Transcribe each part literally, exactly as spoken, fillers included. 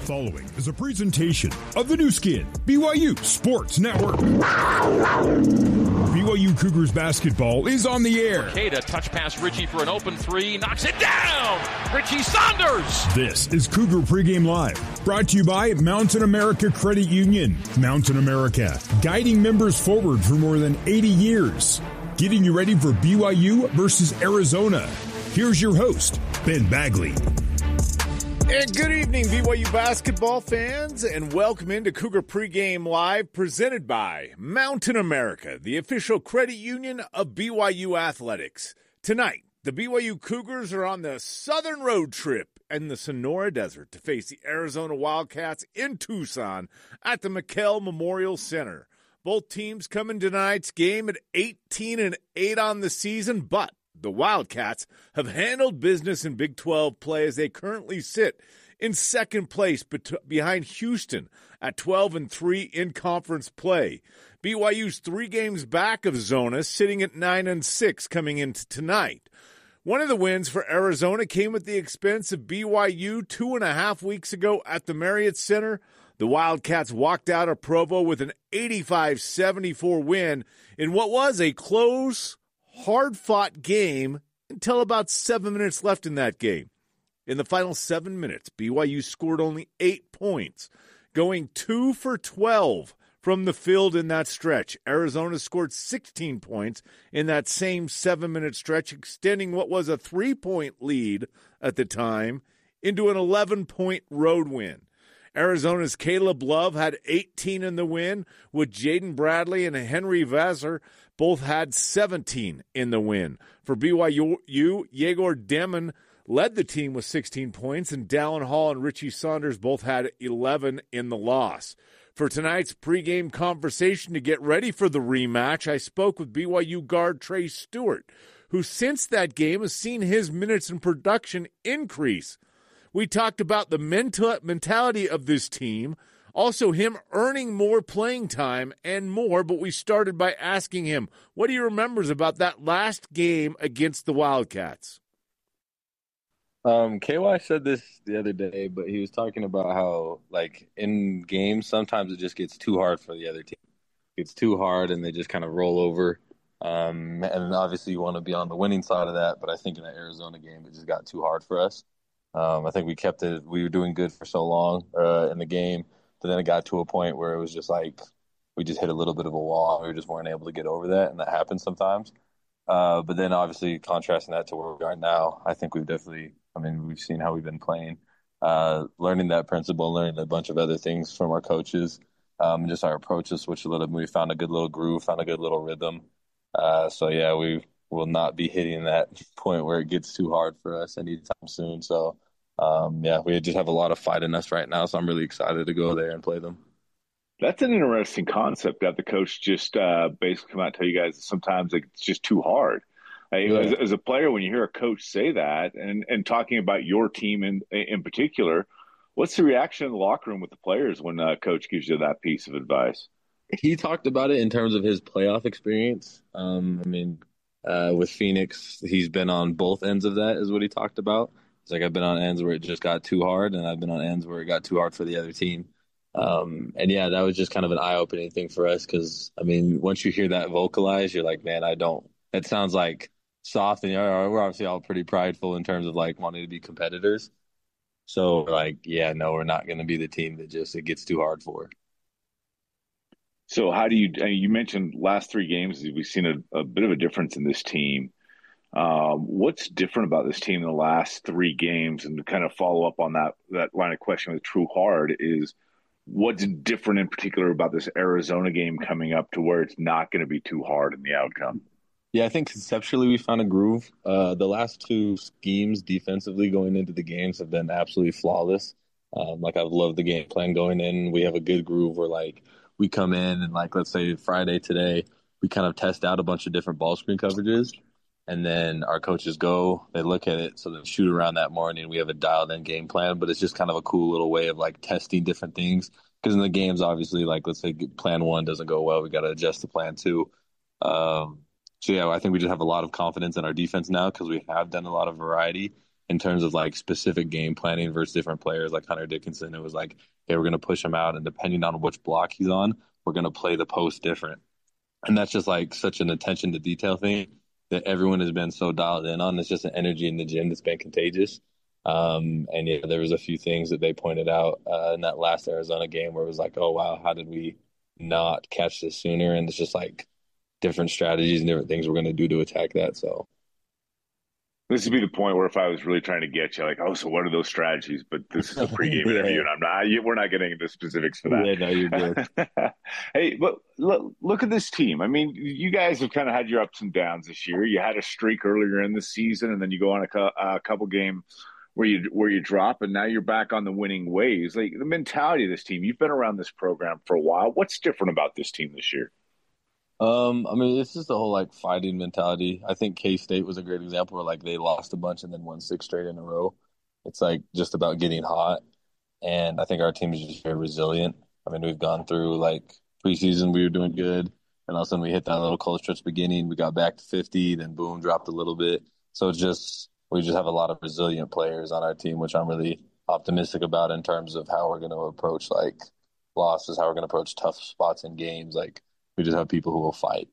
following is a presentation of the new skin, B Y U Sports Network. B Y U Cougars basketball is on the air. Cada, touch pass Richie for an open three, knocks it down! Richie Saunders! This is Cougar Pregame Live, brought to you by Mountain America Credit Union. Mountain America, guiding members forward for more than eighty years. Getting you ready for B Y U versus Arizona. Here's your host, Ben Bagley. And good evening, B Y U basketball fans, and welcome into Cougar Pregame Live, presented by Mountain America, the official credit union of B Y U Athletics. Tonight, the B Y U Cougars are on the Southern Road Trip in the Sonora Desert to face the Arizona Wildcats in Tucson at the McKell Memorial Center. Both teams come in tonight's game at eighteen and eight on the season, but the Wildcats have handled business in Big twelve play as they currently sit in second place behind Houston at twelve and three in conference play. B Y U's three games back of Zona, sitting at nine and six coming into tonight. One of the wins for Arizona came at the expense of B Y U two and a half weeks ago at the Marriott Center. The Wildcats walked out of Provo with an eighty-five seventy-four win in what was a close, hard-fought game until about seven minutes left in that game. In the final seven minutes, B Y U scored only eight points, going two for twelve from the field in that stretch. Arizona scored sixteen points in that same seven-minute stretch, extending what was a three-point lead at the time into an eleven-point road win. Arizona's Caleb Love had eighteen in the win, with Jaden Bradley and Henry Vassar both had seventeen in the win. For B Y U, Yegor Demon led the team with sixteen points, and Dallin Hall and Richie Saunders both had eleven in the loss. For tonight's pregame conversation to get ready for the rematch, I spoke with B Y U guard Trey Stewart, who since that game has seen his minutes and production increase. We talked about the mental mentality of this team, also him earning more playing time and more, but we started by asking him what he remembers about that last game against the Wildcats. Um, K Y said this the other day, but he was talking about how, like, in games, sometimes it just gets too hard for the other team. It's too hard, and they just kind of roll over. Um, and obviously you want to be on the winning side of that, but I think in that Arizona game, it just got too hard for us. Um, I think we kept it, we were doing good for so long uh, in the game, but then it got to a point where it was just like we just hit a little bit of a wall. We just weren't able to get over that, and that happens sometimes. Uh, but then obviously contrasting that to where we are now, I think we've definitely, I mean, we've seen how we've been playing, uh, learning that principle, learning a bunch of other things from our coaches, um, and just our approach has switched a little bit. We found a good little groove, found a good little rhythm. Uh, so, yeah, we will not be hitting that point where it gets too hard for us anytime soon. So, um, yeah, we just have a lot of fight in us right now, so I'm really excited to go there and play them. That's an interesting concept that the coach just uh, basically come out and tell you guys that sometimes it's just too hard. Uh, yeah. as, as a player, when you hear a coach say that and, and talking about your team in, in particular, what's the reaction in the locker room with the players when a coach gives you that piece of advice? He talked about it in terms of his playoff experience. Um, I mean, uh, with Phoenix, he's been on both ends of that is what he talked about. It's like I've been on ends where it just got too hard, and I've been on ends where it got too hard for the other team. Um, and, yeah, that was just kind of an eye-opening thing for us because, I mean, once you hear that vocalized, you're like, man, I don't – it sounds like soft, and we're obviously all pretty prideful in terms of, like, wanting to be competitors. So, like, yeah, no, we're not going to be the team that just it gets too hard for. So how do you – you mentioned last three games, we've seen a, a bit of a difference in this team. Um, what's different about this team in the last three games? And to kind of follow up on that that line of question with True Hard is what's different in particular about this Arizona game coming up to where it's not going to be too hard in the outcome? Yeah, I think conceptually we found a groove. Uh, the last two schemes defensively going into the games have been absolutely flawless. Um, like I've loved the game plan going in. We have a good groove where like we come in and like let's say Friday today, we kind of test out a bunch of different ball screen coverages. And then our coaches go, they look at it, so they shoot around that morning. We have a dialed-in game plan, but it's just kind of a cool little way of, like, testing different things. Because in the games, obviously, like, let's say plan one doesn't go well, we got to adjust to plan two. Um, so, yeah, I think we just have a lot of confidence in our defense now because we have done a lot of variety. in terms of like specific game planning versus different players like Hunter Dickinson. It was like, hey, we're going to push him out, and depending on which block he's on, we're going to play the post different. And that's just like such an attention to detail thing that everyone has been so dialed in on. It's just an energy in the gym that's been contagious. Um, and yeah, there was a few things that they pointed out uh, in that last Arizona game where it was like, oh, wow, how did we not catch this sooner? And it's just like different strategies and different things we're going to do to attack that. So this would be the point where if I was really trying to get you, like, oh, so what are those strategies? But this is a pregame yeah. interview, and I'm not. We're not getting into specifics for that. Yeah, no, you're good. Hey, but look, look at this team. I mean, you guys have kind of had your ups and downs this year. You had a streak earlier in the season, and then you go on a, a couple game where you where you drop, and now you're back on the winning ways. Like the mentality of this team. You've been around this program for a while. What's different about this team this year? Um, I mean, it's just the whole like fighting mentality. I think K-State was a great example where like they lost a bunch and then won six straight in a row. It's like just about getting hot. And I think our team is just very resilient. I mean, we've gone through like preseason, we were doing good. And all of a sudden we hit that little cold stretch beginning. We got back to fifty, then boom, dropped a little bit. So it's just, we just have a lot of resilient players on our team, which I'm really optimistic about in terms of how we're going to approach like losses, how we're going to approach tough spots in games. Like, we just have people who will fight.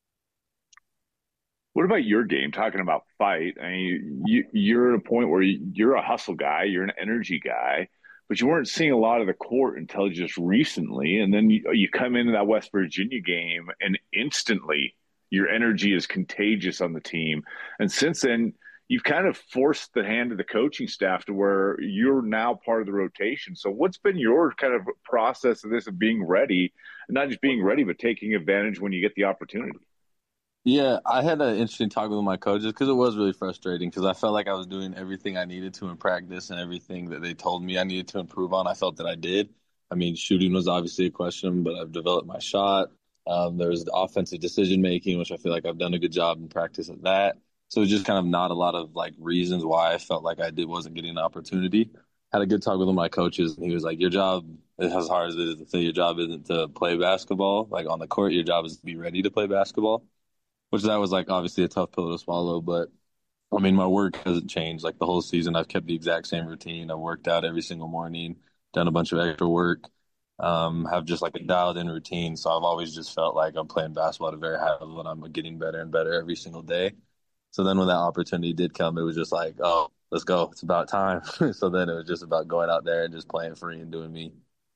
What about your game? Talking about fight, I mean, you, you're at a point where you're a hustle guy, you're an energy guy, but you weren't seeing a lot of the court until just recently. And then you, you come into that West Virginia game, and instantly your energy is contagious on the team. And since then, you've kind of forced the hand of the coaching staff to where you're now part of the rotation. So what's been your kind of process of this, of being ready, and not just being ready, but taking advantage when you get the opportunity? Yeah, I had an interesting talk with my coaches because it was really frustrating because I felt like I was doing everything I needed to in practice, and everything that they told me I needed to improve on, I felt that I did. I mean, shooting was obviously a question, but I've developed my shot. Um, there was the offensive decision-making, which I feel like I've done a good job in practice of that. So just kind of not a lot of like reasons why I felt like I did wasn't getting an opportunity. Had a good talk with one of my coaches, and he was like, your job, as hard as it is to say, your job isn't to play basketball like on the court. Your job is to be ready to play basketball, which that was like obviously a tough pill to swallow. But I mean, my work hasn't changed. Like the whole season, I've kept the exact same routine. I've worked out every single morning, done a bunch of extra work, um, have just like a dialed in routine. So I've always just felt like I'm playing basketball at a very high level, and I'm getting better and better every single day. So then when that opportunity did come, it was just like, oh, let's go. It's about time. So then it was just about going out there and just playing free and doing me.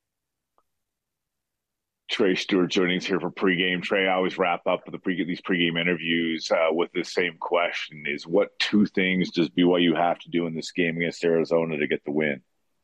Trey Stewart joining us here for pregame. Trey, I always wrap up the pre these pregame interviews uh, with the same question: is what two things does B Y U have to do in this game against Arizona to get the win?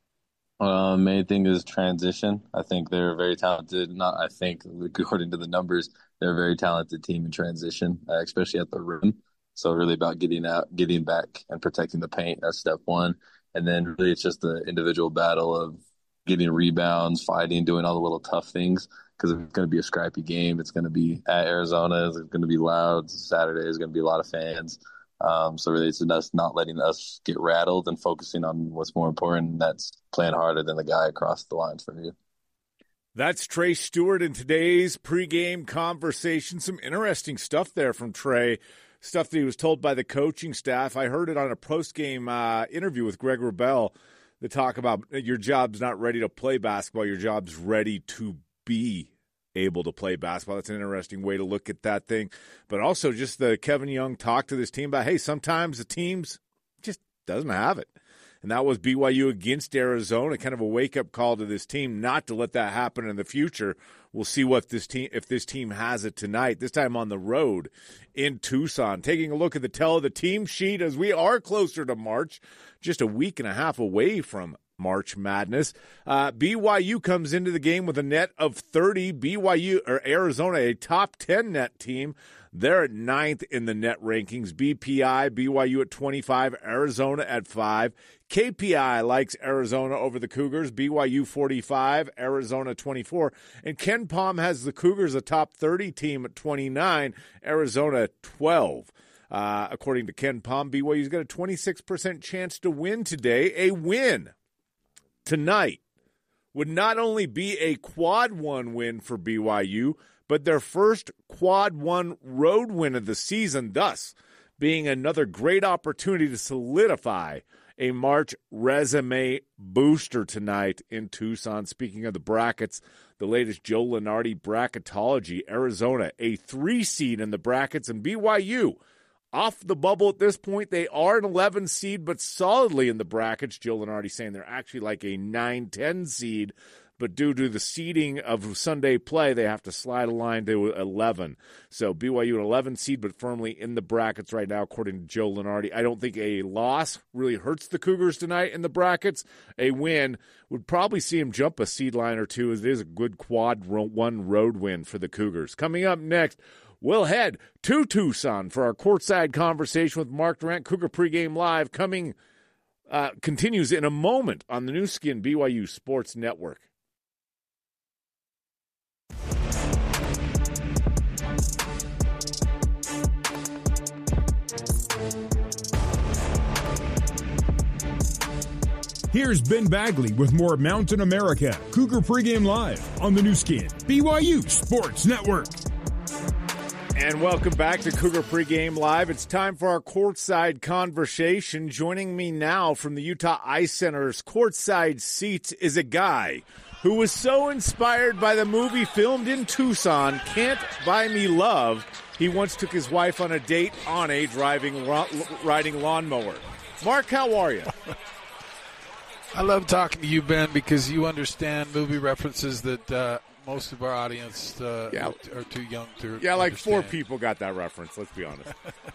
Uh, main thing is transition. I think they're very talented. Not, I think, according to the numbers, they're a very talented team in transition, uh, especially at the rim. So really about getting out, getting back, and protecting the paint. That's step one. And then really it's just the individual battle of getting rebounds, fighting, doing all the little tough things. Because it's going to be a scrappy game. It's going to be at Arizona. It's going to be loud. Saturday is going to be a lot of fans. Um, so really it's just not letting us get rattled and focusing on what's more important. And that's playing harder than the guy across the lines from you. That's Trey Stewart in today's pregame conversation. Some interesting stuff there from Trey. Stuff that he was told by the coaching staff. I heard it on a post-game uh, interview with Greg Wrubell. They talk about your job's not ready to play basketball. Your job's ready to be able to play basketball. That's an interesting way to look at that thing. But also just the Kevin Young talk to this team about, hey, sometimes the teams just doesn't have it. And that was B Y U against Arizona, kind of a wake-up call to this team not to let that happen in the future. We'll see what this team, if this team has it tonight, this time on the road in Tucson. Taking a look at the tell of the team sheet as we are closer to March, just a week and a half away from March Madness. Uh, B Y U comes into the game with a net of thirty. B Y U or Arizona, a top ten net team. They're at ninth in the net rankings. B P I, B Y U at twenty-five, Arizona at five. K P I likes Arizona over the Cougars. B Y U forty-five, Arizona twenty-four. And Ken Pom has the Cougars a top thirty team at twenty-nine, Arizona twelve. Uh, according to Ken Pom, B Y U's got a twenty-six percent chance to win today. A win tonight would not only be a quad one win for B Y U, but their first quad one road win of the season, thus being another great opportunity to solidify a March resume booster tonight in Tucson. Speaking of the brackets, the latest Joe Lunardi bracketology, Arizona, a three seed in the brackets, and B Y U off the bubble at this point. They are an eleven seed, but solidly in the brackets. Joe Lunardi saying they're actually like a nine ten seed, but due to the seeding of Sunday play, they have to slide a line to eleven. So B Y U an eleven seed, but firmly in the brackets right now, according to Joe Lunardi. I don't think a loss really hurts the Cougars tonight in the brackets. A win would probably see him jump a seed line or two, as it is a good quad one road win for the Cougars. Coming up next, we'll head to Tucson for our courtside conversation with Mark Durrant. Cougar Pregame Live coming uh, continues in a moment on the new skin B Y U Sports Network. Here's Ben Bagley with more Mountain America Cougar Pregame Live on the new skin B Y U Sports Network. And welcome back to Cougar Pregame Live. It's time for our courtside conversation. Joining me now from the Utah Ice Center's courtside seats is a guy who was so inspired by the movie filmed in Tucson, Can't Buy Me Love, he once took his wife on a date on a driving, riding lawnmower. Mark, how are you? I love talking to you, Ben, because you understand movie references that uh, most of our audience uh, yeah. are too young to Yeah, like understand. Four people got that reference, let's be honest.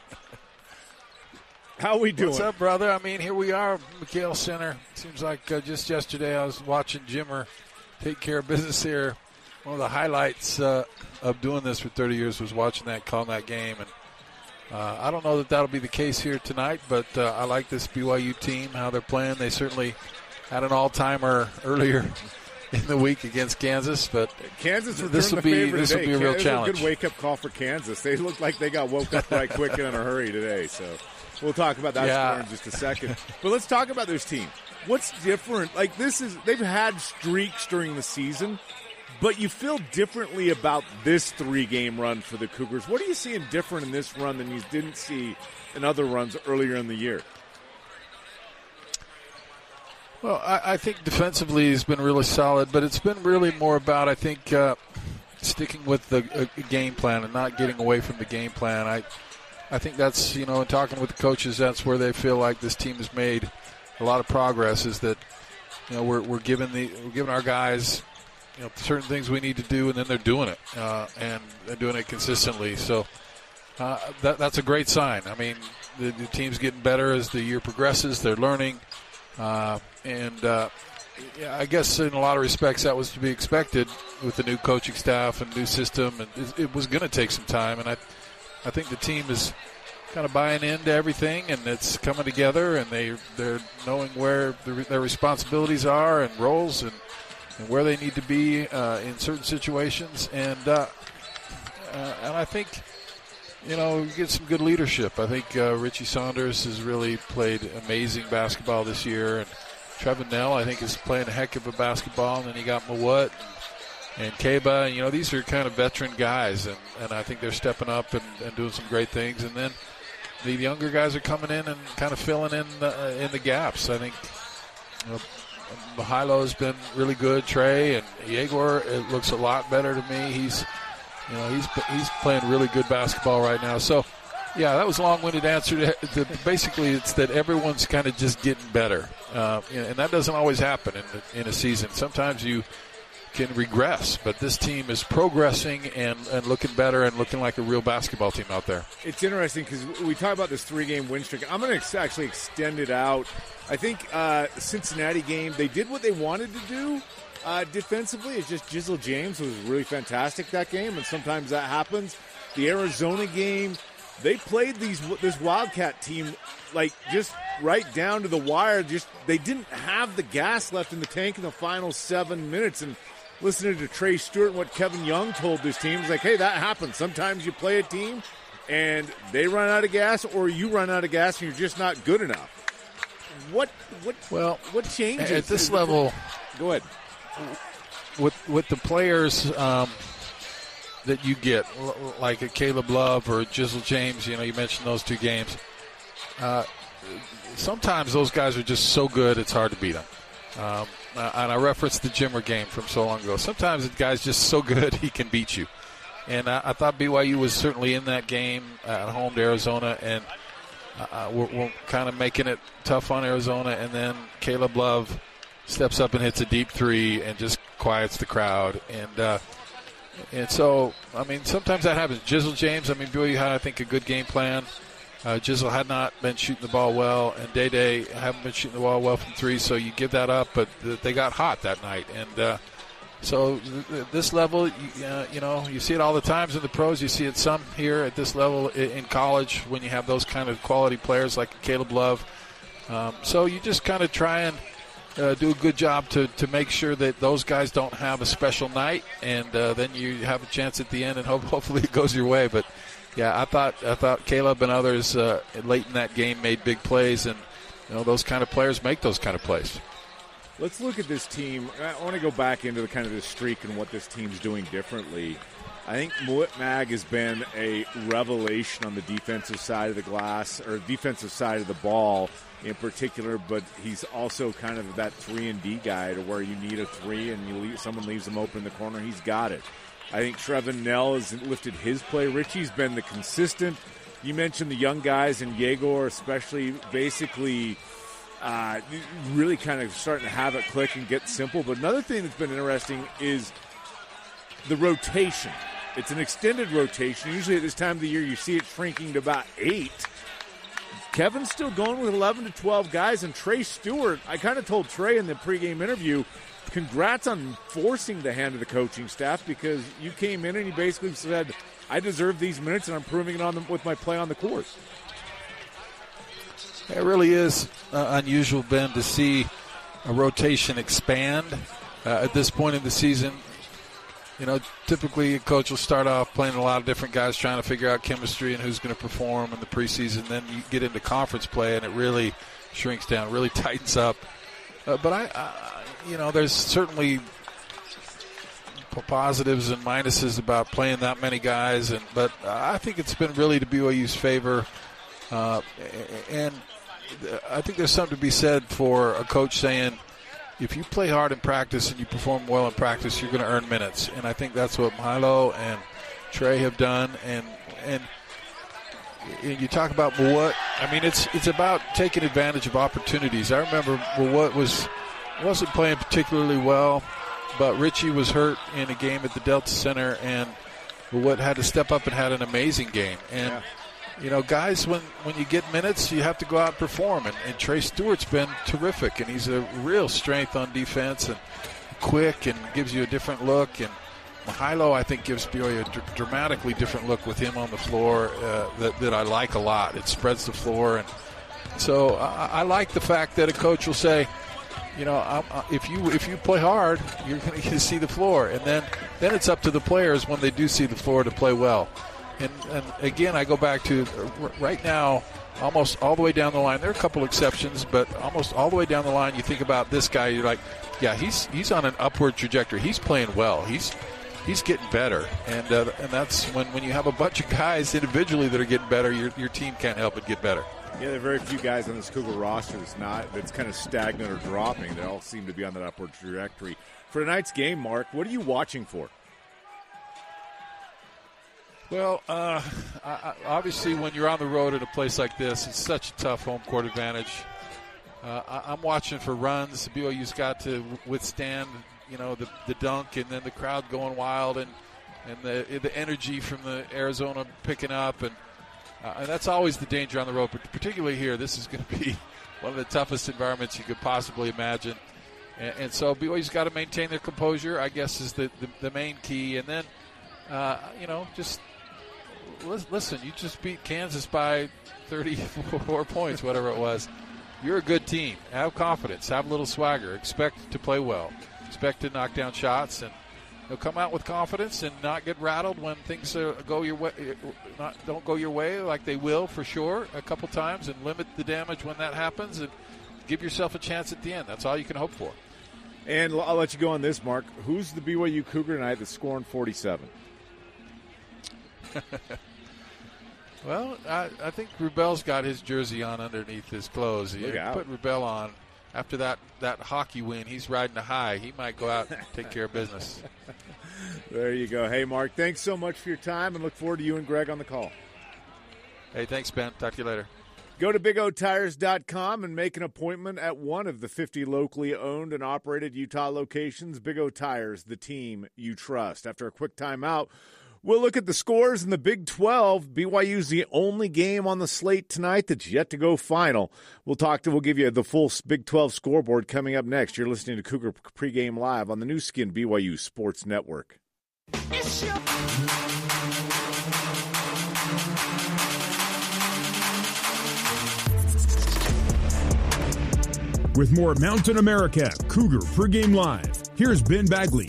How we doing? What's up, brother? I mean, here we are, McHale Center. Seems like uh, just yesterday I was watching Jimmer take care of business here. One of the highlights uh, of doing this for thirty years was watching that, calling that game. And uh, I don't know that that'll be the case here tonight, but uh, I like this B Y U team, how they're playing. They certainly had an all-timer earlier in the week against Kansas, but Kansas this will be this will be a real Kansas challenge. A good wake-up call for Kansas. They look like they got woke up right quick and in a hurry today. So we'll talk about that yeah. score in just a second. But let's talk about this team. What's different? Like this is they've had streaks during the season, but you feel differently about this three-game run for the Cougars. What are you seeing different in this run than you didn't see in other runs earlier in the year? Well, I, I think defensively he's been really solid, but it's been really more about, I think, uh, sticking with the uh, game plan and not getting away from the game plan. I I think that's, you know, in talking with the coaches, that's where they feel like this team has made a lot of progress, is that, you know, we're we're giving the we're giving our guys, you know, certain things we need to do, and then they're doing it, uh, and they're doing it consistently. So uh, that that's a great sign. I mean, the, the team's getting better as the year progresses. They're learning. Uh, and uh, yeah, I guess in a lot of respects that was to be expected with the new coaching staff and new system, and it, it was going to take some time. And I, I think the team is kind of buying into everything, and it's coming together, and they they're knowing where the, their responsibilities are and roles, and, and where they need to be uh, in certain situations. And uh, uh, and I think, you know, you get some good leadership. I think uh, Richie Saunders has really played amazing basketball this year. And Trevin Nell, I think, is playing a heck of a basketball. And then you got Mawut and, and Keba. And, you know, these are kind of veteran guys. And, and I think they're stepping up and, and doing some great things. And then the younger guys are coming in and kind of filling in the, uh, in the gaps. I think, you know, Mihailo has been really good. Trey and Yegor, it looks a lot better to me. He's... You know, he's he's playing really good basketball right now. So, yeah, that was a long-winded answer. To, to basically, it's that everyone's kind of just getting better, uh, and that doesn't always happen in the, in a season. Sometimes you can regress, but this team is progressing and, and looking better and looking like a real basketball team out there. It's interesting because we talk about this three-game win streak. I'm going to actually extend it out. I think uh, Cincinnati game, they did what they wanted to do. Uh, defensively, it's just Jizzle James was really fantastic that game, and sometimes that happens. The Arizona game, they played these this Wildcat team like just right down to the wire. Just they didn't have the gas left in the tank in the final seven minutes. And listening to Trey Stewart and what Kevin Young told this team is like, hey, that happens. Sometimes you play a team and they run out of gas, or you run out of gas and you're just not good enough. What what well what changes at this level? Go ahead. With with the players um, that you get, like a Caleb Love or Jizzle James, you know, you mentioned those two games. Uh, sometimes those guys are just so good it's hard to beat them. Um, and I referenced the Jimmer game from so long ago. Sometimes the guy's just so good he can beat you. And I, I thought B Y U was certainly in that game at home to Arizona, and uh, we're, we're kind of making it tough on Arizona. And then Caleb Love steps up and hits a deep three and just quiets the crowd. And uh, and so, I mean, sometimes that happens. Jizzle James, I mean, B Y U had, I think, a good game plan. Uh, Jizzle had not been shooting the ball well, and Day Day haven't been shooting the ball well from three, so you give that up. But th- they got hot that night. And uh, so th- this level, you, uh, you know, you see it all the times in the pros. You see it some here at this level in, in college when you have those kind of quality players like Caleb Love. Um, so you just kind of try and uh, do a good job to, to make sure that those guys don't have a special night, and uh, then you have a chance at the end, and hope, hopefully it goes your way. But yeah, I thought I thought Caleb and others uh, late in that game made big plays, and you know those kind of players make those kind of plays. Let's look at this team. I want to go back into the kind of this streak and what this team's doing differently. I think Mawot Mag has been a revelation on the defensive side of the glass, or defensive side of the ball in particular, but he's also kind of that three and D guy to where you need a three and you leave, someone leaves him open in the corner, he's got it. I think Trevin Nell has lifted his play. Richie's been the consistent. You mentioned the young guys, and Yegor especially, basically uh, really kind of starting to have it click and get simple. But another thing that's been interesting is the rotation. It's an extended rotation. Usually at this time of the year you see it shrinking to about eight. Kevin's still going with eleven to twelve guys, and Trey Stewart, I kind of told Trey in the pregame interview, congrats on forcing the hand of the coaching staff, because you came in and you basically said, I deserve these minutes and I'm proving it on them with my play on the court. It really is uh, unusual, Ben, to see a rotation expand uh, at this point in the season. You know, typically a coach will start off playing a lot of different guys, trying to figure out chemistry and who's going to perform in the preseason. Then you get into conference play and it really shrinks down, really tightens up. Uh, but I, I You know, there's certainly positives and minuses about playing that many guys, and but I think it's been really to B Y U's favor. Uh, and I think there's something to be said for a coach saying, if you play hard in practice and you perform well in practice, you're going to earn minutes. And I think that's what Milo and Trey have done. And and you talk about Mawot. I mean, it's it's about taking advantage of opportunities. I remember Mawot was. wasn't playing particularly well, but Richie was hurt in a game at the Delta Center, and Mawot had to step up and had an amazing game. And, yeah. you know, guys, when, when you get minutes, you have to go out and perform. And, and Trey Stewart's been terrific, and he's a real strength on defense and quick and gives you a different look. And Mihajlo, I think, gives B Y U a dr- dramatically different look with him on the floor uh, that, that I like a lot. It spreads the floor. And so I, I like the fact that a coach will say, you know, I'm, uh, if you if you play hard, you're going to see the floor, and then, then it's up to the players when they do see the floor to play well. And, and again, I go back to uh, right now, almost all the way down the line. There are a couple exceptions, but almost all the way down the line, you think about this guy, you're like, yeah, he's he's on an upward trajectory. He's playing well. He's he's getting better, and uh, and that's when, when you have a bunch of guys individually that are getting better, your your team can't help but get better. Yeah, there are very few guys on this Cougar roster that's not that's kind of stagnant or dropping. They all seem to be on that upward trajectory. For tonight's game, Mark, what are you watching for? Well, uh, I, I, obviously, when you're on the road at a place like this, it's such a tough home court advantage. Uh, I, I'm watching for runs. B Y U's got to withstand, you know, the, the dunk and then the crowd going wild and and the the energy from the Arizona picking up and. Uh, and that's always the danger on the road, but particularly here. This is going to be one of the toughest environments you could possibly imagine. And, and so B Y U's got to maintain their composure, I guess, is the, the, the main key. And then, uh, you know, just listen, you just beat Kansas by thirty-four points, whatever it was. You're a good team. Have confidence. Have a little swagger. Expect to play well. Expect to knock down shots. And they'll come out with confidence and not get rattled when things uh, go your way, not, don't go your way, like they will for sure a couple times, and limit the damage when that happens and give yourself a chance at the end. That's all you can hope for. And I'll let you go on this, Mark. Who's the B Y U Cougar tonight that's scoring forty-seven? Well, I, I think Rubel's got his jersey on underneath his clothes. You put Rubel on. After that, that hockey win, he's riding a high. He might go out and take care of business. There you go. Hey, Mark, thanks so much for your time, and look forward to you and Greg on the call. Hey, thanks, Ben. Talk to you later. Go to big o tires dot com and make an appointment at one of the fifty locally owned and operated Utah locations. Big O Tires, the team you trust. After a quick timeout, we'll look at the scores in the Big twelve. B Y U's the only game on the slate tonight that's yet to go final. We'll talk to, we'll give you the full Big twelve scoreboard coming up next. You're listening to Cougar Pregame Live on the new skin B Y U Sports Network. It's your- With more Mountain America Cougar Pregame Live, here's Ben Bagley.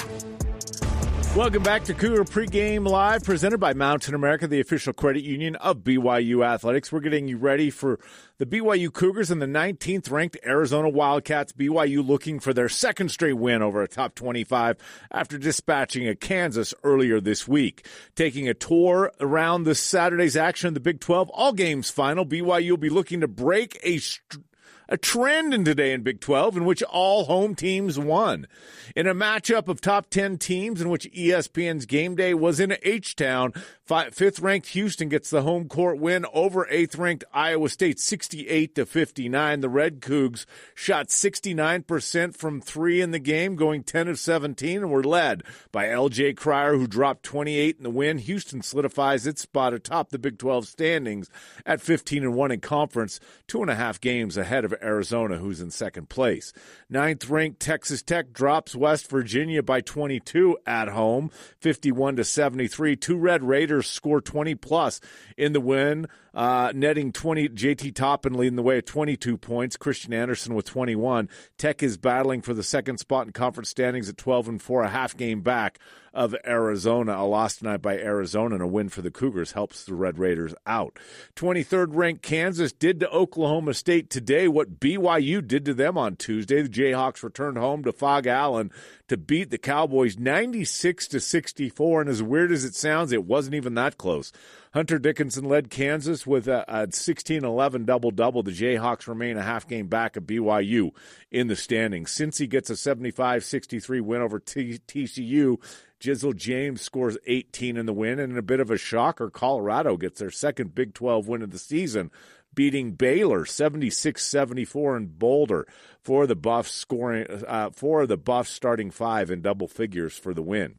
Welcome back to Cougar Pregame Live, presented by Mountain America, the official credit union of B Y U Athletics. We're getting you ready for the B Y U Cougars and the nineteenth ranked Arizona Wildcats. B Y U looking for their second straight win over a top twenty-five after dispatching a Kansas earlier this week. Taking a tour around this Saturday's action in the Big twelve, all games final, B Y U will be looking to break a st- A trend in today in Big twelve in which all home teams won. In a matchup of top ten teams in which E S P N's Game Day was in H-Town, fifth-ranked Houston gets the home court win over eighth-ranked Iowa State, sixty-eight to fifty-nine. The Red Cougs shot sixty-nine percent from three in the game, going ten of seventeen, and were led by L J Cryer, who dropped twenty-eight in the win. Houston solidifies its spot atop the Big twelve standings at fifteen and one in conference, two and a half games ahead of Arizona, who's in second place. Ninth-ranked Texas Tech drops West Virginia by twenty-two at home, fifty-one to seventy-three. Two Red Raiders score twenty-plus in the win, uh, netting twenty. J T Toppin leading the way at twenty-two points. Christian Anderson with twenty-one. Tech is battling for the second spot in conference standings at twelve and four, a half game back of Arizona. A loss tonight by Arizona and a win for the Cougars helps the Red Raiders out. twenty-third ranked Kansas did to Oklahoma State today what B Y U did to them on Tuesday. The Jayhawks returned home to Fog Allen to beat the Cowboys ninety-six to sixty-four, and as weird as it sounds, it wasn't even that close. Hunter Dickinson led Kansas with a, a sixteen eleven double-double. The Jayhawks remain a half game back of B Y U in the standings. Cincy gets a seventy-five sixty-three win over T- TCU. Jizzle James scores eighteen in the win, and in a bit of a shocker, Colorado gets their second Big twelve win of the season, beating Baylor seventy-six seventy-four in Boulder. Four of the Buffs scoring, uh, four of the Buffs starting five in double figures for the win.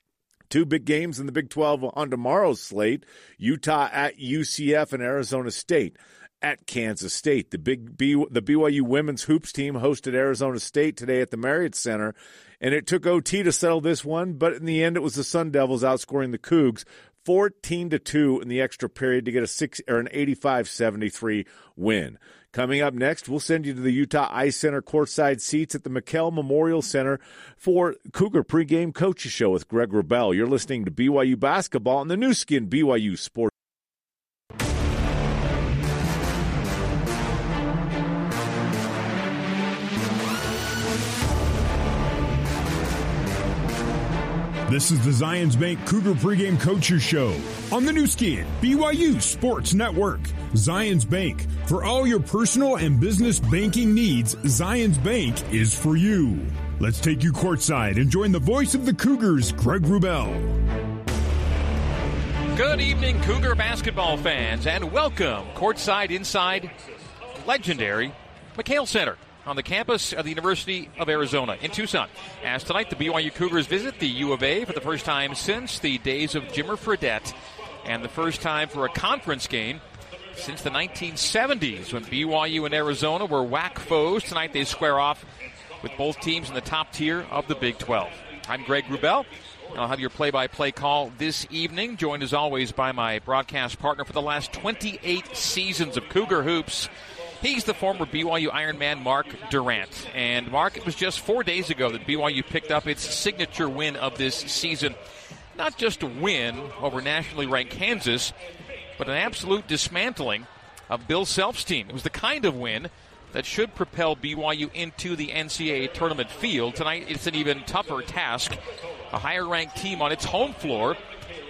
Two big games in the Big twelve on tomorrow's slate: Utah at U C F and Arizona State at Kansas State. The big B, the B Y U women's hoops team hosted Arizona State today at the Marriott Center, and it took O T to settle this one, but in the end it was the Sun Devils outscoring the Cougs fourteen to two in the extra period to get a six or an eighty-five seventy-three win. Coming up next, we'll send you to the Utah Ice Center courtside seats at the McKell Memorial Center for Cougar Pregame Coaches Show with Greg Wrubell. You're listening to B Y U Basketball on the new skin B Y U Sports. This is the Zions Bank Cougar Pregame Coaches Show on the new skin B Y U Sports Network. Zions Bank, for all your personal and business banking needs, Zions Bank is for you. Let's take you courtside and join the voice of the Cougars, Greg Wrubell. Good evening, Cougar basketball fans, and welcome courtside inside legendary McKell Center on the campus of the University of Arizona in Tucson. As tonight, the B Y U Cougars visit the U of A for the first time since the days of Jimmer Fredette, and the first time for a conference game since the nineteen seventies when B Y U and Arizona were W A C foes. Tonight they square off with both teams in the top tier of the Big twelve. I'm Greg Wrubell, and I'll have your play-by-play call this evening, joined as always by my broadcast partner for the last twenty-eight seasons of Cougar Hoops. He's the former B Y U Ironman, Mark Durant. And, Mark, it was just four days ago that B Y U picked up its signature win of this season. Not just a win over nationally ranked Kansas, but an absolute dismantling of Bill Self's team. It was the kind of win that should propel B Y U into the N C double A tournament field. Tonight, it's an even tougher task. A higher-ranked team on its home floor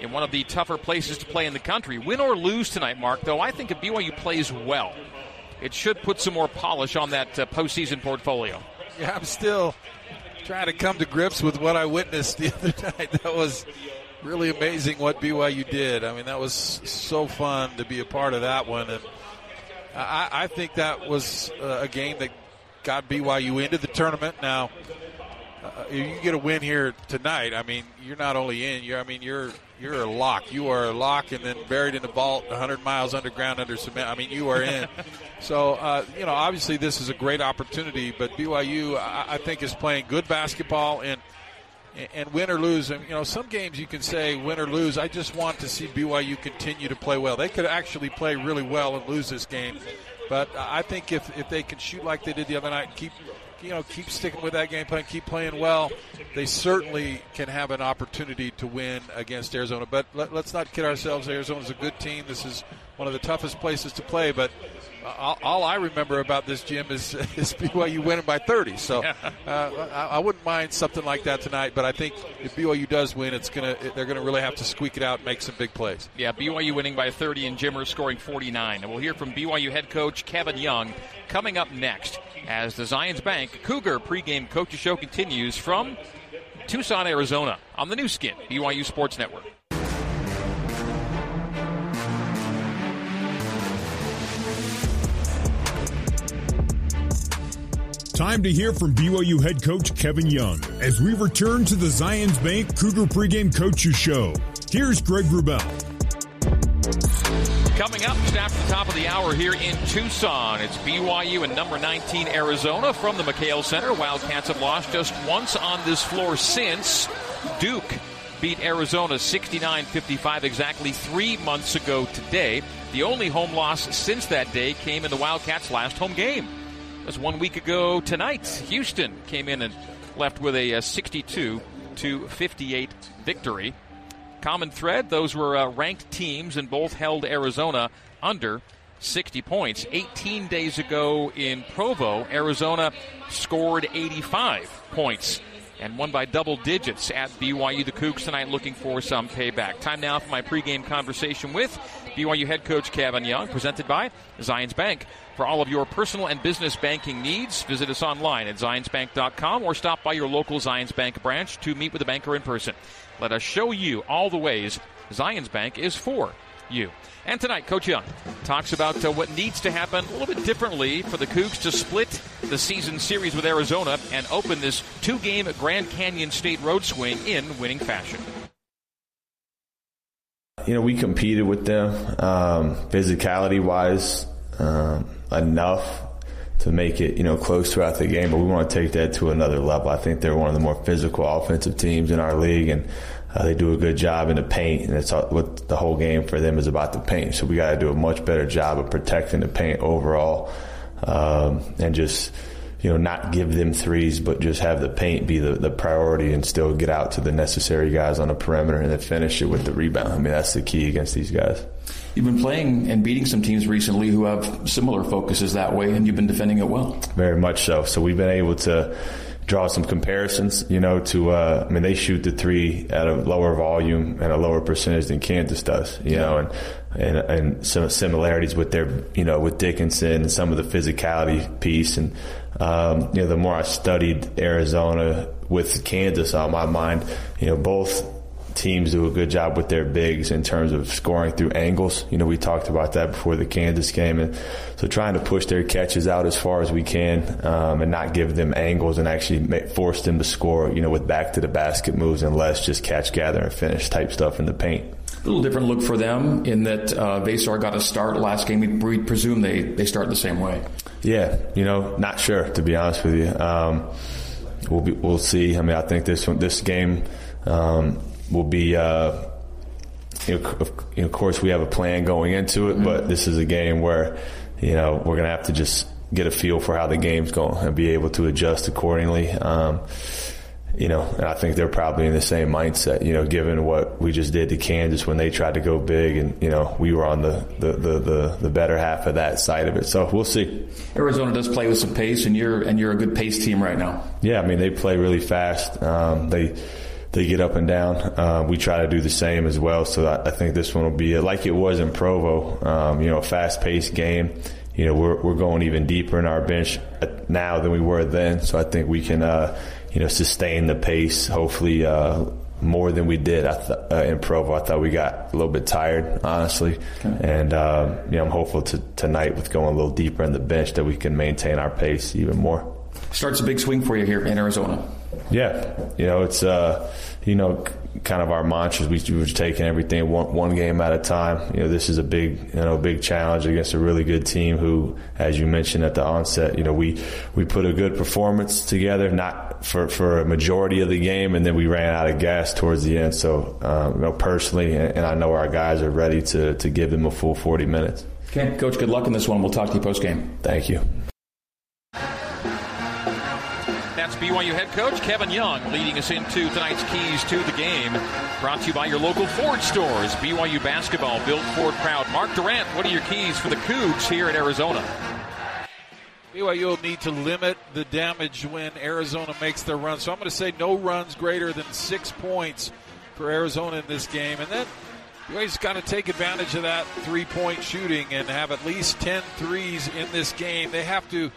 in one of the tougher places to play in the country. Win or lose tonight, Mark, though, I think if B Y U plays well, it should put some more polish on that uh, postseason portfolio. Yeah, I'm still trying to come to grips with what I witnessed the other night. That was really amazing what B Y U did. I mean, that was so fun to be a part of that one. And I, I think that was uh, a game that got B Y U into the tournament. Now, uh, if you get a win here tonight, I mean, you're not only in, you're, I mean, you're you're a lock. You are a lock and then buried in the vault one hundred miles underground under cement. I mean, you are in. So, uh, you know, obviously this is a great opportunity, but B Y U, I, I think, is playing good basketball, and and win or lose. And, you know, some games you can say win or lose. I just want to see B Y U continue to play well. They could actually play really well and lose this game. But I think if, if they can shoot like they did the other night and keep, you know, keep sticking with that game plan, keep playing well, they certainly can have an opportunity to win against Arizona. But let, let's not kid ourselves. Arizona's a good team. This is one of the toughest places to play. But all, all I remember about this, Jim, is, is B Y U winning by thirty. So uh, I, I wouldn't mind something like that tonight. But I think if B Y U does win, it's gonna they're going to really have to squeak it out and make some big plays. Yeah, B Y U winning by thirty and Jimmer scoring forty-nine. And we'll hear from B Y U head coach Kevin Young coming up next as the Zions Bank Cougar pregame coaches show continues from Tucson, Arizona on the new skin, B Y U Sports Network. Time to hear from B Y U head coach Kevin Young as we return to the Zions Bank Cougar pregame coaches show. Here's Greg Wrubell. Coming up just after the top of the hour here in Tucson, it's B Y U and number nineteen Arizona from the McHale Center. Wildcats have lost just once on this floor since Duke beat Arizona sixty-nine fifty-five exactly three months ago today. The only home loss since that day came in the Wildcats' last home game. It was one week ago tonight. Houston came in and left with a sixty-two to fifty-eight victory. Common thread, those were uh, ranked teams and both held Arizona under sixty points. eighteen days ago in Provo, Arizona scored eighty-five points and won by double digits at B Y U. The Cougs tonight looking for some payback. Time now for my pregame conversation with B Y U head coach Kevin Young, presented by Zions Bank. For all of your personal and business banking needs, visit us online at zions bank dot com or stop by your local Zions Bank branch to meet with a banker in person. Let us show you all the ways Zions Bank is for you. And tonight, Coach Young talks about uh, what needs to happen a little bit differently for the Cougs to split the season series with Arizona and open this two-game Grand Canyon State road swing in winning fashion. You know, we competed with them um, physicality-wise um, enough to make it, you know, close throughout the game, but we want to take that to another level. I think they're one of the more physical offensive teams in our league, and uh, they do a good job in the paint, and it's all, what the whole game for them is about the paint. So we got to do a much better job of protecting the paint overall, um, and just, you know, not give them threes, but just have the paint be the, the priority and still get out to the necessary guys on the perimeter and then finish it with the rebound. I mean, that's the key against these guys. You've been playing and beating some teams recently who have similar focuses that way, and you've been defending it well. Very much so. So we've been able to draw some comparisons, you know, to, uh, I mean, they shoot the three at a lower volume and a lower percentage than Kansas does, you yeah. know, and, and, and some similarities with their, you know, with Dickinson and some of the physicality piece. And, um, you know, the more I studied Arizona with Kansas on my mind, you know, both teams do a good job with their bigs in terms of scoring through angles. You know, we talked about that before the Kansas game. And so trying to push their catches out as far as we can, um, and not give them angles and actually make, force them to score, you know, with back to the basket moves and less just catch, gather, and finish type stuff in the paint. A little different look for them in that uh, Vasar got a start last game. We presume they, they start the same way. Yeah, you know, not sure, to be honest with you. Um, we'll be, we'll see. I mean, I think this this game, um, will be, uh, you know, of, you know, of course we have a plan going into it, mm-hmm. but this is a game where, you know, we're going to have to just get a feel for how the game's going and be able to adjust accordingly. Um, you know, and I think they're probably in the same mindset, you know, given what we just did to Kansas when they tried to go big, and, you know, we were on the, the, the, the, the better half of that side of it. So we'll see. Arizona does play with some pace, and you're, and you're a good pace team right now. Yeah. I mean, they play really fast. Um, they, they get up and down. Uh, we try to do the same as well. So I, I think this one will be like it was in Provo. Um, you know, a fast-paced game. You know, we're we're going even deeper in our bench now than we were then. So I think we can, uh, you know, sustain the pace. Hopefully, uh, more than we did I th- uh, in Provo. I thought we got a little bit tired, honestly. Okay. And um, you know, I'm hopeful to tonight with going a little deeper in the bench that we can maintain our pace even more. Starts a big swing for you here in Arizona. Yeah, you know, it's uh, you know, kind of our mantras. We we're taking everything one one game at a time. You know, this is a big, you know, big challenge against a really good team who, as you mentioned at the onset, you know, we we put a good performance together, not for for a majority of the game, and then we ran out of gas towards the end. So, um, you know, personally, and, and I know our guys are ready to to give them a full forty minutes. Okay, Coach, good luck in this one. We'll talk to you post game. Thank you. That's B Y U head coach Kevin Young leading us into tonight's keys to the game. Brought to you by your local Ford stores. B Y U basketball built Ford proud. Mark Durant, what are your keys for the Cougs here in Arizona? B Y U will need to limit the damage when Arizona makes their run. So I'm going to say no runs greater than six points for Arizona in this game. And then B Y U's got to take advantage of that three-point shooting and have at least ten threes in this game. They have to.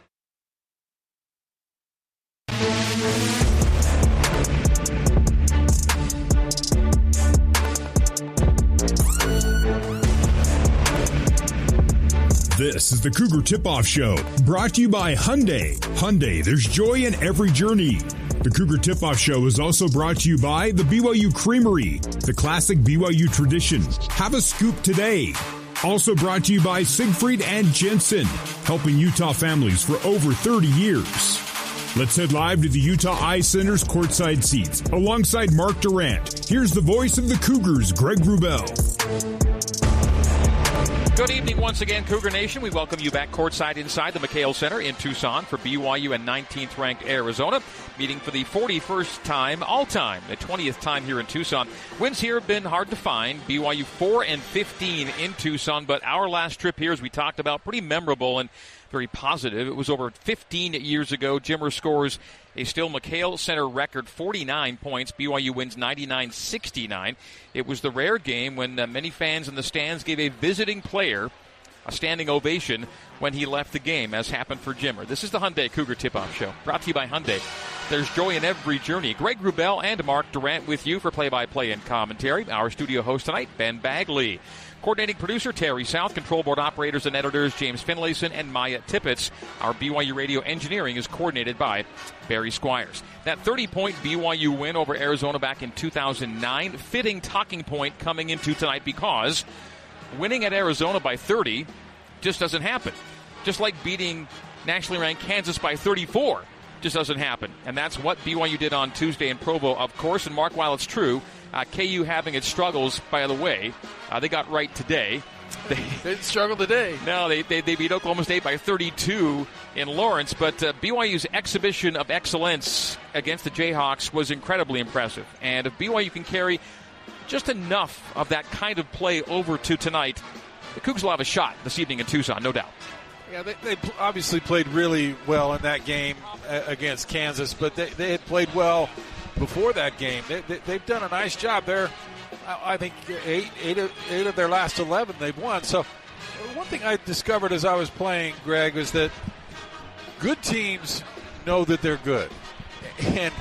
This is the Cougar Tip-Off Show, brought to you by Hyundai. Hyundai, there's joy in every journey. The Cougar Tip-Off Show is also brought to you by the B Y U Creamery, the classic B Y U tradition. Have a scoop today. Also brought to you by Siegfried and Jensen, helping Utah families for over thirty years. Let's head live to the Utah Ice Center's courtside seats. Alongside Mark Durant, here's the voice of the Cougars, Greg Wrubell. Good evening once again, Cougar Nation. We welcome you back courtside inside the McHale Center in Tucson for B Y U and nineteenth ranked Arizona, meeting for the forty-first time all-time, the twentieth time here in Tucson. Wins here have been hard to find. B Y U four and fifteen in Tucson, but our last trip here, as we talked about, pretty memorable and very positive. It was over fifteen years ago. Jimmer scores a still McHale Center record forty-nine points. B Y U wins ninety-nine sixty-nine. It was the rare game when uh, many fans in the stands gave a visiting player a standing ovation when he left the game, as happened for Jimmer. This is the Hyundai Cougar Tip-Off Show, brought to you by Hyundai. There's joy in every journey. Greg Wrubell and Mark Durant with you for play-by-play and commentary. Our studio host tonight, Ben Bagley. Coordinating producer, Terry South. Control board operators and editors, James Finlayson and Maya Tippett. Our B Y U radio engineering is coordinated by Barry Squires. That thirty-point B Y U win over Arizona back in two thousand nine, fitting talking point coming into tonight because winning at Arizona by thirty just doesn't happen. Just like beating nationally ranked Kansas by thirty-four just doesn't happen. And that's what B Y U did on Tuesday in Provo, of course. And Mark, while it's true, uh, K U having its struggles, by the way, uh, they got right today. They, they didn't struggle today. No, they, they they beat Oklahoma State by thirty-two in Lawrence. But uh, B Y U's exhibition of excellence against the Jayhawks was incredibly impressive. And if B Y U can carry just enough of that kind of play over to tonight, the Cougs will have a shot this evening in Tucson, no doubt. Yeah, they, they obviously played really well in that game against Kansas, but they, they had played well before that game. They, they, they've done a nice job. They're, I think, eight, eight, of, eight of their last eleven they've won. So one thing I discovered as I was playing, Greg, was that good teams know that they're good. And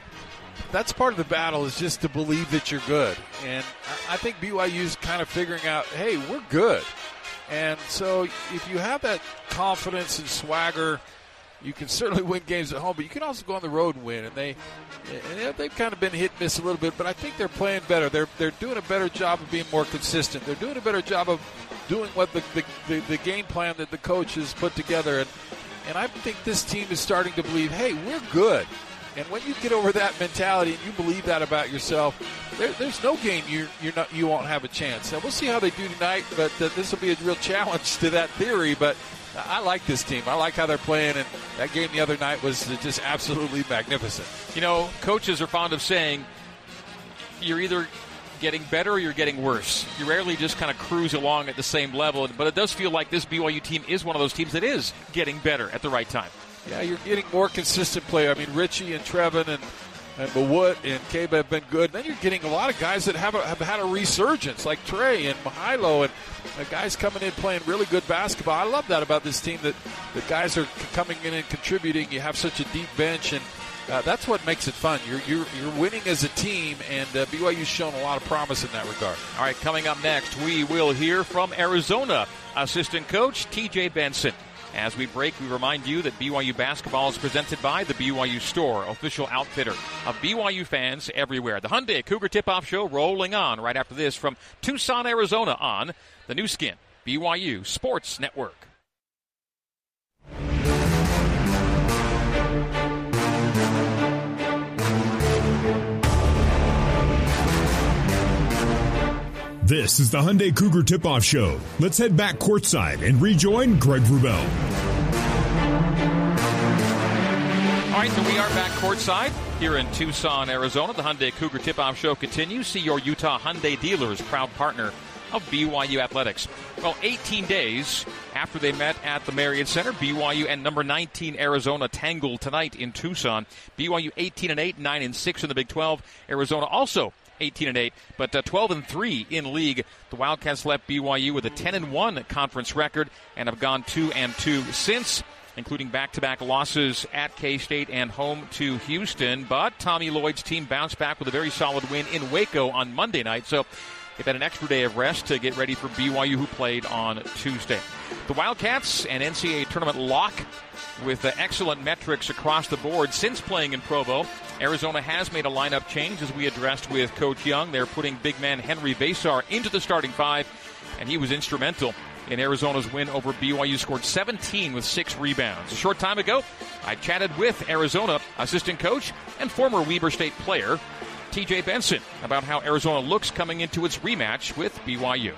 that's part of the battle, is just to believe that you're good. And I think B Y U's kind of figuring out, hey, we're good. And so if you have that confidence and swagger, you can certainly win games at home, but you can also go on the road and win. And they, and they've kind of been hit and miss a little bit, but I think they're playing better. They're they're doing a better job of being more consistent. They're doing a better job of doing what the the, the, the game plan that the coach has put together. And and I think this team is starting to believe, hey, we're good. And when you get over that mentality and you believe that about yourself, there, there's no game you're, you're not, you won't have a chance. Now, we'll see how they do tonight, but uh, this will be a real challenge to that theory. But I like this team. I like how they're playing, and that game the other night was just absolutely magnificent. You know, coaches are fond of saying you're either getting better or you're getting worse. You rarely just kind of cruise along at the same level, but it does feel like this B Y U team is one of those teams that is getting better at the right time. Yeah, you're getting more consistent play. I mean, Richie and Trevin and and Mawut and Kaba have been good. Then you're getting a lot of guys that have, a, have had a resurgence, like Trey and Mihailo, and uh, guys coming in playing really good basketball. I love that about this team, that the guys are coming in and contributing. You have such a deep bench, and uh, that's what makes it fun. You're, you're, you're winning as a team, and uh, B Y U's shown a lot of promise in that regard. All right, coming up next, we will hear from Arizona assistant coach T J Benson. As we break, we remind you that B Y U basketball is presented by the B Y U Store, official outfitter of B Y U fans everywhere. The Hyundai Cougar Tip-Off Show rolling on right after this from Tucson, Arizona on the new skin, B Y U Sports Network. This is the Hyundai Cougar Tip-Off Show. Let's head back courtside and rejoin Greg Wrubell. All right, so we are back courtside here in Tucson, Arizona. The Hyundai Cougar Tip-Off Show continues. See your Utah Hyundai dealers, proud partner of B Y U Athletics. Well, eighteen days after they met at the Marriott Center, B Y U and number nineteen Arizona tangled tonight in Tucson. B Y U eighteen and eight, nine and six in the Big twelve. Arizona also eighteen and eight, but uh, twelve and three in league. The Wildcats left B Y U with a ten and one conference record and have gone two and two since, including back-to-back losses at K-State and home to Houston. But Tommy Lloyd's team bounced back with a very solid win in Waco on Monday night, so they've had an extra day of rest to get ready for B Y U, who played on Tuesday. The Wildcats, an N C double A tournament lock with uh, excellent metrics across the board since playing in Provo. Arizona has made a lineup change, as we addressed with Coach Young. They're putting big man Henry Basar into the starting five, and he was instrumental in Arizona's win over B Y U. Scored seventeen with six rebounds. A short time ago, I chatted with Arizona assistant coach and former Weber State player T J Benson about how Arizona looks coming into its rematch with B Y U.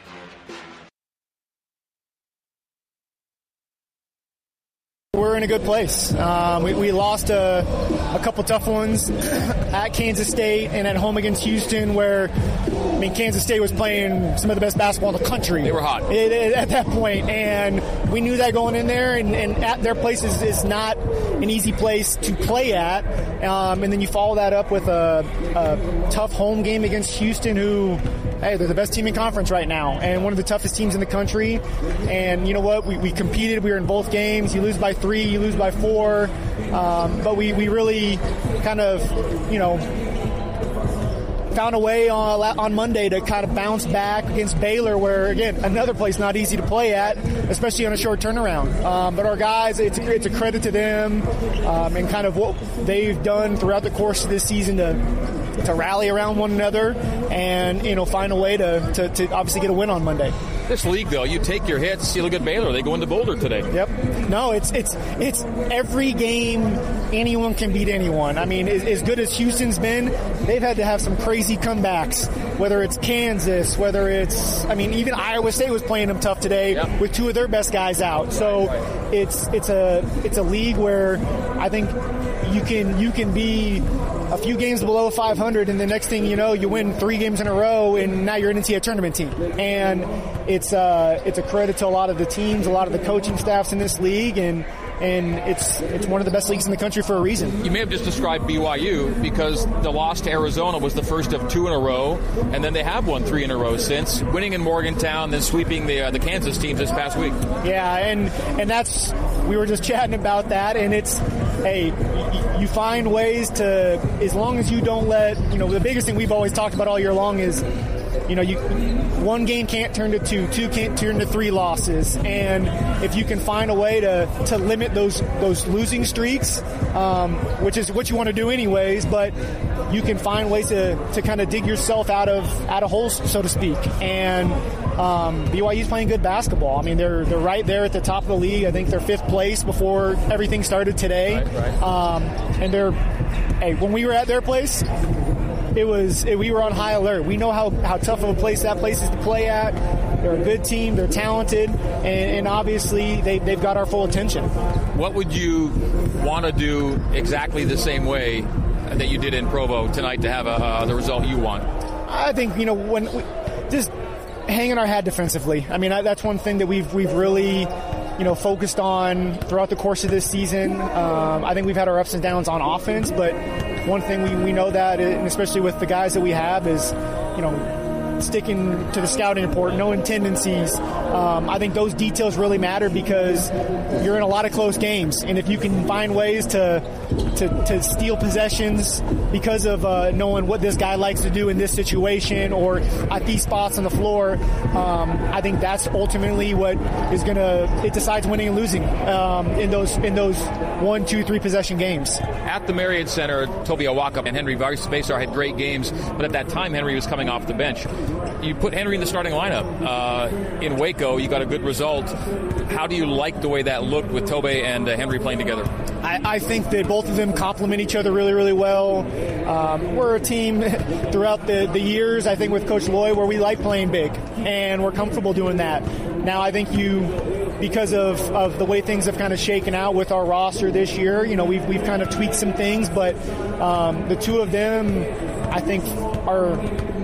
We're in a good place. Um, we, we lost a, a couple tough ones at Kansas State and at home against Houston, where, I mean, Kansas State was playing some of the best basketball in the country. They were hot. It, it, at that point, and we knew that going in there, and, and at their place is, is not an easy place to play at. Um, and then you follow that up with a, a tough home game against Houston, who, hey, they're the best team in conference right now and one of the toughest teams in the country. And you know what? We, we competed. We were in both games. You lose by three, you lose by four. Um, but we, we really kind of, you know, found a way on, on Monday to kind of bounce back against Baylor, where, again, another place not easy to play at, especially on a short turnaround. Um, but our guys, it's, it's a credit to them um, and kind of what they've done throughout the course of this season to to rally around one another and, you know, find a way to, to, to obviously get a win on Monday. This league, though, you take your hits. You look at Baylor. They go into Boulder today. Yep. No, it's it's it's every game anyone can beat anyone. I mean, as, as good as Houston's been, they've had to have some crazy comebacks, whether it's Kansas, whether it's, I mean, even Iowa State was playing them tough today yep. with two of their best guys out. So right, right. it's it's a it's a league where I think you can you can be a few games below five hundred, and the next thing you know, you win three games in a row, and now you're an N C double A tournament team. And it's uh, it's a credit to a lot of the teams, a lot of the coaching staffs in this league, and and it's it's one of the best leagues in the country for a reason. You may have just described B Y U because the loss to Arizona was the first of two in a row, and then they have won three in a row since, winning in Morgantown, then sweeping the uh, the Kansas teams this past week. Yeah, and and that's, we were just chatting about that, and it's, hey, you find ways to, as long as you don't let, you know, the biggest thing we've always talked about all year long is, you know, you one game can't turn to two, two can't turn to three losses, and if you can find a way to, to limit those those losing streaks, um, which is what you want to do anyways, but you can find ways to, to kind of dig yourself out of out of holes, so to speak. And um, B Y U's playing good basketball. I mean, they're they're right there at the top of the league. I think they're fifth place before everything started today. Right, right. Um, and they're, hey, when we were at their place, it was it, we were on high alert. We know how, how tough of a place that place is to play at. They're a good team. They're talented, and, and obviously they, they've got our full attention. What would you want to do exactly the same way that you did in Provo tonight to have a, uh, the result you want? I think, you know, when we, just hanging our hat defensively. I mean, I, that's one thing that we've we've really you know, focused on throughout the course of this season. Um, I think we've had our ups and downs on offense, but one thing we, we know that, and especially with the guys that we have, is, you know, sticking to the scouting report, knowing tendencies. Um, I think those details really matter because you're in a lot of close games, and if you can find ways to to, to steal possessions because of uh, knowing what this guy likes to do in this situation or at these spots on the floor, um, I think that's ultimately what is going to it decides winning and losing um, in those in those one, two, three possession games. At the Marriott Center, Toby Awaka and Henry Vasar had great games, but at that time Henry was coming off the bench. You put Henry in the starting lineup uh, in Waco. You got a good result. How do you like the way that looked with Tobe and uh, Henry playing together? I, I think that both of them complement each other really, really well. Um, we're a team throughout the, the years, I think, with Coach Loy, where we like playing big, and we're comfortable doing that. Now, I think you, because of, of the way things have kind of shaken out with our roster this year, you know, we've we've kind of tweaked some things, but um, the two of them, I think, are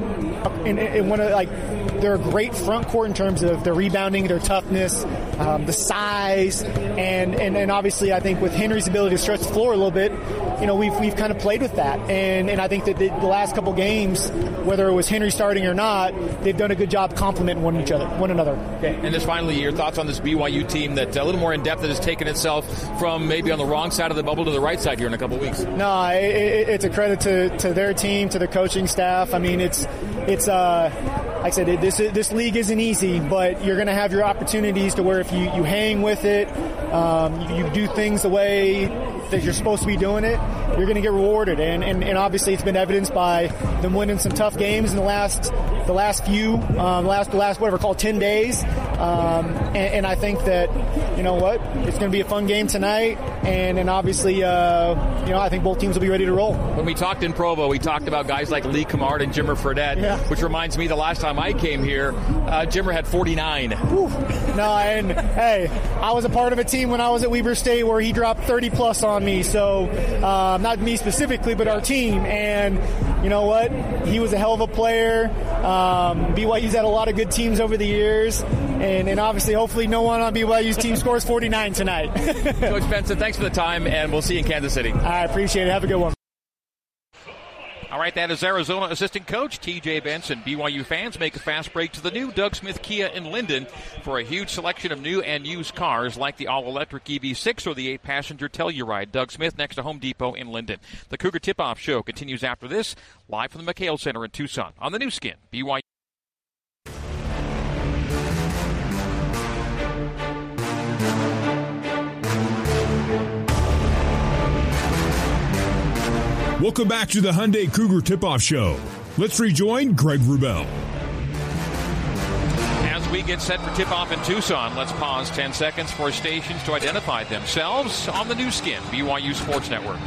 in, in one of like they're a great front court in terms of their rebounding, their toughness, um, the size, and, and and obviously I think with Henry's ability to stretch the floor a little bit, you know, we've we've kind of played with that, and and I think that the, the last couple games, whether it was Henry starting or not, they've done a good job complimenting one each other, one another. Okay. And just finally, your thoughts on this B Y U team that a little more in depth that has taken itself from maybe on the wrong side of the bubble to the right side here in a couple of weeks. No, it, it, it's a credit to, to their team, to the coaching staff. I mean, it's it's uh, like I said, it, this this league isn't easy, but you're going to have your opportunities to where if you, you hang with it, um, you, you do things the way that you're supposed to be doing it, you're going to get rewarded. And, and, and obviously it's been evidenced by them winning some tough games in the last the last few, um, last the last whatever called ten days. Um, and, and I think that, you know what, it's going to be a fun game tonight. And, and obviously, uh, you know, I think both teams will be ready to roll. When we talked in Provo, we talked about guys like Lee Camard and Jimmer Fredette, yeah. which reminds me the last time I came here, uh, Jimmer had forty-nine. Whew. No, and hey, I was a part of a team when I was at Weber State where he dropped thirty plus on me. So, um, not me specifically, but our team. And you know what? He was a hell of a player. Um, B Y U's had a lot of good teams over the years. And, and obviously, hopefully, no one on B Y U's team scores forty-nine tonight. Coach Benson, thanks for the time, and we'll see you in Kansas City. I appreciate it. Have a good one. All right, that is Arizona assistant coach T J Benson. B Y U fans make a fast break to the new Doug Smith Kia in Linden for a huge selection of new and used cars like the all-electric E V six or the eight-passenger Telluride. Doug Smith next to Home Depot in Linden. The Cougar Tip-Off Show continues after this, live from the McHale Center in Tucson on the new skin, B Y U. Welcome back to the Hyundai Cougar Tip-Off Show. Let's rejoin Greg Wrubell. As we get set for tip-off in Tucson, let's pause ten seconds for stations to identify themselves on the new skin, B Y U Sports Network.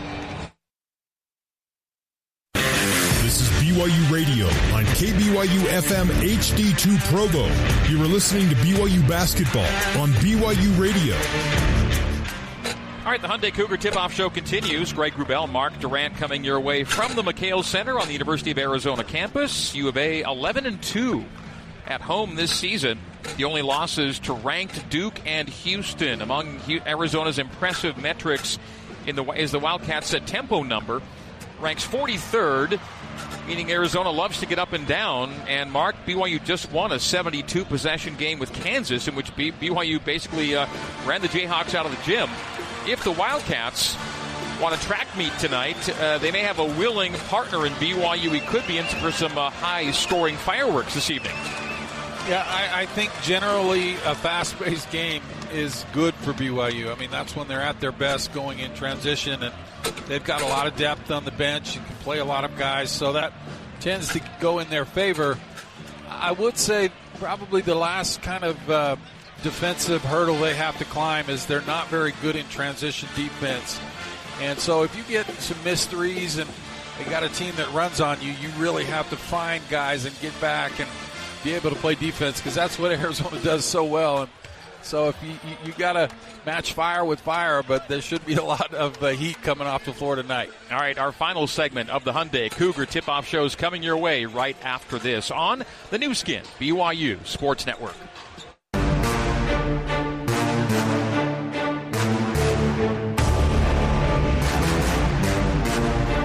This is B Y U Radio on K B Y U F M H D two Provo. You are listening to B Y U Basketball on B Y U Radio. All right, the Hyundai Cougar Tip-Off Show continues. Greg Wrubell, Mark Durant coming your way from the McHale Center on the University of Arizona campus. U of A eleven and two at home this season. The only losses to ranked Duke and Houston. Among Arizona's impressive metrics in the is the Wildcats' tempo number. Ranks forty-third, meaning Arizona loves to get up and down. And Mark, B Y U just won a seventy-two possession game with Kansas, in which B Y U basically uh, ran the Jayhawks out of the gym. If the Wildcats want a track meet tonight, uh, they may have a willing partner in B Y U. He could be in for some uh, high-scoring fireworks this evening. Yeah, I, I think generally a fast-paced game is good for B Y U. I mean, that's when they're at their best going in transition, and they've got a lot of depth on the bench and can play a lot of guys, so that tends to go in their favor. I would say probably the last kind of uh, defensive hurdle they have to climb is they're not very good in transition defense. And so if you get some missed threes and they got a team that runs on you, you really have to find guys and get back and be able to play defense, because that's what Arizona does so well. And so if you, you, you got to match fire with fire, but there should be a lot of uh, heat coming off the floor tonight. All right, our final segment of the Hyundai Cougar Tip-Off Show is coming your way right after this on the new skin, B Y U Sports Network.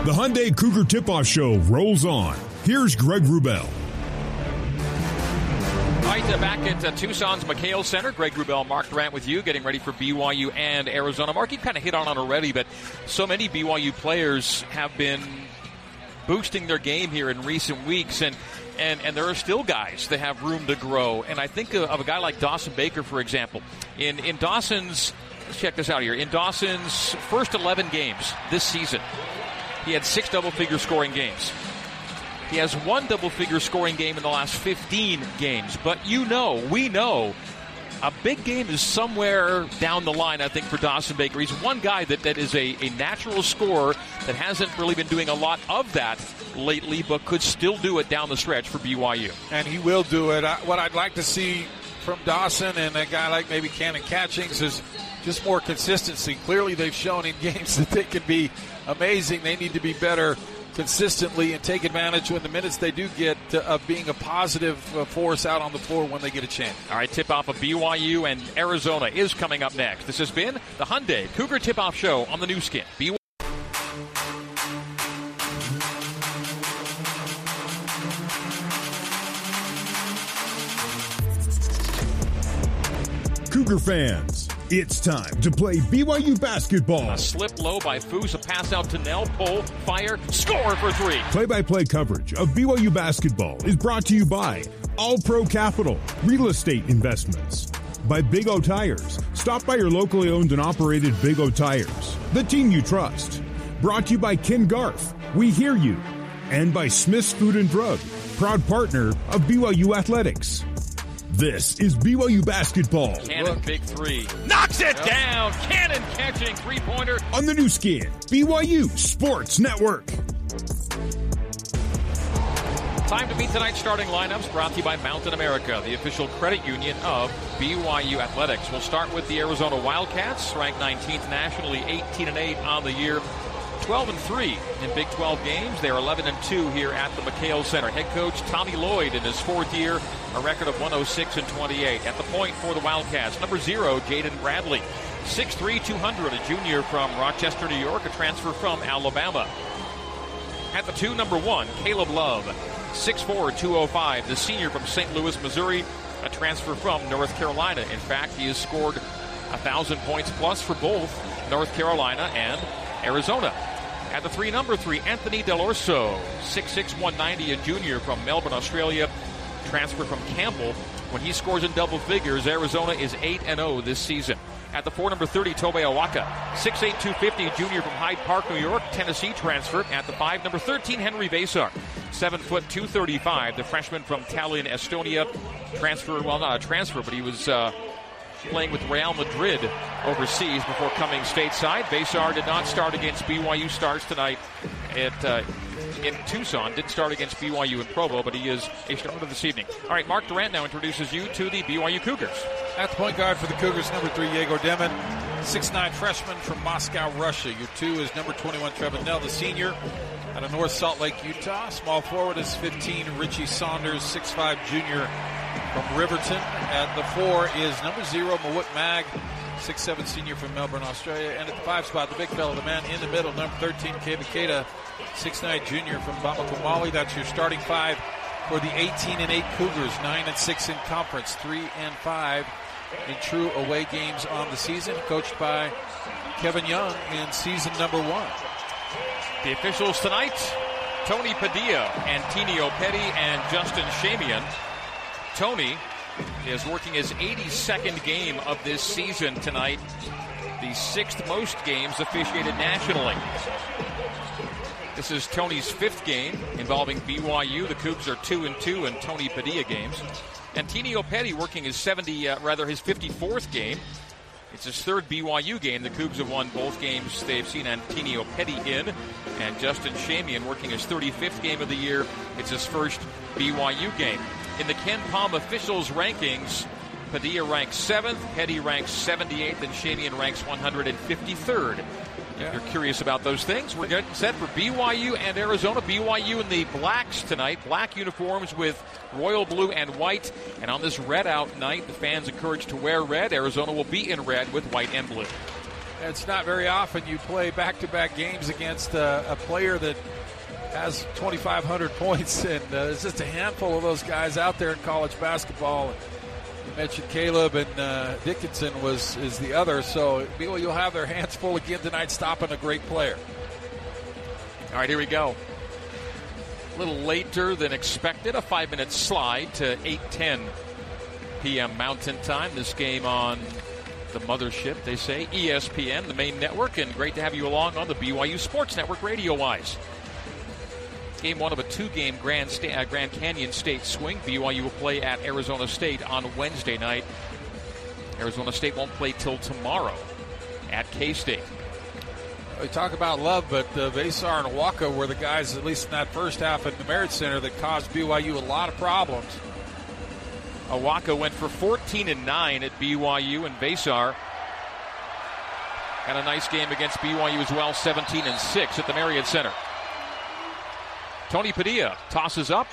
The Hyundai Cougar Tip-Off Show rolls on. Here's Greg Wrubell. All right, uh, back at uh, Tucson's McHale Center. Greg Wrubell, Mark Durant with you, getting ready for B Y U and Arizona. Mark, you kind of hit on it already, but so many B Y U players have been boosting their game here in recent weeks, and And, and there are still guys that have room to grow. And I think of, of a guy like Dawson Baker, for example. In in Dawson's, let's check this out here. In Dawson's first eleven games this season, he had six double-figure scoring games. He has one double-figure scoring game in the last fifteen games. But you know, we know, a big game is somewhere down the line, I think, for Dawson Baker. He's one guy that, that is a, a natural scorer that hasn't really been doing a lot of that lately, but could still do it down the stretch for B Y U. And he will do it. I, what I'd like to see from Dawson and a guy like maybe Cannon Catchings is just more consistency. Clearly they've shown in games that they can be amazing. They need to be better consistently and take advantage when the minutes they do get uh, of being a positive uh, force out on the floor when they get a chance. All right, tip-off of B Y U and Arizona is coming up next. This has been the Hyundai Cougar Tip-Off Show on the new skin. B Y U. Cougar fans, it's time to play B Y U basketball. A slip low by Foose, a pass out to Nell, pull, fire, score for three. Play-by-play coverage of B Y U basketball is brought to you by All Pro Capital, Real Estate Investments, by Big O Tires. Stop by your locally owned and operated Big O Tires, the team you trust. Brought to you by Ken Garff, we hear you. And by Smith's Food and Drug, proud partner of B Y U Athletics. This is B Y U basketball. Cannon, big three. Knocks it yep. down. Cannon catching three-pointer. On the new skin, B Y U Sports Network. Time to meet tonight's starting lineups, brought to you by Mountain America, the official credit union of B Y U Athletics. We'll start with the Arizona Wildcats, ranked nineteenth nationally, eighteen and eight on the year. twelve and three in Big twelve games. They are eleven and two here at the McHale Center. Head coach Tommy Lloyd in his fourth year, a record of one oh six and twenty-eight. At the point for the Wildcats, number zero, Jaden Bradley, six three, two hundred, a junior from Rochester, New York, a transfer from Alabama. At the two, number one, Caleb Love, six four, two oh five, the senior from Saint Louis, Missouri, a transfer from North Carolina. In fact, he has scored one thousand points plus for both North Carolina and Arizona. At the three, number three, Anthony Delorso, six six, one ninety, a junior from Melbourne, Australia, transfer from Campbell. When he scores in double figures, Arizona is eight and oh this season. At the four, number thirty, Tobe Awaka, six eight, two fifty, a junior from Hyde Park, New York, Tennessee transfer. At the five, number thirteen, Henry Vesar, seven foot, two thirty-five, the freshman from Tallinn, Estonia, transfer, well, not a transfer, but he was uh, playing with Real Madrid overseas before coming stateside. Vesar did not start against B Y U, starts tonight at uh, in Tucson. Didn't start against B Y U in Provo, but he is a starter this evening. All right, Mark Durant now introduces you to the B Y U Cougars. At the point guard for the Cougars, number three, Yegor Demin, six nine freshman from Moscow, Russia. Your two is number twenty-one, Trevin Nell, the senior out of North Salt Lake, Utah. Small forward is fifteen, Richie Saunders, six five, junior from Riverton. At the four is number zero, Mawut Mag, six seven, senior from Melbourne, Australia. And at the five spot, the big fella, the man in the middle, number thirteen, Keva Keita, six nine, junior from Bamako, Mali. That's your starting five for the eighteen and eight Cougars, nine and six in conference, three and five in true away games on the season, coached by Kevin Young in season number one. The officials tonight, Tony Padilla, Antonio Petty, and Justin Shamian. Tony is working his eighty-second game of this season tonight, the sixth most games officiated nationally. This is Tony's fifth game involving B Y U. The Cougs are two and two in Tony Padilla games. Antonio Petty working his seventy, uh, rather his fifty-fourth game. It's his third B Y U game. The Cougs have won both games they've seen Antonio Petty in. And Justin Shamian working his thirty-fifth game of the year. It's his first B Y U game. In the Ken Palm officials rankings, Padilla ranks seventh, Petty ranks seventy-eighth, and Shamian ranks one hundred fifty-third. Yeah. If you're curious about those things, we're getting set for B Y U and Arizona. B Y U in the blacks tonight, black uniforms with royal blue and white. And on this red out night, the fans encouraged to wear red. Arizona will be in red with white and blue. It's not very often you play back-to-back games against uh, a player that has twenty-five hundred points, and uh, there's just a handful of those guys out there in college basketball. You mentioned Caleb, and uh, Dickinson was is the other, so you'll have their hands full again tonight stopping a great player. All right, here we go. A little later than expected, a five-minute slide to eight ten p.m. Mountain Time. This game on the mothership, they say, E S P N, the main network, and great to have you along on the B Y U Sports Network radio-wise. Game one of a two-game Grand, Sta- uh, Grand Canyon State swing. B Y U will play at Arizona State on Wednesday night. Arizona State won't play till tomorrow at K-State. We talk about love, but uh, Vasar and Awaka were the guys, at least in that first half at the Marriott Center, that caused B Y U a lot of problems. Awaka went for fourteen and nine at B Y U, and Vasar had a nice game against B Y U as well, seventeen and six at the Marriott Center. Tony Padilla tosses up.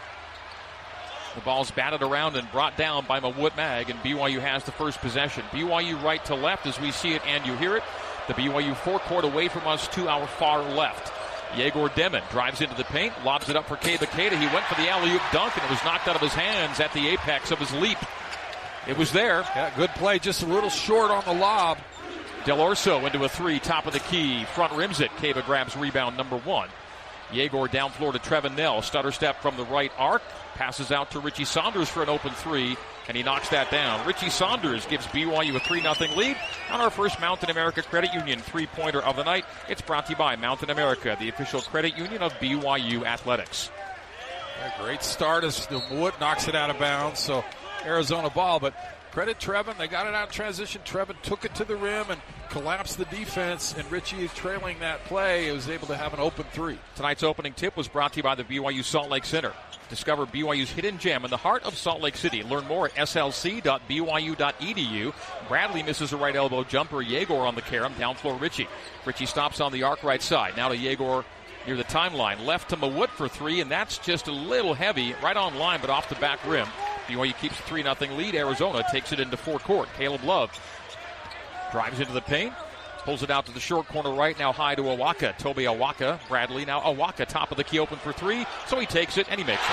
The ball's batted around and brought down by Mawut Mag, and B Y U has the first possession. B Y U right to left as we see it and you hear it. The B Y U forecourt away from us to our far left. Yegor Demon drives into the paint, lobs it up for Keba Keita. He went for the alley-oop dunk, and it was knocked out of his hands at the apex of his leap. It was there. Yeah, good play, just a little short on the lob. Del Orso into a three, top of the key. Front rims it. Keba grabs rebound number one. Yegor down floor to Trevin Nell. Stutter step from the right arc. Passes out to Richie Saunders for an open three, and he knocks that down. Richie Saunders gives B Y U a three nothing lead on our first Mountain America Credit Union three-pointer of the night. It's brought to you by Mountain America, the official credit union of B Y U Athletics. A great start as Mawut knocks it out of bounds, so Arizona ball, but credit Trevin. They got it out in transition. Trevin took it to the rim and collapsed the defense, and Richie, trailing that play, was able to have an open three. Tonight's opening tip was brought to you by the B Y U Salt Lake Center. Discover B Y U's hidden gem in the heart of Salt Lake City. Learn more at S L C dot B Y U dot E D U. Bradley misses a right elbow jumper. Yegor on the carom. Down floor Richie. Richie stops on the arc right side. Now to Yegor near the timeline. Left to Mawut for three, and that's just a little heavy. Right on line, but off the back rim. B Y U keeps a three nothing lead. Arizona takes it into forecourt. Caleb Love drives into the paint. Pulls it out to the short corner right, now high to Awaka. Toby Awaka, Bradley, now Awaka, top of the key, open for three. So he takes it, and he makes it.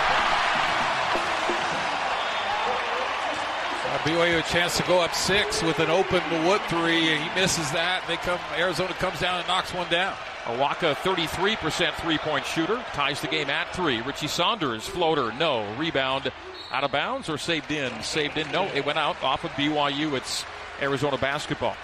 Uh, B Y U a chance to go up six with an open Mawut three, and he misses that. They come. Arizona comes down and knocks one down. Awaka, thirty-three percent three-point shooter, ties the game at three. Richie Saunders, floater, no. Rebound out of bounds or saved in? Saved in, no. It went out off of B Y U. It's Arizona basketball.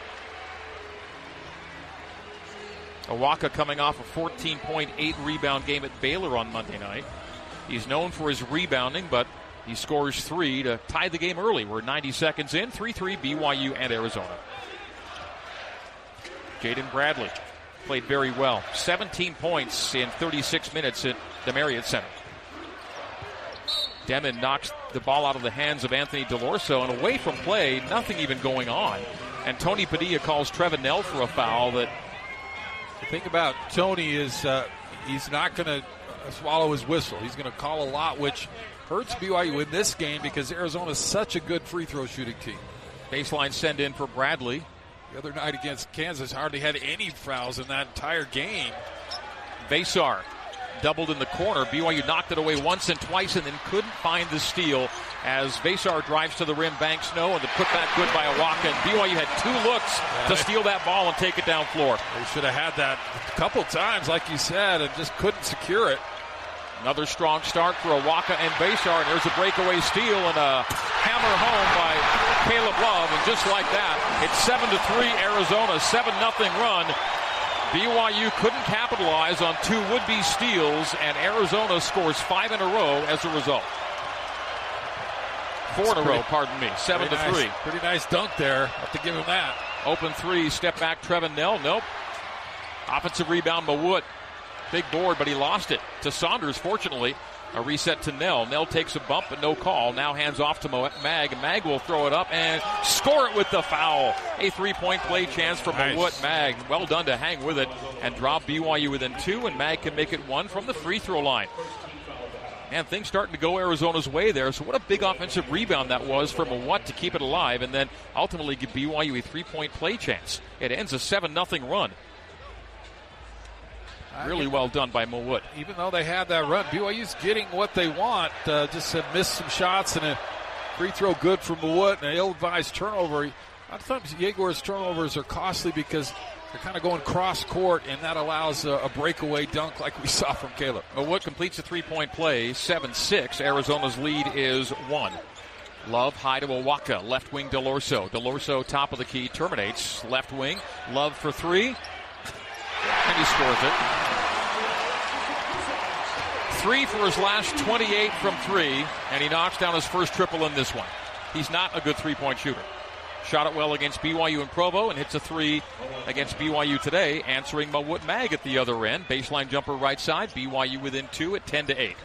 Awaka coming off a fourteen point eight rebound game at Baylor on Monday night. He's known for his rebounding, but he scores three to tie the game early. We're ninety seconds in, three three B Y U and Arizona. Jaden Bradley played very well. seventeen points in thirty-six minutes at the Marriott Center. Demon knocks the ball out of the hands of Anthony Del Orso, and away from play, nothing even going on. And Tony Padilla calls Trevin Nell for a foul that... The thing about Tony is uh, he's not going to swallow his whistle. He's going to call a lot, which hurts B Y U in this game because Arizona is such a good free throw shooting team. Baseline send in for Bradley. The other night against Kansas, hardly had any fouls in that entire game. Vasar doubled in the corner. B Y U knocked it away once and twice and then couldn't find the steal as Vasar drives to the rim, banks no, and the putback good by Awaka. And B Y U had two looks yeah, to steal that ball and take it down floor. They should have had that a couple times, like you said, and just couldn't secure it. Another strong start for Awaka and Vasar, and there's a breakaway steal and a hammer home by Caleb Love. And just like that, it's seven to three Arizona, seven nothing run. B Y U couldn't capitalize on two would-be steals, and Arizona scores five in a row as a result. Four That's in a pretty, row, pardon me. Seven to nice, three. Pretty nice dunk there. Have to give him that. Open three, step back, Trevin Nell. Nope. Offensive rebound, Mawut. Big board, but he lost it to Saunders, fortunately. A reset to Nell. Nell takes a bump, but no call. Now hands off to Mag. Mag will throw it up and score it with the foul. A three-point play chance for nice. Mawut Mag. Well done to hang with it and drop B Y U within two, and Mag can make it one from the free throw line. And things starting to go Arizona's way there. So what a big offensive rebound that was from Mawut to keep it alive and then ultimately give B Y U a three-point play chance. It ends a seven nothing run. Really well done by Mawut. Even though they had that run, B Y U's getting what they want. Uh, just have missed some shots and a free throw good for Mawut and an ill-advised turnover. A lot of times Yegor's turnovers are costly because they're kind of going cross-court, and that allows a, a breakaway dunk like we saw from Caleb. Mawut completes a three-point play, seven six. Arizona's lead is one. Love high to Owaka, left wing Delorso. Delorso, top of the key, terminates. Left wing, Love for three, and he scores it. Three for his last twenty-eight from three, and he knocks down his first triple in this one. He's not a good three-point shooter. Shot it well against B Y U in Provo and hits a three against B Y U today, answering Mawut Mag at the other end. Baseline jumper right side, B Y U within two at ten to eight.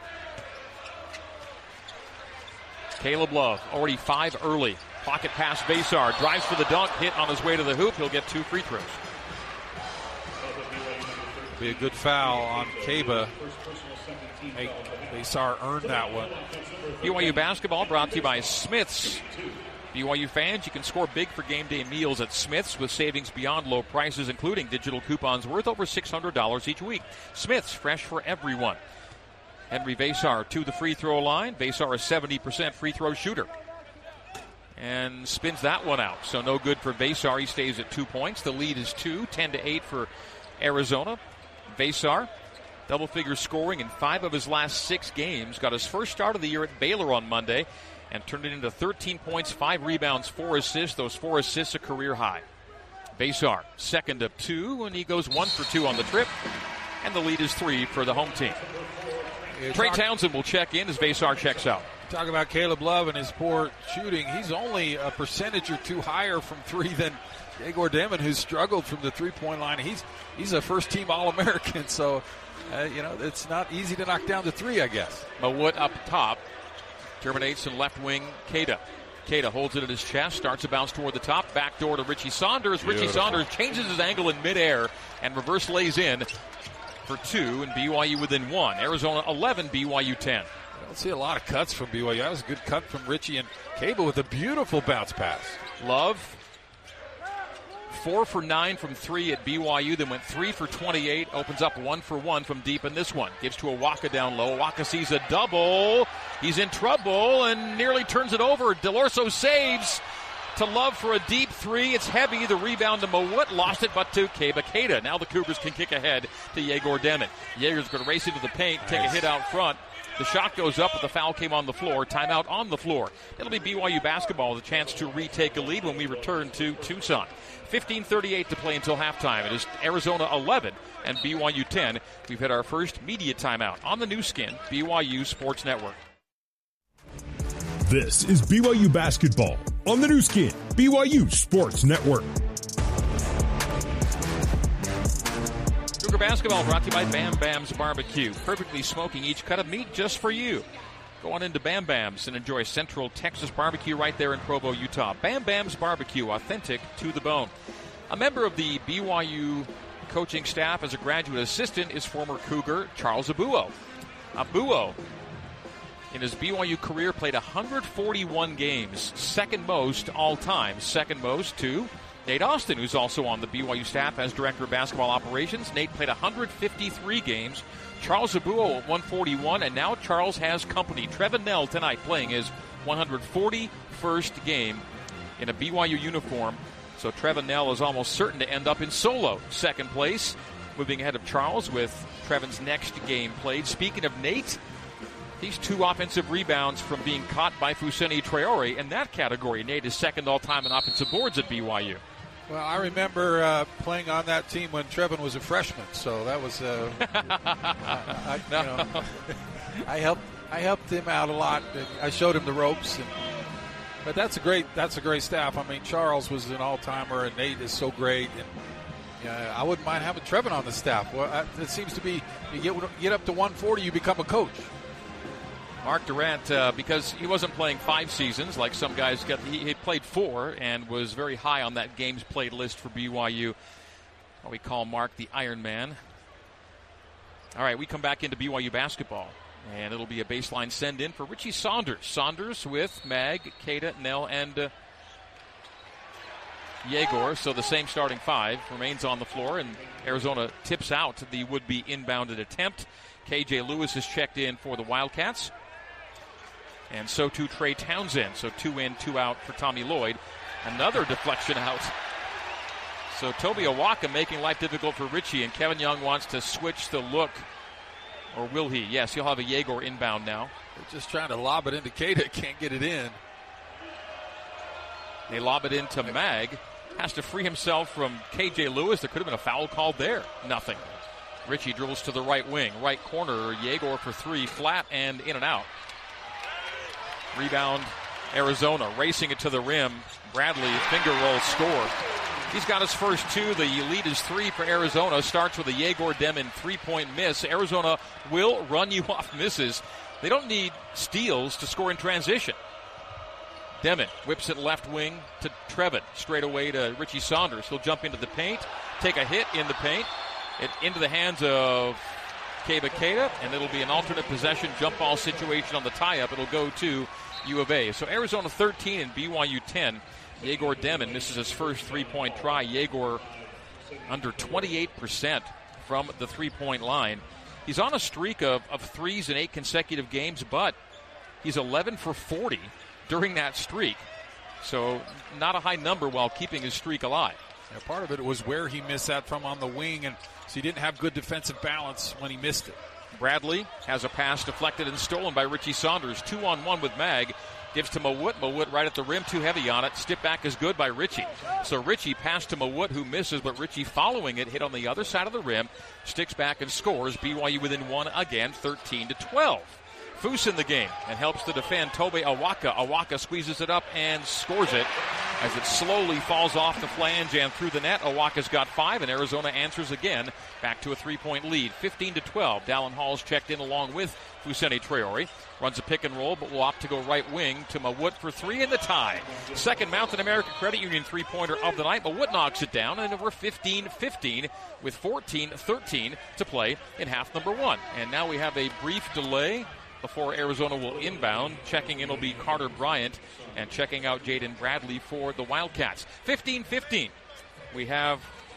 Caleb Love, already five early. Pocket pass Basar, drives for the dunk, hit on his way to the hoop. He'll get two free throws. Be a good foul on Kaba. Hey, Basar earned that one. B Y U basketball brought to you by Smith's. B Y U fans, you can score big for game day meals at Smith's with savings beyond low prices, including digital coupons worth over six hundred dollars each week. Smith's, fresh for everyone. Henry Basar to the free throw line. Basar, a seventy percent free throw shooter. And spins that one out. So no good for Basar. He stays at two points. The lead is two, ten to eight for Arizona. Basar, double figure scoring in five of his last six games. Got his first start of the year at Baylor on Monday and turned it into thirteen points, five rebounds, four assists. Those four assists a career high. Basar, second of two, and he goes one for two on the trip. And the lead is three for the home team. You're Trey talk- Townsend will check in as Basar checks out. Talk about Caleb Love and his poor shooting. He's only a percentage or two higher from three than Yegor Demon, who's struggled from the three-point line. He's he's a first-team All-American, so uh, you know it's not easy to knock down the three, I guess. Mawut up top. Terminates in left wing, Keita. Keita holds it at his chest, starts a bounce toward the top, back door to Richie Saunders. Beautiful. Richie Saunders changes his angle in midair and reverse lays in for two, and B Y U within one. Arizona eleven, B Y U ten. I don't see a lot of cuts from B Y U. That was a good cut from Richie, and Cable with a beautiful bounce pass. Love, four for nine from three at B Y U, then went three for twenty-eight, opens up one for one from deep in this one. Gives to Owaka down low. Owaka sees a double. He's in trouble and nearly turns it over. Delorso saves to Love for a deep three. It's heavy. The rebound to Mawut. Lost it, but to Keba Keita. Now the Cougars can kick ahead to Yegor Demit. Yegor's going to race into the paint, take nice. a hit out front. The shot goes up, but the foul came on the floor. Timeout on the floor. It'll be B Y U basketball with a chance to retake a lead when we return to Tucson. fifteen thirty-eight to play until halftime. It is Arizona eleven and B Y U ten. We've had our first media timeout on the new skin, B Y U Sports Network. This is B Y U basketball on the new skin, B Y U Sports Network. Cougar basketball brought to you by Bam Bam's Barbecue. Perfectly smoking each cut of meat just for you. Go on into Bam Bam's and enjoy Central Texas barbecue right there in Provo, Utah. Bam Bam's Barbecue, authentic to the bone. A member of the B Y U coaching staff as a graduate assistant is former Cougar Charles Abuo. Abuo, in his B Y U career, played one hundred forty-one games, second most all time, second most to Nate Austin, who's also on the B Y U staff as Director of Basketball Operations. Nate played one hundred fifty-three games. Charles Abuo at one forty-one, and now Charles has company. Trevin Nell tonight playing his one hundred forty-first game in a B Y U uniform. So Trevin Nell is almost certain to end up in solo second place, moving ahead of Charles with Trevin's next game played. Speaking of Nate, these two offensive rebounds from being caught by Fousseyni Traore in that category. Nate is second all-time in offensive boards at B Y U. Well, I remember uh, playing on that team when Trevin was a freshman, so that was, uh, I, I, you know, I helped I helped him out a lot. I showed him the ropes, and, but that's a great that's a great staff. I mean, Charles was an all-timer, and Nate is so great, and yeah, I wouldn't mind having Trevin on the staff. Well, I, it seems to be you get get up to one forty, you become a coach. Mark Durant, uh, because he wasn't playing five seasons like some guys got, he, he played four and was very high on that games played list for B Y U. We call Mark the Iron Man. All right, we come back into B Y U basketball. And it'll be a baseline send-in for Richie Saunders. Saunders with Mag, Keita, Nell, and uh, Yegor. So the same starting five remains on the floor, and Arizona tips out the would-be inbounded attempt. K J Lewis is checked in for the Wildcats. And so too Trey Townsend. So two in, two out for Tommy Lloyd. Another deflection out. So Toby Awaka making life difficult for Richie, and Kevin Young wants to switch the look. Or will he? Yes, he'll have a Yegor inbound now. They're just trying to lob it into Keita. Can't get it in. They lob it into Mag. Has to free himself from K J Lewis. There could have been a foul called there. Nothing. Richie dribbles to the right wing. Right corner. Yegor for three. Flat and in and out. Rebound Arizona. Racing it to the rim. Bradley finger roll score. He's got his first two. The lead is three for Arizona. Starts with a Yegor Demon three-point miss. Arizona will run you off misses. They don't need steals to score in transition. Demon whips it left wing to Trevin. Straight away to Richie Saunders. He'll jump into the paint, take a hit in the paint. It into the hands of Keba Keita, and it'll be an alternate possession jump ball situation on the tie-up. It'll go to U of A. So Arizona thirteen and B Y U ten. Yegor Demon misses his first three-point try. Yegor under twenty-eight percent from the three-point line. He's on a streak of, of threes in eight consecutive games, but he's eleven for forty during that streak. So not a high number while keeping his streak alive. Yeah, part of it was where he missed that from on the wing, and so he didn't have good defensive balance when he missed it. Bradley has a pass deflected and stolen by Richie Saunders. Two on one with Mag. Gives to Mawut. Mawut right at the rim, too heavy on it. Step back is good by Richie. So Richie passed to Mawut, who misses, but Richie following it, hit on the other side of the rim, sticks back and scores. B Y U within one again, thirteen to twelve. Foose in the game and helps to defend Tobe Awaka. Awaka squeezes it up and scores it as it slowly falls off the flange and through the net. Awaka's got five, and Arizona answers again, back to a three-point lead. fifteen to twelve. Dallin Hall's checked in along with Fousseyni Traore. Runs a pick and roll, but will opt to go right wing to Mawut for three in the tie. Second Mountain America Credit Union three-pointer of the night. Mawut knocks it down, and we're fifteen fifteen with fourteen thirteen to play in half number one. And now we have a brief delay before Arizona will inbound. Checking in will be Carter Bryant, and checking out Jaden Bradley for the Wildcats. fifteen fifteen. We have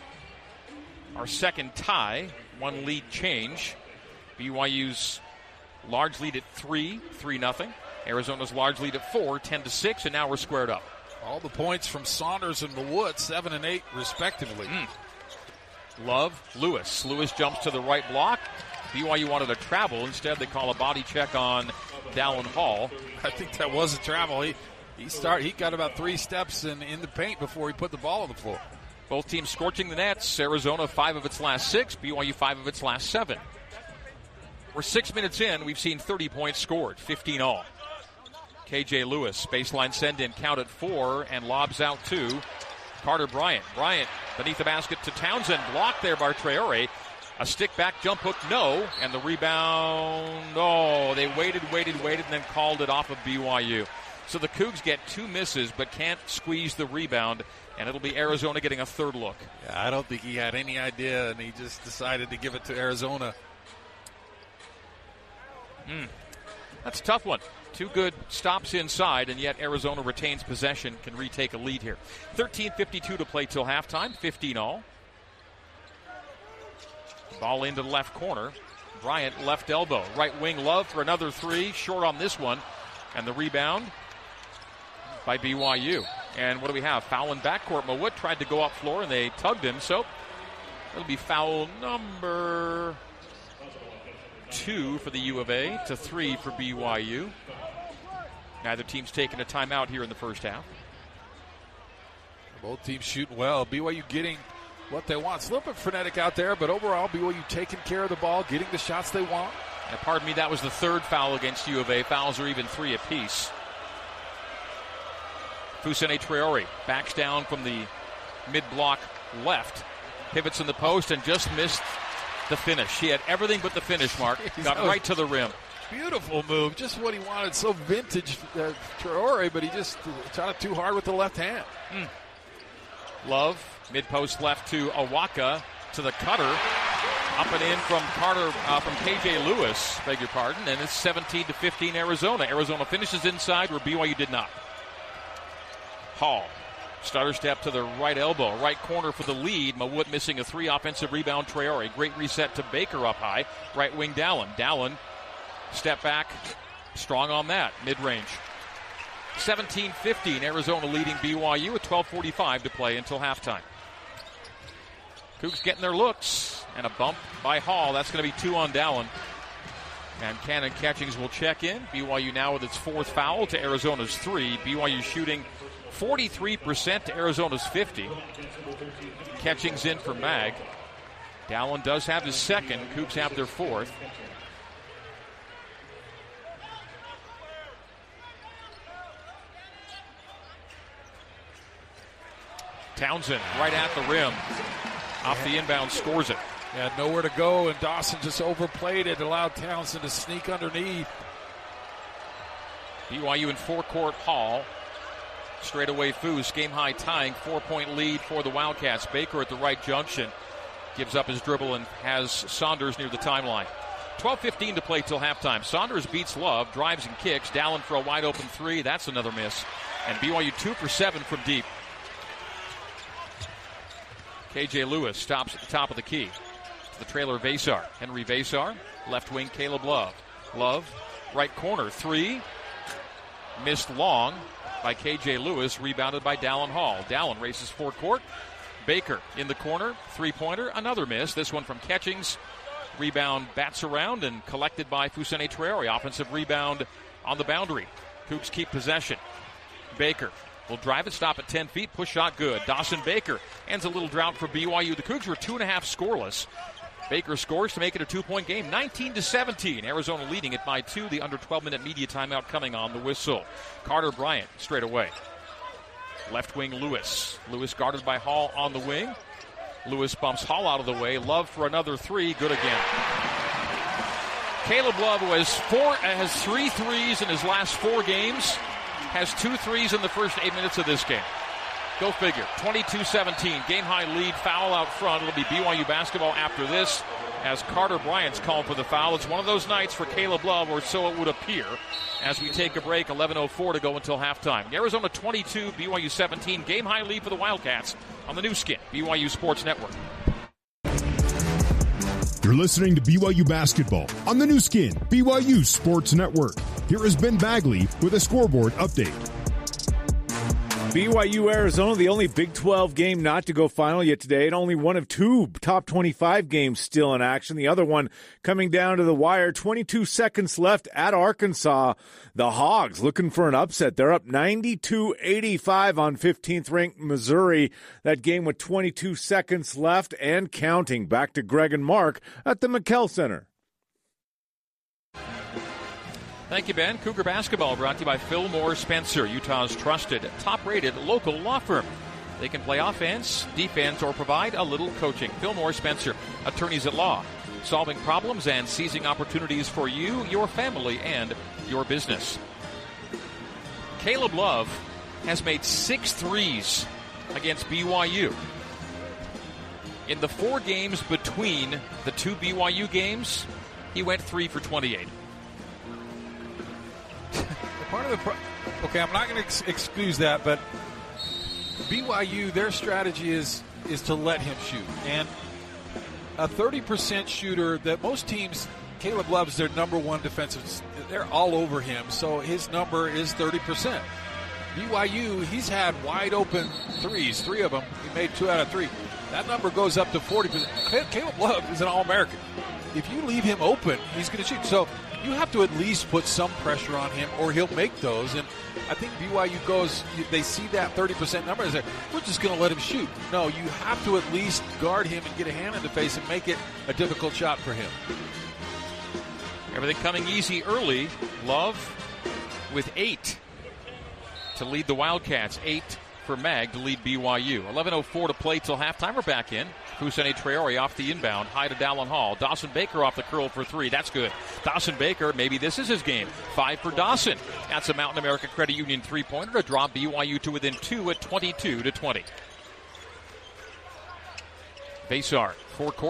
our second tie, one lead change. B Y U's large lead at three, three nothing. Arizona's large lead at four, ten to six, and now we're squared up. All the points from Saunders and Mawut, seven and eight respectively. Mm. Love, Lewis. Lewis jumps to the right block. B Y U wanted a travel. Instead, they call a body check on Dallin Hall. I think that was a travel. He he start he got about three steps in, in the paint before he put the ball on the floor. Both teams scorching the nets. Arizona five of its last six. B Y U five of its last seven. We're six minutes in. We've seen thirty points scored, fifteen all. K J Lewis, baseline send-in, count at four, and lobs out to Carter Bryant. Bryant beneath the basket to Townsend, blocked there by Traore. A stick-back jump hook, no, and the rebound, oh, they waited, waited, waited, and then called it off of B Y U. So the Cougs get two misses but can't squeeze the rebound, and it'll be Arizona getting a third look. Yeah, I don't think he had any idea, and he just decided to give it to Arizona. Mm. That's a tough one. Two good stops inside, and yet Arizona retains possession, can retake a lead here. thirteen fifty-two to play till halftime, fifteen all. Ball into the left corner. Bryant left elbow. Right wing, Love for another three. Short on this one. And the rebound by B Y U. And what do we have? Foul in backcourt. Mawut tried to go up floor, and they tugged him. So it'll be foul number two for the U of A to three for B Y U. Neither team's taking a timeout here in the first half. Both teams shooting well. B Y U getting what they want. It's a little bit frenetic out there, but overall, B Y U taking care of the ball, getting the shots they want. And pardon me, that was the third foul against U of A. Fouls are even three apiece. Fousseyni Traore backs down from the mid-block left, pivots in the post, and just missed the finish. He had everything but the finish, Mark. Got right to the rim. Beautiful move. Just what he wanted. So vintage uh, Traore, but he just shot it too hard with the left hand. Mm. Love, mid-post left to Awaka, to the cutter. Up and in from Carter, uh, from K J Lewis, beg your pardon, and it's seventeen to fifteen Arizona. Arizona finishes inside where B Y U did not. Hall, stutter step to the right elbow, right corner for the lead. Mawut missing a three, offensive rebound, Traore. Great reset to Baker up high, right wing Dallin. Dallin, step back, strong on that, mid-range. seventeen fifteen, Arizona leading B Y U with twelve forty-five to play until halftime. Cougs getting their looks, and a bump by Hall. That's going to be two on Dallin. And Cannon Catchings will check in. B Y U now with its fourth foul to Arizona's three. B Y U shooting forty-three percent to Arizona's fifty. Catchings in for Mag. Dallin does have his second. Cougs have their fourth. Townsend right at the rim. Off the inbound, scores it. Yeah, nowhere to go, and Dawson just overplayed it, allowed Townsend to sneak underneath. B Y U in forecourt. Hall. Straightaway Foos, game-high tying, four-point lead for the Wildcats. Baker at the right junction. Gives up his dribble and has Saunders near the timeline. twelve fifteen to play till halftime. Saunders beats Love, drives and kicks. Dallin for a wide-open three. That's another miss. And B Y U two for seven from deep. K J Lewis stops at the top of the key. To the trailer, Vesar. Henry Vesar. Left wing, Caleb Love. Love, right corner, three. Missed long by K J Lewis. Rebounded by Dallin Hall. Dallin races forecourt. Baker in the corner. Three-pointer. Another miss. This one from Catchings. Rebound bats around and collected by Fousseyni Traore. Offensive rebound on the boundary. Cougs keep possession. Baker will drive it, stop at ten feet, push shot good. Dawson Baker ends a little drought for B Y U. The Cougs were two and a half scoreless. Baker scores to make it a two-point game, nineteen to seventeen. Arizona leading it by two. The under twelve-minute media timeout coming on the whistle. Carter Bryant straight away. Left wing Lewis. Lewis guarded by Hall on the wing. Lewis bumps Hall out of the way. Love for another three. Good again. Caleb Love, who has four, has three threes in his last four games, has two threes in the first eight minutes of this game. Go figure. twenty-two seventeen. Game-high lead. Foul out front. It'll be B Y U basketball after this as Carter Bryant's called for the foul. It's one of those nights for Caleb Love, or so it would appear, as we take a break. eleven oh four to go until halftime. Arizona twenty-two, B Y U seventeen. Game-high lead for the Wildcats on the new skin, B Y U Sports Network. You're listening to B Y U basketball on the new skin, B Y U Sports Network. Here is Ben Bagley with a scoreboard update. B Y U Arizona, the only Big twelve game not to go final yet today, and only one of two top twenty-five games still in action. The other one coming down to the wire. twenty-two seconds left at Arkansas. The Hogs looking for an upset. They're up ninety-two eighty-five on fifteenth-ranked Missouri. That game with twenty-two seconds left and counting. Back to Greg and Mark at the McKell Center. Thank you, Ben. Cougar basketball brought to you by Fillmore Spencer, Utah's trusted, top-rated local law firm. They can play offense, defense, or provide a little coaching. Fillmore Spencer, attorneys at law, solving problems and seizing opportunities for you, your family, and your business. Caleb Love has made six threes against B Y U. In the four games between the two B Y U games, he went three for twenty-eight. Part of the pro- okay, I'm not going to ex- excuse that, but B Y U, their strategy is is to let him shoot, and a thirty percent shooter that most teams, Caleb Love's their number one defensive. They're all over him, so his number is thirty percent. B Y U, he's had wide open threes, three of them. He made two out of three. That number goes up to forty percent. Caleb Love is an All-American. If you leave him open, he's going to shoot. So you have to at least put some pressure on him, or he'll make those. And I think B Y U goes, they see that thirty percent number and say, we're just going to let him shoot. No, you have to at least guard him and get a hand in the face and make it a difficult shot for him. Everything coming easy early. Love with eight to lead the Wildcats. Eight for Mag to lead B Y U. eleven oh four to play till halftime. We're back in. Fousseyni Traore off the inbound. High to Dallin Hall. Dawson Baker off the curl for three. That's good. Dawson Baker, maybe this is his game. Five for Dawson. That's a Mountain America Credit Union three-pointer to drop B Y U to within two at twenty-two to twenty. Vesar, forecourt.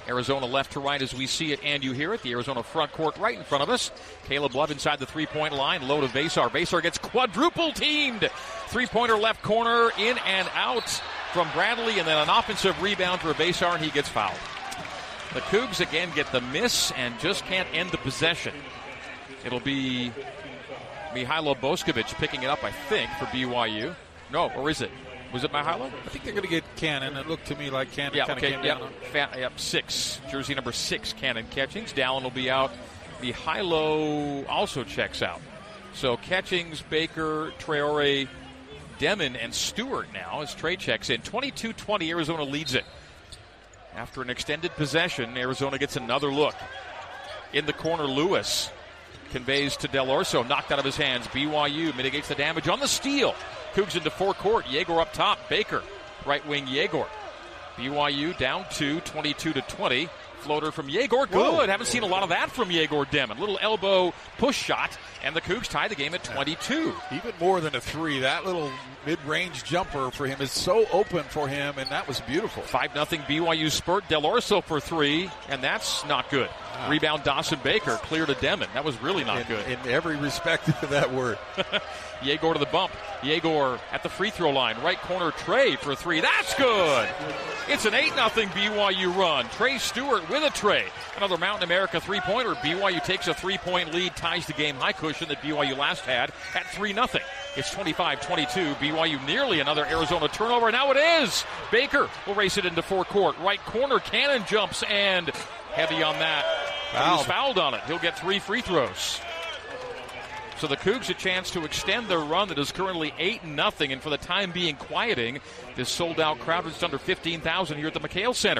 Arizona left to right as we see it and you hear it. The Arizona front court right in front of us. Caleb Love inside the three-point line. Low to Vesar. Vesar gets quadruple teamed. Three-pointer left corner, in and out from Bradley, and then an offensive rebound for Vesar, and he gets fouled. The Cougs again get the miss and just can't end the possession. It'll be Mihailo Boskovic picking it up, I think, for B Y U. No, or is it? Was it Mihailo? I think they're going to get Cannon. It looked to me like Cannon yeah, kind of okay, came yep, down. Fat, yep, six. Jersey number six, Cannon Catchings. Dallin will be out. Mihailo also checks out. So Catchings, Baker, Traore, Demon, and Stewart now as Trey checks in. twenty-two twenty, Arizona leads it. After an extended possession, Arizona gets another look. In the corner, Lewis conveys to Del Orso, knocked out of his hands. B Y U mitigates the damage on the steal. Cougs into forecourt. Yegor up top. Baker, right wing Yegor. B Y U down two, twenty-two to twenty. Floater from Yegor. Good. Whoa. Haven't seen a lot of that from Yegor Demon. Little elbow push shot, and the Cougs tie the game at twenty-two. Even more than a three. That little mid-range jumper for him is so open for him, and that was beautiful. five nothing B Y U spurt. Del Orso for three, and that's not good. Wow. Rebound Dawson Baker, clear to Demon. That was really not in, good. In every respect of that word. Yegor to the bump. Yegor at the free throw line. Right corner, Trey for three. That's good. It's an eight nothing B Y U run. Trey Stewart with a tray. Another Mountain America three-pointer. B Y U takes a three-point lead, ties the game high cushion that B Y U last had at three nothing. It's twenty-five twenty-two. B Y U nearly another Arizona turnover. Now it is. Baker will race it into forecourt. Right corner, Cannon jumps, and heavy on that. Fouled. He's fouled on it. He'll get three free throws. So the Cougs a chance to extend their run that is currently eight nothing, and for the time being quieting this sold-out crowd. Just under fifteen thousand here at the McHale Center.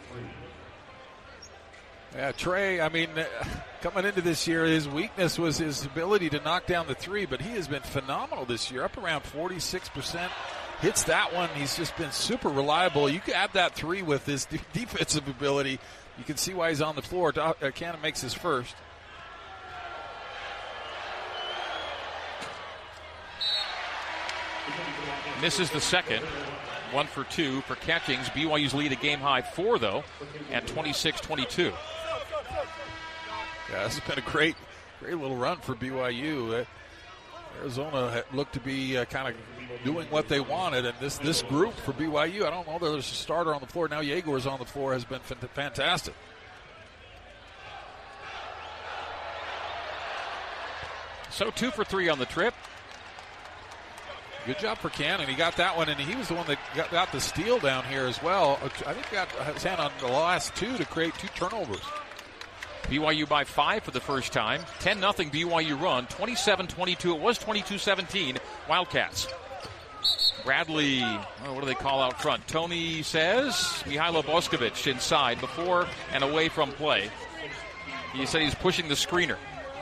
Yeah, Trey, I mean, uh, coming into this year, his weakness was his ability to knock down the three, but he has been phenomenal this year, up around forty-six percent. Hits that one. He's just been super reliable. You can add that three with his de- defensive ability. You can see why he's on the floor. Do- uh, Cannon makes his first. Misses the second. One for two for Catchings. B Y U's lead a game high four, though, at twenty-six twenty-two. Yeah, this has been a great, great little run for B Y U. Uh, Arizona looked to be uh, kind of doing what they wanted, and this this group for B Y U, I don't know that there's a starter on the floor. Now Yegor's on the floor, has been f- fantastic. So two for three on the trip. Good job for Cannon. He got that one, and he was the one that got, got the steal down here as well. I think he got his hand on the last two to create two turnovers. B Y U by five for the first time. ten nothing B Y U run. twenty-seven twenty-two. It was twenty-two seventeen. Wildcats. Bradley, oh, what do they call out front? Tony says Mihailo Boskovic inside before and away from play. He said he's pushing the screener.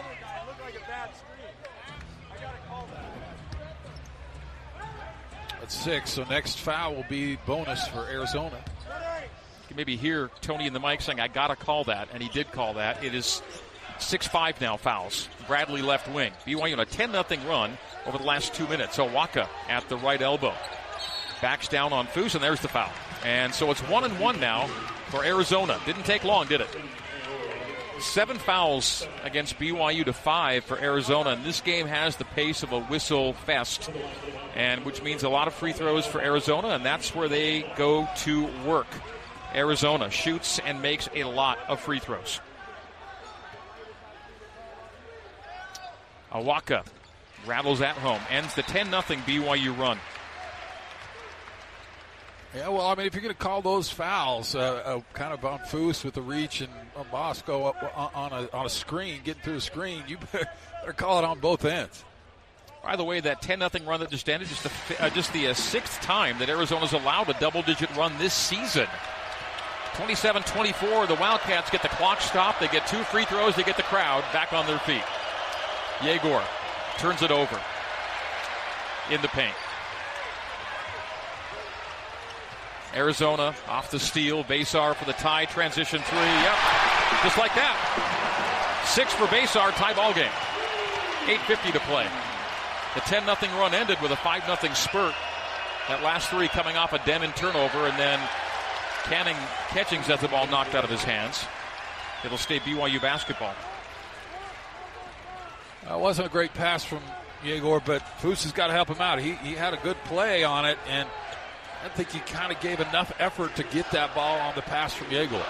That's six, so next foul will be bonus for Arizona. You can maybe hear Tony in the mic saying, I got to call that, and he did call that. It is six five now fouls. Bradley left wing. B Y U on a ten nothing run over the last two minutes. Owaka at the right elbow. Backs down on Foose, and there's the foul. And so it's one and one now for Arizona. Didn't take long, did it? Seven fouls against B Y U to five for Arizona, and this game has the pace of a whistle fest, and which means a lot of free throws for Arizona, and that's where they go to work. Arizona shoots and makes a lot of free throws. Owaka rattles at home, ends the ten nothing B Y U run. Yeah, well, I mean, if you're going to call those fouls, uh, uh, kind of on Foose with the reach and uh, Bosco up on a on a screen, getting through a screen, you better, better call it on both ends. By the way, that ten nothing run that just ended, just the, uh, just the uh, sixth time that Arizona's allowed a double-digit run this season. twenty-seven twenty-four, the Wildcats get the clock stopped. They get two free throws. They get the crowd back on their feet. Yegor turns it over in the paint. Arizona off the steal. Vesar for the tie. Transition three. Yep. Just like that. Six for Vesar. Tie ball game. eight fifty to play. The ten nothing run ended with a five nothing spurt. That last three coming off a Demon turnover, and then Cannon Catchings has the ball knocked out of his hands. It'll stay B Y U basketball. It wasn't a great pass from Yegor, but Foose has got to help him out. He, he had a good play on it, and I think he kind of gave enough effort to get that ball on the pass from Yegor.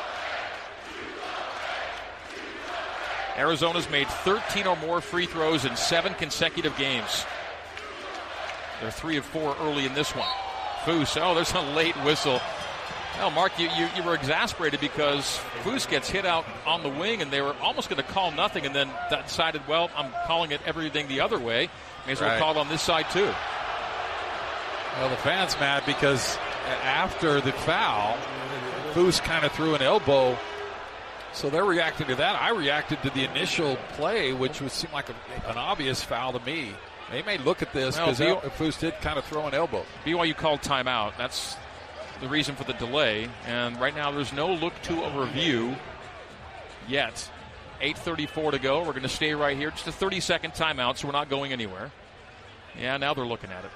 Arizona's made thirteen or more free throws in seven consecutive games. They're three of four early in this one. Foose, oh, there's a late whistle. Well, Mark, you, you, you were exasperated because Foose gets hit out on the wing, and they were almost going to call nothing, and then decided, well, I'm calling it everything the other way. May as well right. call it on this side, too. Well, the fans mad because after the foul, Foose kind of threw an elbow, so they're reacting to that. I reacted to the initial play, which would seem like a, an obvious foul to me. They may look at this because well, Foose did kind of throw an elbow. B Y U called timeout. That's the reason for the delay, and right now there's no look to a review yet. eight thirty-four to go. We're going to stay right here. Just a thirty-second timeout, so we're not going anywhere. Yeah, now they're looking at it.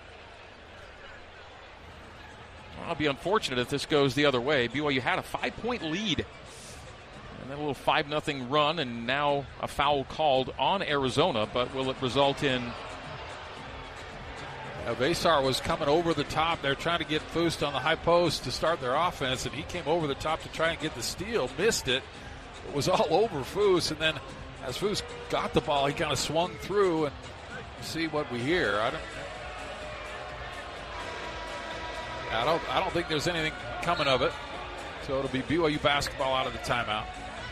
Well, it'll be unfortunate if this goes the other way. B Y U had a five-point lead. And then a little five nothing run, and now a foul called on Arizona, but will it result in... Uh, Vesar was coming over the top. They're trying to get Foose on the high post to start their offense, and he came over the top to try and get the steal. Missed it. It was all over Foose, and then as Foose got the ball, he kind of swung through, and see what we hear. I don't, I don't, I don't think there's anything coming of it. So it'll be B Y U basketball out of the timeout.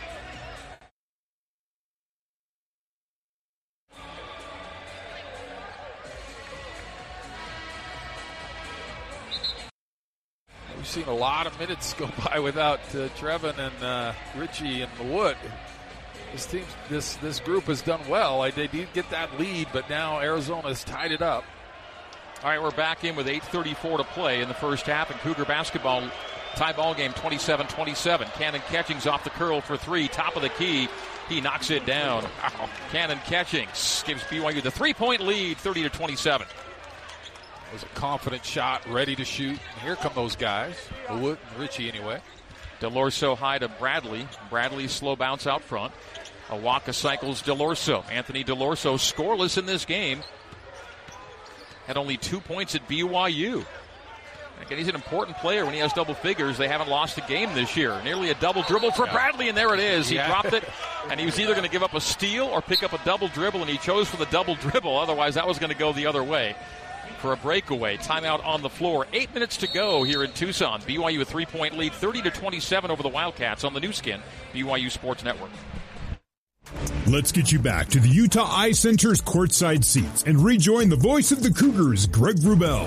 We've seen a lot of minutes go by without uh, Trevin and uh, Richie and Wood. This team, this this group has done well. Like, they did get that lead, but now Arizona's tied it up. All right, we're back in with eight thirty-four to play in the first half, and Cougar basketball tie ball game twenty-seven twenty-seven. Cannon Catchings off the curl for three, top of the key. He knocks it down. Wow. Cannon Catchings gives B Y U the three-point lead, thirty to twenty-seven. It was a confident shot, ready to shoot. And here come those guys, Wood and Richie anyway. DeLorso high to Bradley. Bradley slow bounce out front. Awaka cycles DeLorso. Anthony DeLorso scoreless in this game. Had only two points at B Y U. Again, he's an important player when he has double figures. They haven't lost a game this year. Nearly a double dribble for yeah. Bradley, and there it is. He yeah. dropped it, and he was either going to give up a steal or pick up a double dribble, and he chose for the double dribble. Otherwise, that was going to go the other way for a breakaway. Timeout on the floor. Eight minutes to go here in Tucson. B Y U a three-point lead, thirty to twenty-seven over the Wildcats on the new skin, B Y U Sports Network. Let's get you back to the Utah Eye Center's courtside seats and rejoin the voice of the Cougars, Greg Wrubell.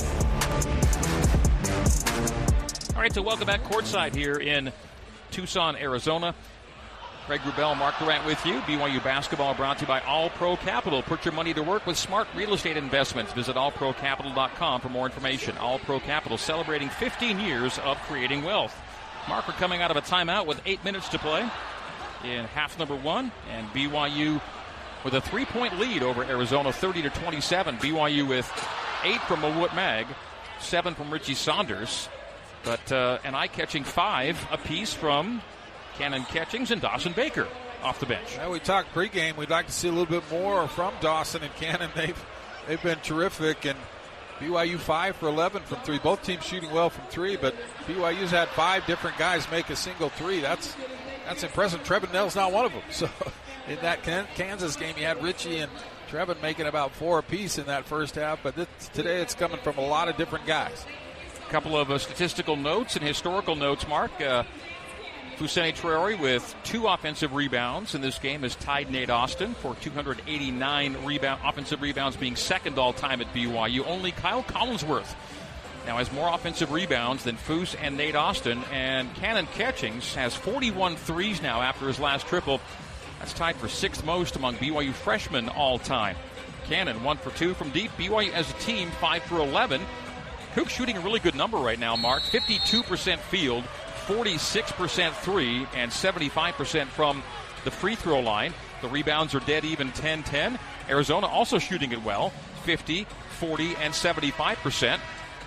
All right, so welcome back courtside here in Tucson, Arizona. Greg Wrubell, Mark Durant with you. B Y U basketball brought to you by All Pro Capital. Put your money to work with smart real estate investments. Visit all pro capital dot com for more information. All Pro Capital celebrating fifteen years of creating wealth. Mark, we're coming out of a timeout with eight minutes to play in half number one, and B Y U with a three-point lead over Arizona, thirty to twenty-seven. B Y U with eight from Mawut Mag, seven from Richie Saunders, but uh, an eye-catching five apiece from Cannon Catchings and Dawson Baker off the bench. Well, we talked pregame. We'd like to see a little bit more from Dawson and Cannon. They've they've been terrific, and B Y U five for eleven from three. Both teams shooting well from three, but B Y U's had five different guys make a single three. That's that's impressive. Trevin Nell's not one of them. So in that Kansas game, you had Richie and Trevin making about four apiece in that first half, but this, today it's coming from a lot of different guys. A couple of uh, statistical notes and historical notes, Mark. Uh, Fousseyni Traore with two offensive rebounds in this game has tied Nate Austin for two hundred eighty-nine rebound, offensive rebounds, being second all-time at B Y U. Only Kyle Collinsworth now has more offensive rebounds than Foose and Nate Austin. And Cannon Catchings has forty-one threes now after his last triple. That's tied for sixth most among B Y U freshmen all-time. Cannon, one for two from deep. B Y U as a team, five for eleven. Cougs shooting a really good number right now, Mark. fifty-two percent field, forty-six percent three, and seventy-five percent from the free throw line. The rebounds are dead even, ten ten. Arizona also shooting it well, fifty, forty, and seventy-five percent.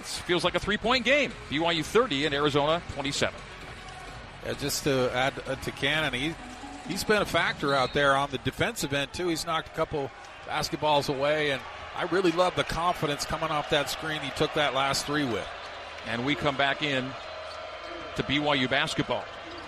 feels like a three-point game. B Y U thirty and Arizona twenty-seven. Yeah, just to add uh, to Cannon, he, he's been a factor out there on the defensive end, too. He's knocked a couple basketballs away, and I really love the confidence coming off that screen he took that last three with. And we come back in to B Y U basketball.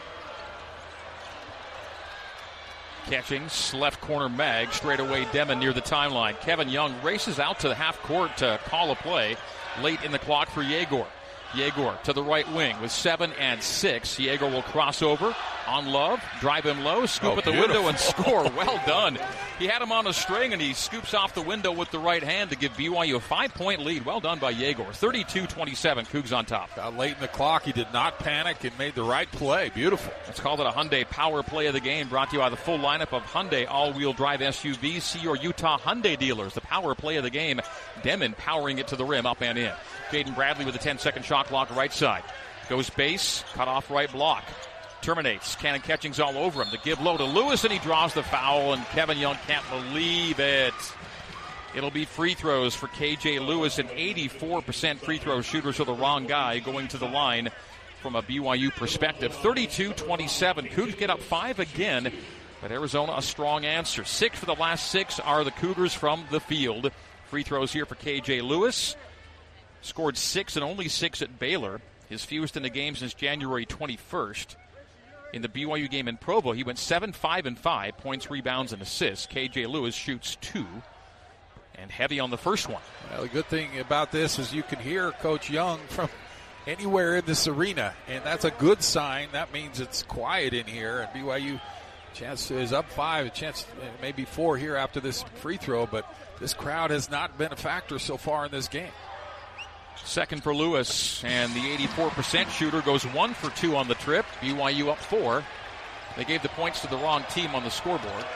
Catching, left corner mag, straight away Demon near the timeline. Kevin Young races out to the half court to call a play late in the clock for Yegor. Yegor to the right wing with seven and six. Yegor will cross over on Love, drive him low, scoop oh, at the beautiful. window and score. Well done. He had him on a string, and he scoops off the window with the right hand to give B Y U a five-point lead. Well done by Yegor. thirty-two twenty-seven, Cougs on top. Uh, late in the clock, he did not panic and made the right play. Beautiful. Let's call it a Hyundai Power Play of the Game, brought to you by the full lineup of Hyundai all-wheel drive S U Vs. See your Utah Hyundai dealers. The Power Play of the Game, Demon powering it to the rim, up and in. Jaden Bradley with a ten-second shot clock right side. Goes base, cut off right block. Terminates. Cannon Catchings all over him. The give low to Lewis, and he draws the foul, and Kevin Young can't believe it. It'll be free throws for K J Lewis, an eighty-four percent free throw shooter, so the wrong guy going to the line from a B Y U perspective. thirty-two twenty-seven. Cougs get up five again, but Arizona a strong answer. Six for the last six are the Cougars from the field. Free throws here for K J Lewis. Scored six and only six at Baylor. His fewest in the game since January twenty-first. In the B Y U game in Provo, he went seven, five, and five. Points, rebounds, and assists. K J Lewis shoots two. And heavy on the first one. Well, the good thing about this is you can hear Coach Young from anywhere in this arena. And that's a good sign. That means it's quiet in here. And B Y U chance is up five. A chance maybe four here after this free throw. But this crowd has not been a factor so far in this game. Second for Lewis, and the eighty-four percent shooter goes one for two on the trip. B Y U up four. They gave the points to the wrong team on the scoreboard.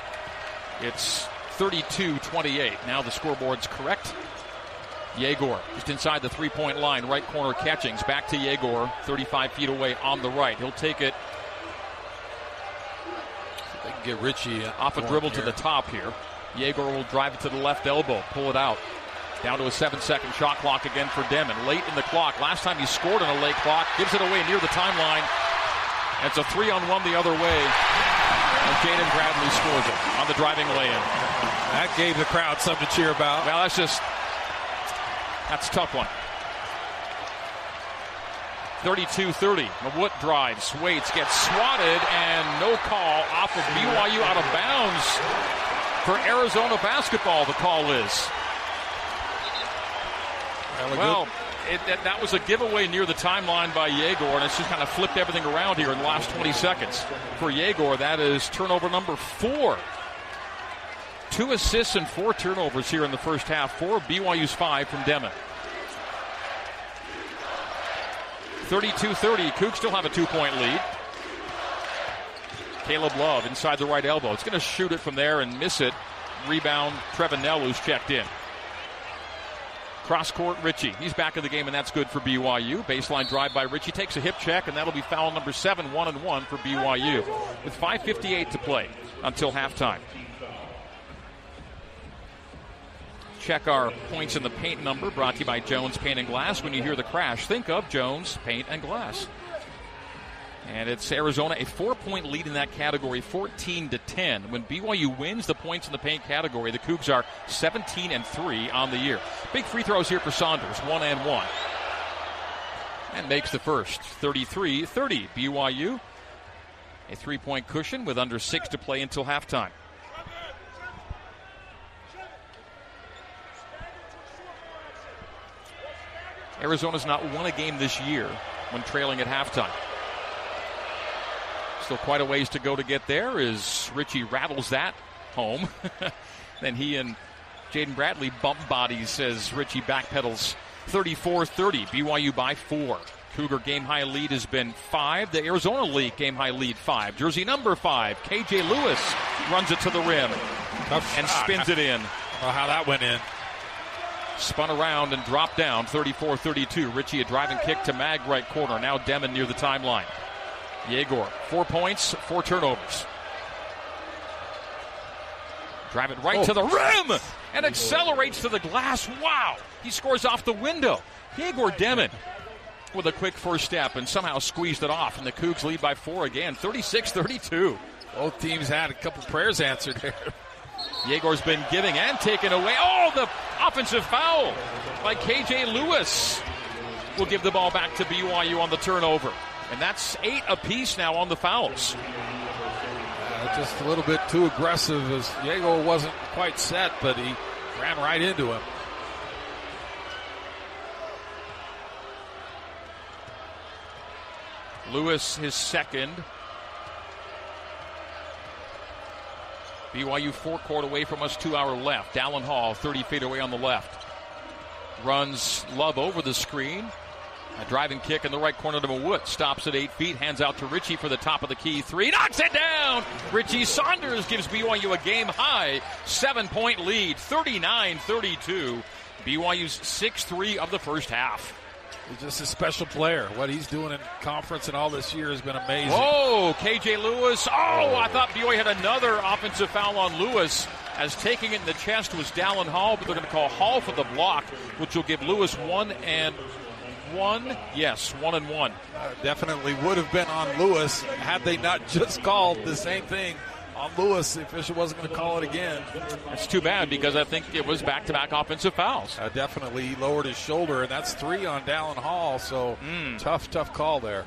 It's thirty-two twenty-eight. Now the scoreboard's correct. Yegor just inside the three-point line, right corner Catchings. Back to Yegor, thirty-five feet away on the right. He'll take it. So they can get Richie off a dribble here to the top here. Yegor will drive it to the left elbow, pull it out. Down to a seven-second shot clock again for Demon. Late in the clock. Last time he scored on a late clock. Gives it away near the timeline. It's a three-on-one the other way. And Jaden Bradley scores it on the driving lay-in. That gave the crowd something to cheer about. Well, that's just, that's a tough one. thirty-two thirty. Wood drives, waits, gets swatted, and no call off of B Y U out of bounds for Arizona basketball, the call is. Well, it, that, that was a giveaway near the timeline by Yegor, and it's just kind of flipped everything around here in the last twenty seconds. For Yegor, that is turnover number four. Two assists and four turnovers here in the first half. Four B Y U's five from Demon. thirty-two thirty. Cougs still have a two-point lead. Caleb Love inside the right elbow. It's going to shoot it from there and miss it. Rebound, Trevin Nell, who's checked in. Cross court, Richie. He's back in the game, and that's good for B Y U. Baseline drive by Richie. Takes a hip check, and that'll be foul number seven, one and one for B Y U. With five fifty-eight to play until halftime. Check our points in the paint number, brought to you by Jones Paint and Glass. When you hear the crash, think of Jones Paint and Glass. And it's Arizona, a four-point lead in that category, fourteen to ten. When B Y U wins the points in the paint category, the Cougs are seventeen and three on the year. Big free throws here for Saunders, one and one. And makes the first, thirty-three thirty. B Y U, a three-point cushion with under six to play until halftime. Arizona's not won a game this year when trailing at halftime. Still quite a ways to go to get there as Richie rattles that home. Then he and Jaden Bradley bump bodies as Richie backpedals. thirty-four thirty. B Y U by four. Cougar game high lead has been five. The Arizona League game high lead five. Jersey number five, K J Lewis, runs it to the rim and spins it in. Well, how that went in. Spun around and dropped down. thirty-four thirty-two. Richie a driving kick to Mag right corner. Now Demon near the timeline. Yegor, four points, four turnovers. Drive it right oh. to the rim and accelerates to the glass. Wow! He scores off the window. Yegor Demon with a quick first step and somehow squeezed it off, and the Cougs lead by four again, thirty-six thirty-two. Both teams had a couple prayers answered there. Yegor's been giving and taken away. Oh, the offensive foul by K J Lewis will give the ball back to B Y U on the turnover. And that's eight apiece now on the fouls. Uh, just a little bit too aggressive as Yegor wasn't quite set, but he ran right into him. Lewis, his second. B Y U forecourt away from us, two hour left. Dallin Hall, thirty feet away on the left. Runs Love over the screen. A driving kick in the right corner to Mawut. Stops at eight feet, hands out to Richie for the top of the key three. Knocks it down! Richie Saunders gives B Y U a game-high seven-point lead, thirty-nine thirty-two. B Y U's six three of the first half. He's just a special player. What he's doing in conference and all this year has been amazing. Oh, K J Lewis. Oh, I thought B Y U had another offensive foul on Lewis, as taking it in the chest was Dallin Hall, but they're going to call Hall for the block, which will give Lewis one and one. Yes, one and one. Uh, definitely would have been on Lewis had they not just called the same thing on Lewis. The official wasn't going to call it again. It's too bad because I think it was back-to-back offensive fouls. Uh, definitely. He lowered his shoulder, and that's three on Dallin Hall, so mm. tough, tough call there.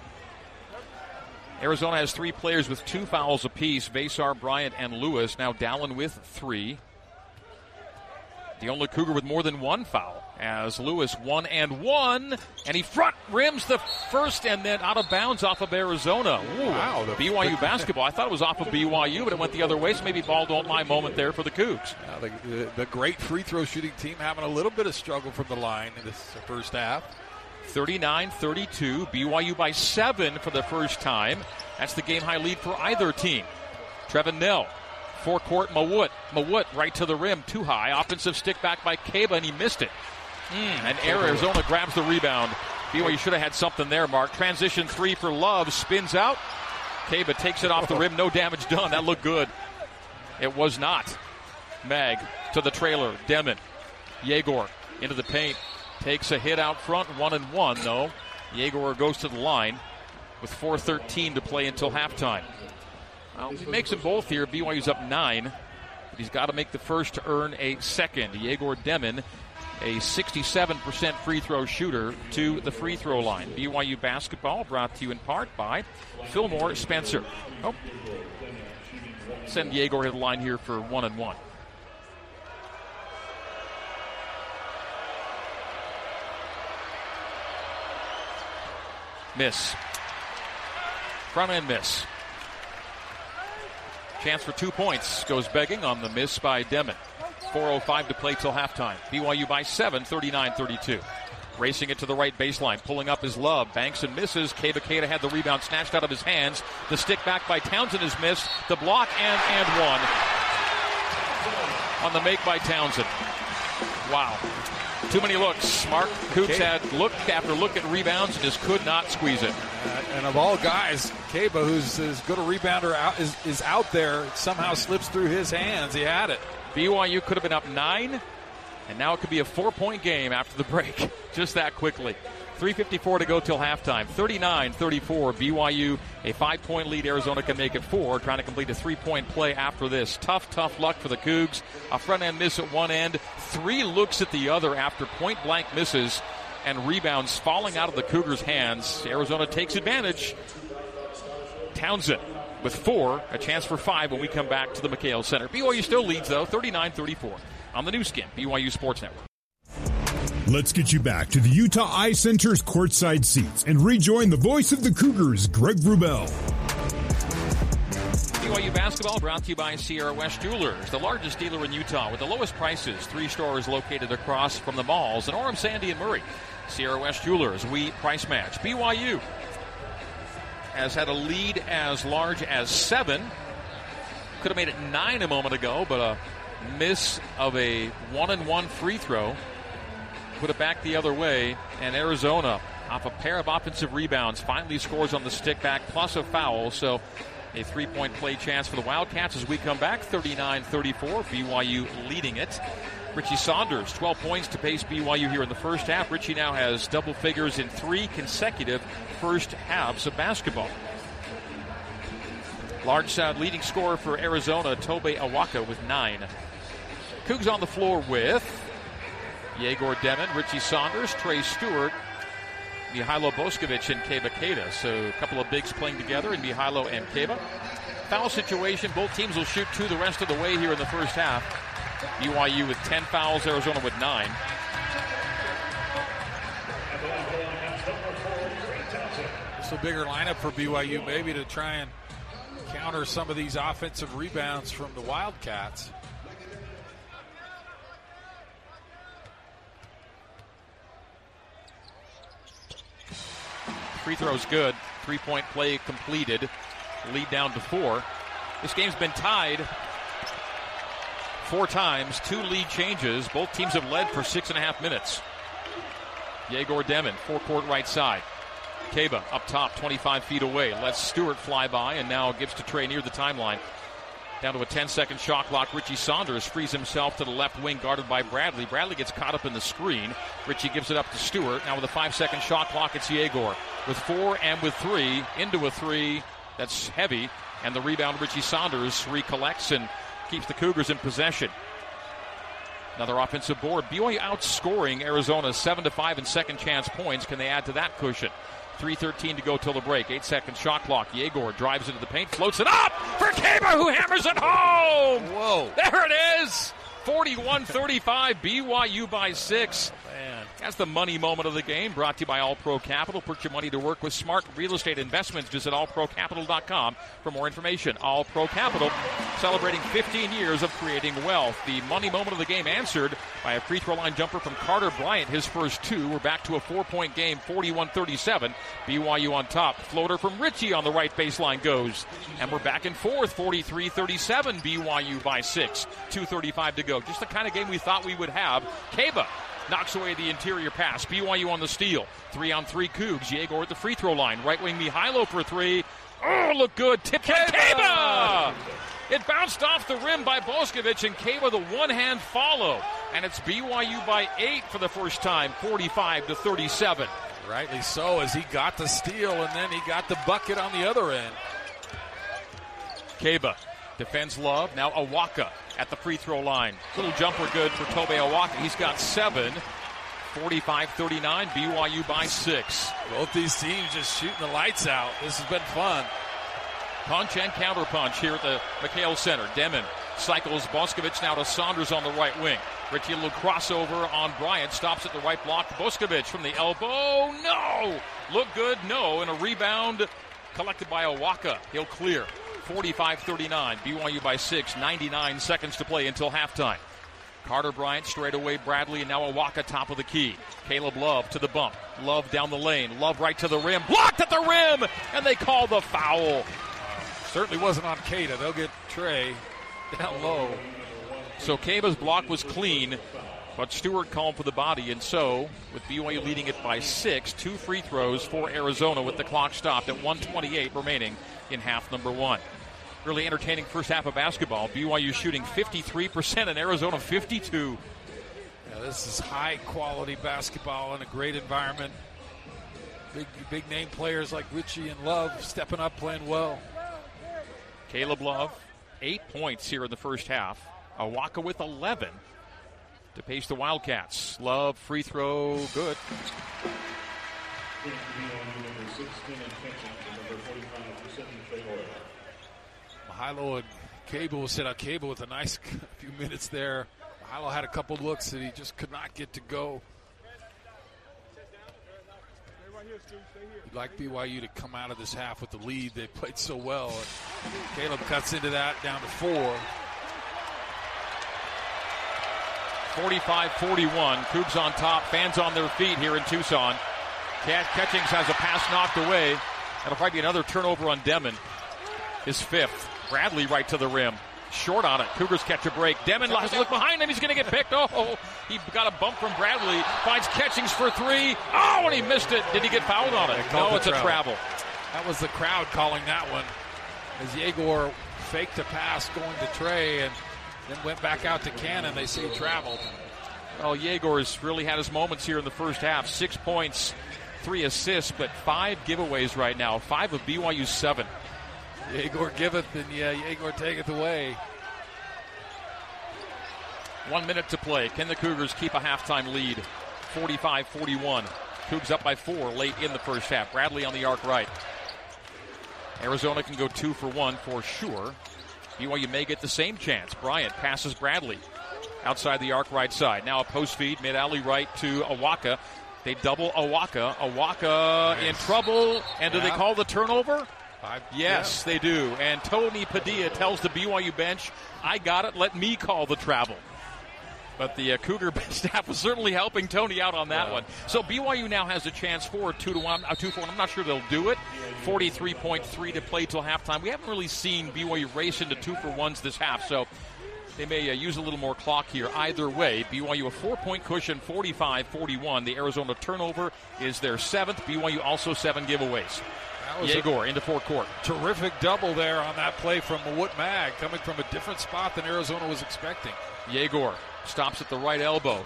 Arizona has three players with two fouls apiece, Vasar, Bryant, and Lewis. Now Dallin with three. The only Cougar with more than one foul, as Lewis one and one, and he front rims the first and then out of bounds off of Arizona. Ooh, wow. The, B Y U basketball. I thought it was off of B Y U, but it went the other way, so maybe ball don't lie moment there for the Cougs. Yeah, the, the, the great free throw shooting team having a little bit of struggle from the line in this first half. thirty-nine thirty-two, B Y U by seven for the first time. That's the game-high lead for either team. Trevin Nell. Forecourt, Mawut. Mawut right to the rim, too high. Offensive stick back by Kaba, and he missed it. Mm, and Arizona grabs the rebound. B Y U should have had something there, Mark. Transition three for Love, spins out. Kaba takes it off the rim, no damage done. That looked good. It was not. Mag to the trailer, Demon. Yegor into the paint. Takes a hit out front, one and one, though. Yegor goes to the line with four thirteen to play until halftime. Well, he makes them both here. B Y U's up nine, but he's got to make the first to earn a second. Yegor Demon, a sixty-seven percent free throw shooter, to the free throw line. B Y U basketball brought to you in part by Fillmore Spencer. Oh, send Yegor to the line here for one and one. Miss. Front end miss. Chance for two points. Goes begging on the miss by Demon. four oh five to play till halftime. B Y U by seven, thirty-nine thirty-two. Racing it to the right baseline. Pulling up his Love. Banks and misses. Kaba Keita had the rebound snatched out of his hands. The stick back by Townsend is missed. The block and and one. On the make by Townsend. Wow. Too many looks. Mark Cougs had look after look at rebounds and just could not squeeze it. Uh, and of all guys, Kaba, who's as good a rebounder, out, is, is out there, somehow slips through his hands. He had it. B Y U could have been up nine, and now it could be a four-point game after the break. Just that quickly. three fifty-four to go till halftime. thirty-nine thirty-four. B Y U, a five-point lead. Arizona can make it four, trying to complete a three-point play after this. Tough, tough luck for the Cougs. A front-end miss at one end. Three looks at the other after point-blank misses and rebounds falling out of the Cougars' hands. Arizona takes advantage. Townsend with four, a chance for five when we come back to the McHale Center. B Y U still leads, though, thirty-nine thirty-four on the new skin, B Y U Sports Network. Let's get you back to the Utah Eye Center's courtside seats and rejoin the voice of the Cougars, Greg Wrubell. B Y U basketball brought to you by Sierra West Jewelers, the largest dealer in Utah with the lowest prices. Three stores located across from the malls in Orem, Sandy, and Murray. Sierra West Jewelers, we price match. B Y U has had a lead as large as seven. Could have made it nine a moment ago, but a miss of a one-and-one free throw put it back the other way. And Arizona, off a pair of offensive rebounds, finally scores on the stick back, plus a foul. So a three-point play chance for the Wildcats as we come back. thirty-nine thirty-four, B Y U leading it. Richie Saunders, twelve points to pace B Y U here in the first half. Richie now has double figures in three consecutive first halves of basketball. Large side leading scorer for Arizona, Tobe Awaka with nine. Cougs on the floor with Yegor Demin, Richie Saunders, Trey Stewart, Mihailo Boskovic, and Keba Keita. So a couple of bigs playing together in Mihailo and Keba. Foul situation, both teams will shoot two the rest of the way here in the first half. B Y U with ten fouls, Arizona with nine. It's a bigger lineup for B Y U maybe to try and counter some of these offensive rebounds from the Wildcats. Free throw's good. Three-point play completed. Lead down to four. This game's been tied four times, two lead changes. Both teams have led for six and a half minutes. Yegor Demin, four-court right side. Keba up top, twenty-five feet away. Lets Stewart fly by and now gives to Trey near the timeline. Down to a ten-second shot clock. Richie Saunders frees himself to the left wing, guarded by Bradley. Bradley gets caught up in the screen. Richie gives it up to Stewart. Now with a five-second shot clock, it's Yegor. With four and with three, into a three that's heavy. And the rebound, Richie Saunders recollects and keeps the Cougars in possession. Another offensive board. B Y U outscoring Arizona seven to five in second chance points. Can they add to that cushion? three thirteen to go till the break. Eight-second shot clock. Yegor drives into the paint, floats it up for Keba, who hammers it home. Whoa. There it is. forty-one thirty-five, B Y U by six. Man. That's the money moment of the game, brought to you by All Pro Capital. Put your money to work with smart real estate investments. Visit all pro capital dot com for more information. All Pro Capital, celebrating fifteen years of creating wealth. The money moment of the game answered by a free throw line jumper from Carter Bryant. His first two. We're back to a four-point game, forty-one thirty-seven. B Y U on top. Floater from Richie on the right baseline goes. And we're back and forth, forty-three thirty-seven. B Y U by six. two thirty-five to go. Just the kind of game we thought we would have. Keba knocks away the interior pass. B Y U on the steal. Three on three Cougs. Yegor at the free throw line. Right wing Mihailo for three. Oh, look good. Tip by Keba! It bounced off the rim by Boskovic, and Keba the one-hand follow. And it's B Y U by eight for the first time, forty-five to thirty-seven. Rightly so, as he got the steal, and then he got the bucket on the other end. Keba defends Love. Now Awaka at the free throw line. Little jumper good for Tobe Awaka. He's got seven. forty-five thirty-nine, B Y U by six. Both these teams just shooting the lights out. This has been fun. Punch and counter punch here at the McHale Center. Demin cycles Boskovic now to Saunders on the right wing. Richie, a little crossover on Bryant. Stops at the right block. Boskovic from the elbow. No! Look good, no. And a rebound collected by Awaka. He'll clear. forty-five thirty-nine. B Y U by six. ninety-nine seconds to play until halftime. Carter Bryant straight away. Bradley and now Awaka top of the key. Caleb Love to the bump. Love down the lane. Love right to the rim. Blocked at the rim! And they call the foul. Certainly wasn't on Keita. They'll get Trey down low. So Keba's block was clean, but Stewart called for the body. And so, with B Y U leading it by six, two free throws for Arizona with the clock stopped at one twenty-eight remaining in half number one. Really entertaining first half of basketball. B Y U shooting fifty-three percent and Arizona fifty-two. Yeah, this is high-quality basketball in a great environment. Big, big name players like Richie and Love stepping up, playing well. Caleb Love, eight points here in the first half. Awaka with eleven to pace the Wildcats. Love, free throw, good. Mihailo and Keba will sit out. Keba with a nice few minutes there. Mihailo had a couple looks that he just could not get to go. You'd like B Y U to come out of this half with the lead. They played so well. And Caleb cuts into that down to four. forty-five forty-one. Cougs on top. Fans on their feet here in Tucson. Cat Catchings has a pass knocked away. That'll probably be another turnover on Demin. His fifth. Bradley right to the rim. Short on it. Cougars catch a break. Demin has to look behind him. He's going to get picked. Oh, he got a bump from Bradley. Finds Catchings for three. Oh, and he missed it. Did he get fouled on it? No, it's a travel. That was the crowd calling that one. As Yegor faked a pass going to Trey, and then went back out to Cannon. They say he traveled. Well, Yegor's really had his moments here in the first half. Six points, three assists, but five giveaways right now. Five of B Y U's seven. Yegor giveth, and yeah, Yegor taketh away. One minute to play. Can the Cougars keep a halftime lead? forty-five forty-one. Cougs up by four late in the first half. Bradley on the arc right. Arizona can go two for one for sure. B Y U may get the same chance. Bryant passes Bradley outside the arc right side. Now a post feed, mid-alley right to Awaka. They double Awaka. Awaka nice. In trouble. And do yeah. they call the turnover? Five, yes, yeah. they do. And Tony Padilla tells the B Y U bench, I got it, let me call the travel. But the uh, Cougar staff was certainly helping Tony out on that yeah. one. So B Y U now has a chance for a two to one, a two for one. I'm not sure they'll do it. forty-three point three to play till halftime. We haven't really seen B Y U race into two for ones this half, so they may uh, use a little more clock here. Either way, B Y U a four-point cushion, forty-five forty-one. The Arizona turnover is their seventh. B Y U also seven giveaways. Yegor into forecourt. Terrific double there on that play from Wood Mag, coming from a different spot than Arizona was expecting. Yegor stops at the right elbow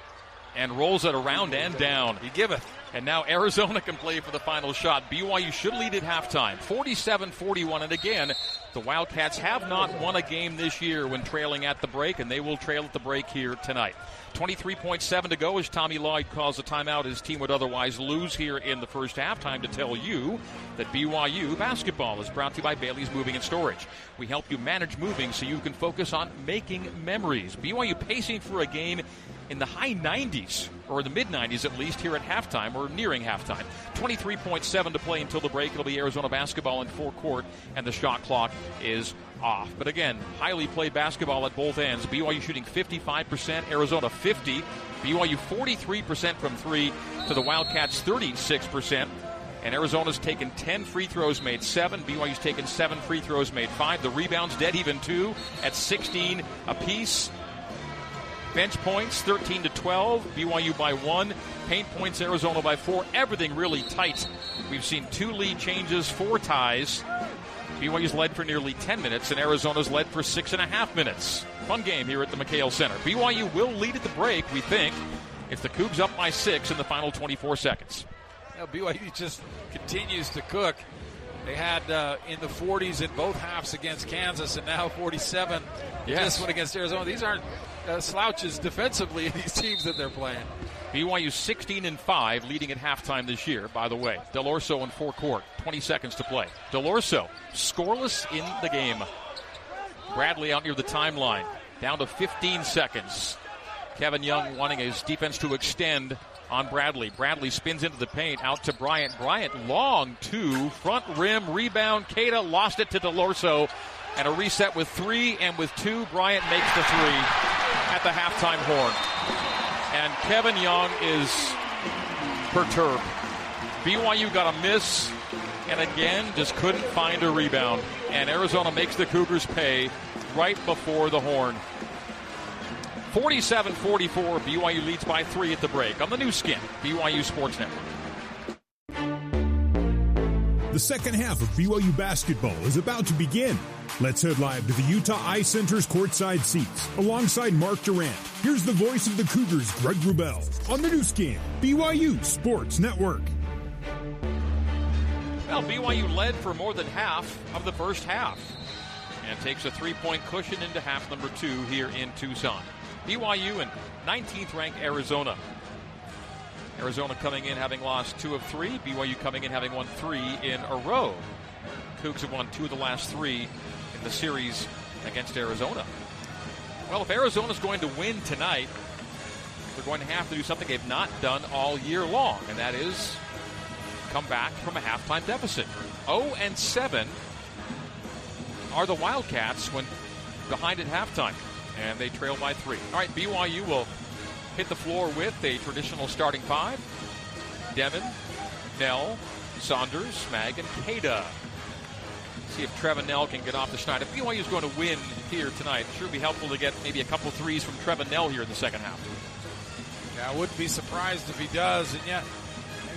and rolls it around and down. He giveth. And now Arizona can play for the final shot. B Y U should lead at halftime, forty-seven forty-one. And again, the Wildcats have not won a game this year when trailing at the break, and they will trail at the break here tonight. twenty-three point seven to go as Tommy Lloyd calls a timeout. His team would otherwise lose here in the first half. Time to tell you that B Y U basketball is brought to you by Bailey's Moving and Storage. We help you manage moving so you can focus on making memories. B Y U pacing for a game in the high nineties, or the mid nineties at least, here at halftime, or nearing halftime. twenty-three point seven to play until the break. It'll be Arizona basketball in forecourt, and the shot clock is off. But again, highly played basketball at both ends. B Y U shooting fifty-five percent, Arizona fifty. B Y U forty-three percent from three to the Wildcats thirty-six percent. And Arizona's taken ten free throws, made seven. B Y U's taken seven free throws, made five. The rebounds dead even two at sixteen apiece. Bench points, thirteen to twelve. B Y U by one. Paint points, Arizona by four. Everything really tight. We've seen two lead changes, four ties. B Y U's led for nearly ten minutes, and Arizona's led for six and a half minutes. Fun game here at the McHale Center. B Y U will lead at the break, we think, if the Cougs up by six in the final twenty-four seconds. Now, B Y U just continues to cook. They had uh, in the forties in both halves against Kansas, and now forty-seven yes. this one against Arizona. These aren't uh, slouches defensively in these teams that they're playing. B Y U sixteen and five, leading at halftime this year, by the way. Delorso in forecourt, twenty seconds to play. Delorso, scoreless in the game. Bradley out near the timeline, down to fifteen seconds. Kevin Young wanting his defense to extend on Bradley. Bradley spins into the paint, out to Bryant. Bryant long two, front rim, rebound. Keita lost it to Delorso, and a reset with three, and with two, Bryant makes the three at the halftime horn. And Kevin Young is perturbed. B Y U got a miss, and again, just couldn't find a rebound. And Arizona makes the Cougars pay right before the horn. forty-seven forty-four, B Y U leads by three at the break on the new skin, B Y U Sports Network. The second half of B Y U basketball is about to begin. Let's head live to the Utah Eye Center's courtside seats. Alongside Mark Durant, here's the voice of the Cougars, Greg Wrubell, on the new skin, B Y U Sports Network. Well, B Y U led for more than half of the first half, and takes a three-point cushion into half number two here in Tucson. B Y U and nineteenth ranked Arizona. Arizona coming in having lost two of three. B Y U coming in having won three in a row. Cougs have won two of the last three in the series against Arizona. Well, if Arizona's going to win tonight, they're going to have to do something they've not done all year long, and that is come back from a halftime deficit. oh and seven are the Wildcats when behind at halftime, and they trail by three. All right, B Y U will hit the floor with a traditional starting five. Devin, Nell, Saunders, Mag, and Keita. See if Trevin Nell can get off the schneid. If B Y U is going to win here tonight, it sure would be helpful to get maybe a couple threes from Trevin Nell here in the second half. Yeah, I wouldn't be surprised if he does. And yet,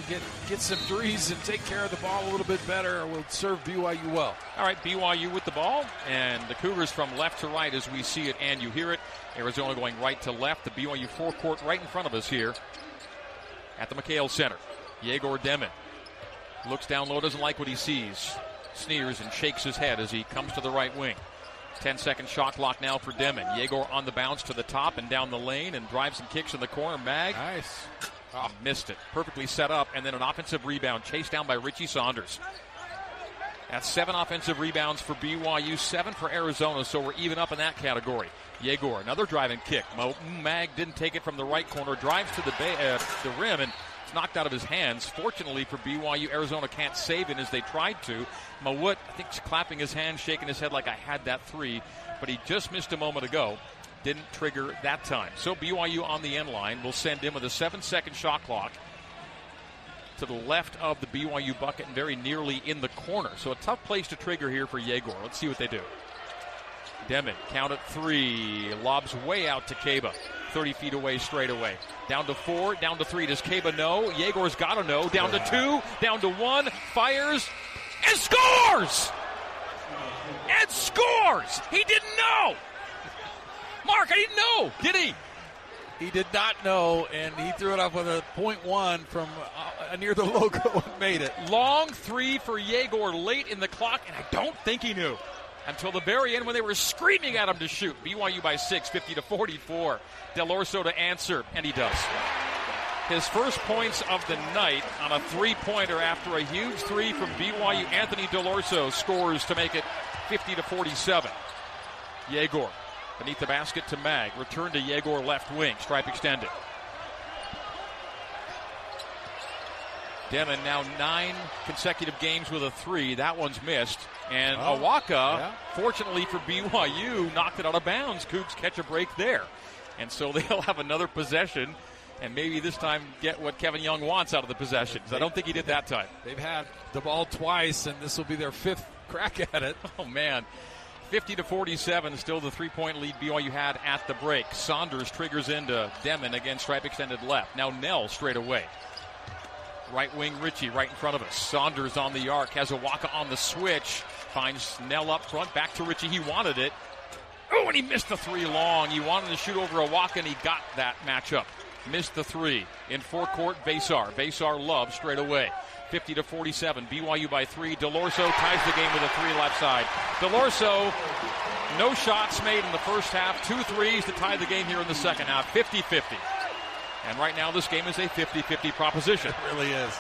to get, get some threes and take care of the ball a little bit better will serve B Y U well. All right, B Y U with the ball, and the Cougars from left to right as we see it and you hear it. Arizona going right to left. The B Y U forecourt right in front of us here at the McHale Center. Yegor Demin looks down low, doesn't like what he sees. Sneers and shakes his head as he comes to the right wing. ten-second shot clock now for Demin. Yegor on the bounce to the top and down the lane and drives and kicks in the corner. Mag. Nice. Oh, missed it. Perfectly set up, and then an offensive rebound chased down by Richie Saunders. That's seven offensive rebounds for B Y U, seven for Arizona, so we're even up in that category. Yegor, another driving kick. Mo- Mag didn't take it from the right corner, drives to the, ba- uh, the rim, and it's knocked out of his hands. Fortunately for B Y U, Arizona can't save it as they tried to. Mawut, I think, is clapping his hands, shaking his head like I had that three, but he just missed a moment ago. Didn't trigger that time. So B Y U on the end line will send in with a seven-second shot clock to the left of the B Y U bucket and very nearly in the corner. So a tough place to trigger here for Yegor. Let's see what they do. Demin, count at three, lobs way out to Kaba. thirty feet away straight away. Down to four, down to three. Does Kaba know? Yegor's got to know. Down to two, down to one, fires, and scores! And scores! He didn't know! Mark, I didn't know, did he? He did not know, and he threw it off with a point one from uh, near the logo and made it. Long three for Yegor late in the clock, and I don't think he knew until the very end when they were screaming at him to shoot. B Y U by six, fifty to forty-four. Del Orso to answer, and he does. His first points of the night on a three-pointer after a huge three from B Y U. Anthony Del Orso scores to make it fifty to forty-seven. Yegor beneath the basket to Mag. Return to Yegor left wing. Stripe extended. Demin now nine consecutive games with a three. That one's missed. And oh, Awaka, yeah. fortunately for B Y U, knocked it out of bounds. Cougs catch a break there. And so they'll have another possession and maybe this time get what Kevin Young wants out of the possessions. I don't think he did that time. They've had the ball twice, and this will be their fifth crack at it. Oh, man. fifty to forty-seven, still the three-point lead B Y U had at the break. Saunders triggers into Demin, again, stripe extended left. Now Nell straight away. Right wing Richie right in front of us. Saunders on the arc, has Awaka on the switch. Finds Nell up front, back to Richie. He wanted it. Oh, and he missed the three long. He wanted to shoot over Awaka, and he got that matchup. Missed the three. In forecourt, Vesar. Vesar Love straight away. fifty to forty-seven. B Y U by three. Del Orso ties the game with a three left side. Del Orso, no shots made in the first half. Two threes to tie the game here in the second half. fifty-fifty. And right now this game is a fifty-fifty proposition. It really is.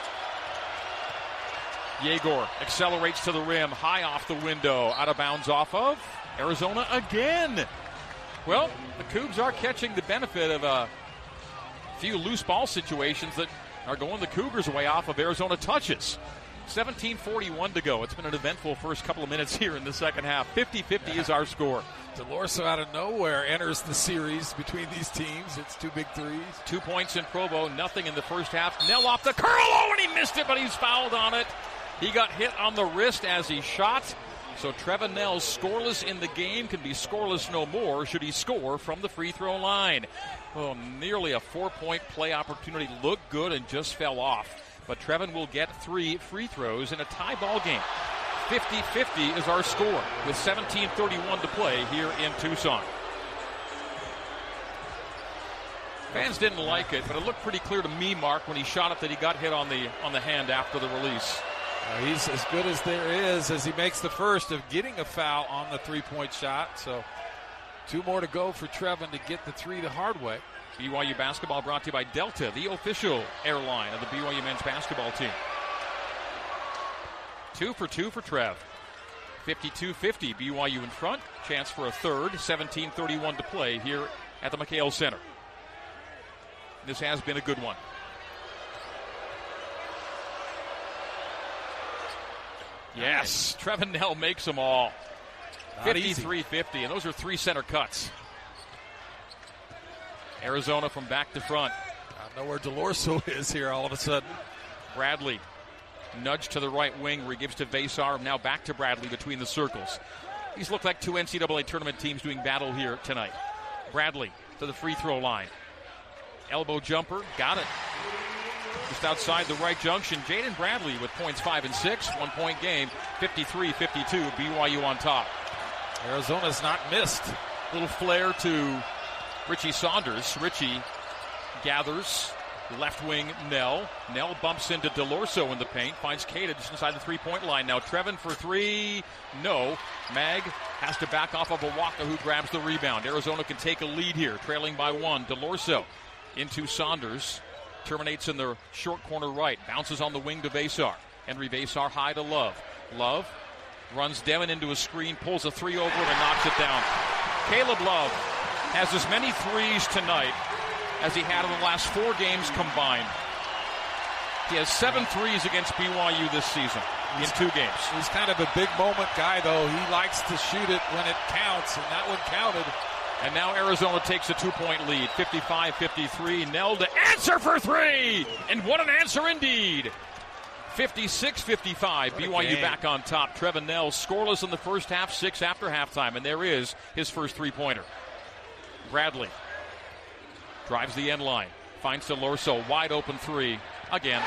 Yegor accelerates to the rim. High off the window. Out of bounds off of Arizona again. Well, the Cougs are catching the benefit of a few loose ball situations that are going the Cougars' way off of Arizona touches. seventeen forty-one to go. It's been an eventful first couple of minutes here in the second half. fifty-fifty is our score. Del Orso out of nowhere enters the series between these teams. It's two big threes. Two points in Provo, nothing in the first half. Nell off the curl. Oh, and he missed it, but he's fouled on it. He got hit on the wrist as he shot. So Trevin Nell, scoreless in the game, can be scoreless no more should he score from the free throw line. Oh, nearly a four-point play opportunity. Looked good and just fell off. But Trevin will get three free throws in a tie ball game. fifty-fifty is our score with seventeen thirty-one to play here in Tucson. Fans didn't like it, but it looked pretty clear to me, Mark, when he shot it that he got hit on the on the hand after the release. Uh, he's as good as there is as he makes the first of getting a foul on the three-point shot. So two more to go for Trevin to get the three the hard way. B Y U basketball brought to you by Delta, the official airline of the B Y U men's basketball team. Two for two for Trev. fifty-two fifty, B Y U in front. Chance for a third. seventeen thirty-one to play here at the McHale Center. This has been a good one. Yes, Trevin Nell makes them all. fifty-three fifty, and those are three center cuts. Arizona from back to front. I know where Del Orso is here all of a sudden. Bradley, nudge to the right wing where he gives to Vesar. Now back to Bradley between the circles. These look like two N C double A tournament teams doing battle here tonight. Bradley to the free throw line. Elbow jumper, got it. just outside the right junction. Jaden Bradley with points five and six, one-point game, fifty-three fifty-two, B Y U on top. Arizona's not missed. Little flare to Richie Saunders. Richie gathers left wing Nell. Nell bumps into DeLorso in the paint, finds Cada just inside the three-point line. Now Trevin for three. No. Mag has to back off of Awaka, who grabs the rebound. Arizona can take a lead here, trailing by one. DeLorso into Saunders. Terminates in the short corner right. Bounces on the wing to Vesar. Henry Vesar high to Love. Love runs Devin into a screen, pulls a three over and knocks it down. Caleb Love has as many threes tonight as he had in the last four games combined. He has seven threes against B Y U this season in two games. He's kind of a big moment guy, though. He likes to shoot it when it counts, and that one counted. And now Arizona takes a two-point lead, fifty-five fifty-three. Nell to answer for three! And what an answer indeed! fifty-six fifty-five, B Y U game. Back on top. Trevin Nell scoreless in the first half, six after halftime, and there is his first three-pointer. Bradley drives the end line, finds DeLorso, wide open three again.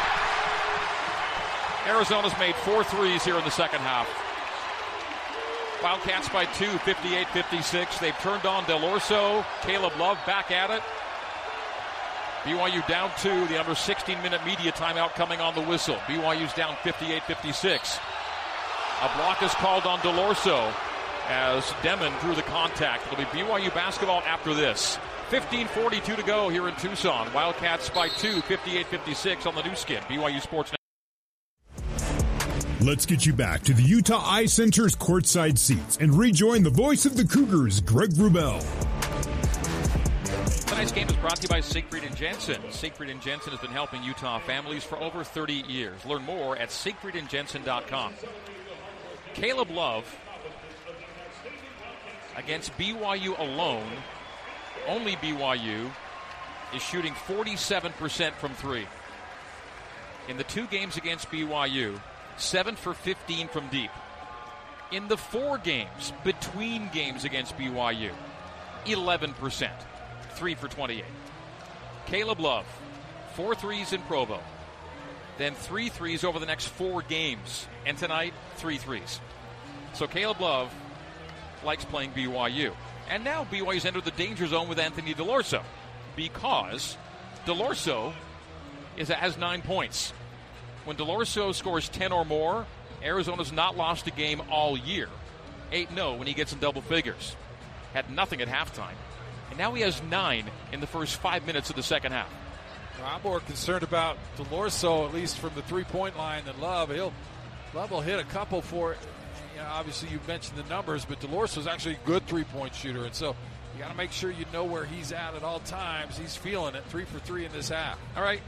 Arizona's made four threes here in the second half. Wildcats by two, fifty-eight fifty-six. They've turned on DeLorso. Caleb Love back at it. B Y U down two, the under sixteen minute media timeout coming on the whistle. B Y U's down fifty-eight fifty-six. A block is called on DeLorso as Demon drew the contact. It'll be B Y U basketball after this. fifteen forty-two to go here in Tucson. Wildcats by two, fifty-eight fifty-six on the new skin. B Y U Sports Network. Let's get you back to the Utah Eye Center's courtside seats and rejoin the voice of the Cougars, Greg Wrubell. Tonight's game is brought to you by Siegfried and Jensen. Siegfried and Jensen has been helping Utah families for over thirty years. Learn more at siegfried and jensen dot com. Caleb Love against B Y U alone. Only B Y U is shooting forty-seven percent from three. In the two games against B Y U, seven for fifteen from deep. In the four games between games against B Y U, eleven percent. three for twenty-eight. Caleb Love, four threes in Provo. Then three threes over the next four games. And tonight, three threes. So Caleb Love likes playing B Y U. And now B Y U's entered the danger zone with Anthony DeLorso, because DeLorso is, has nine points. When DeLorso scores ten or more, Arizona's not lost a game all year. eight oh when he gets in double figures. Had nothing at halftime. And now he has nine in the first five minutes of the second half. Well, I'm more concerned about DeLorso, at least from the three-point line, than Love. He'll, Love will hit a couple for it. You know, obviously, you mentioned the numbers, but DeLorso's actually a good three-point shooter. And so you got to make sure you know where he's at at all times. He's feeling it, three for three in this half. All right.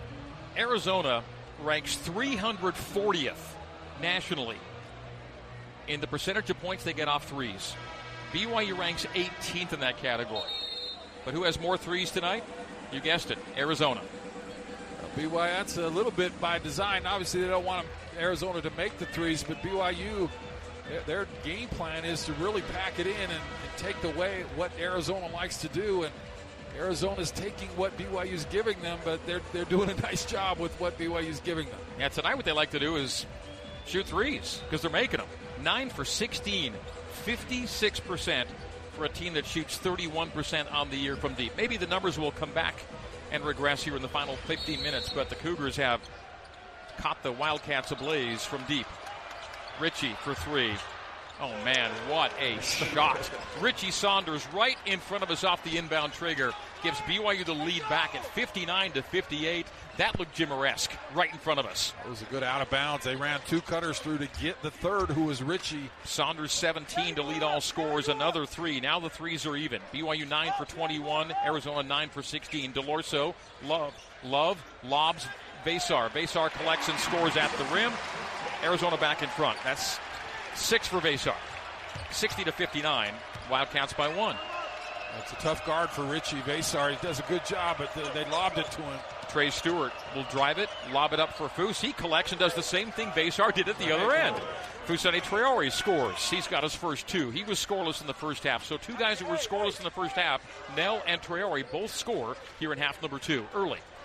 Arizona ranks three hundred fortieth nationally in the percentage of points they get off threes. B Y U ranks eighteenth in that category. But who has more threes tonight? You guessed it, Arizona. Well, B Y U, that's a little bit by design. Obviously, they don't want Arizona to make the threes, but B Y U, their, their game plan is to really pack it in and, and take the way what Arizona likes to do. And Arizona's taking what B Y U's giving them, but they're they're doing a nice job with what B Y U's giving them. Yeah, tonight what they like to do is shoot threes because they're making them. nine for sixteen, fifty-six percent for a team that shoots thirty-one percent on the year from deep. Maybe the numbers will come back and regress here in the final fifteen minutes, but the Cougars have caught the Wildcats ablaze from deep. Richie for three. Oh, man, what a shot. Richie Saunders right in front of us off the inbound trigger gives B Y U the lead back at fifty-nine to fifty-eight. That looked Jimmer-esque right in front of us. It was a good out of bounds. They ran two cutters through to get the third, who was Richie. Saunders seventeen to lead all scorers. Another three. Now the threes are even. B Y U nine for twenty-one. Arizona nine for sixteen. DeLorso, Love, Love, lobs Vesar. Vesar collects and scores at the rim. Arizona back in front. That's six for Vesar. sixty to fifty-nine. Wildcats by one. That's a tough guard for Richie. Vesar, he does a good job, but they lobbed it to him. Trey Stewart will drive it, lob it up for Foose. He collects and does the same thing Vesar did at the other end. Fousseyni Traore scores. He's got his first two. He was scoreless in the first half. So two guys who were scoreless in the first half, Nell and Traore, both score here in half number two early.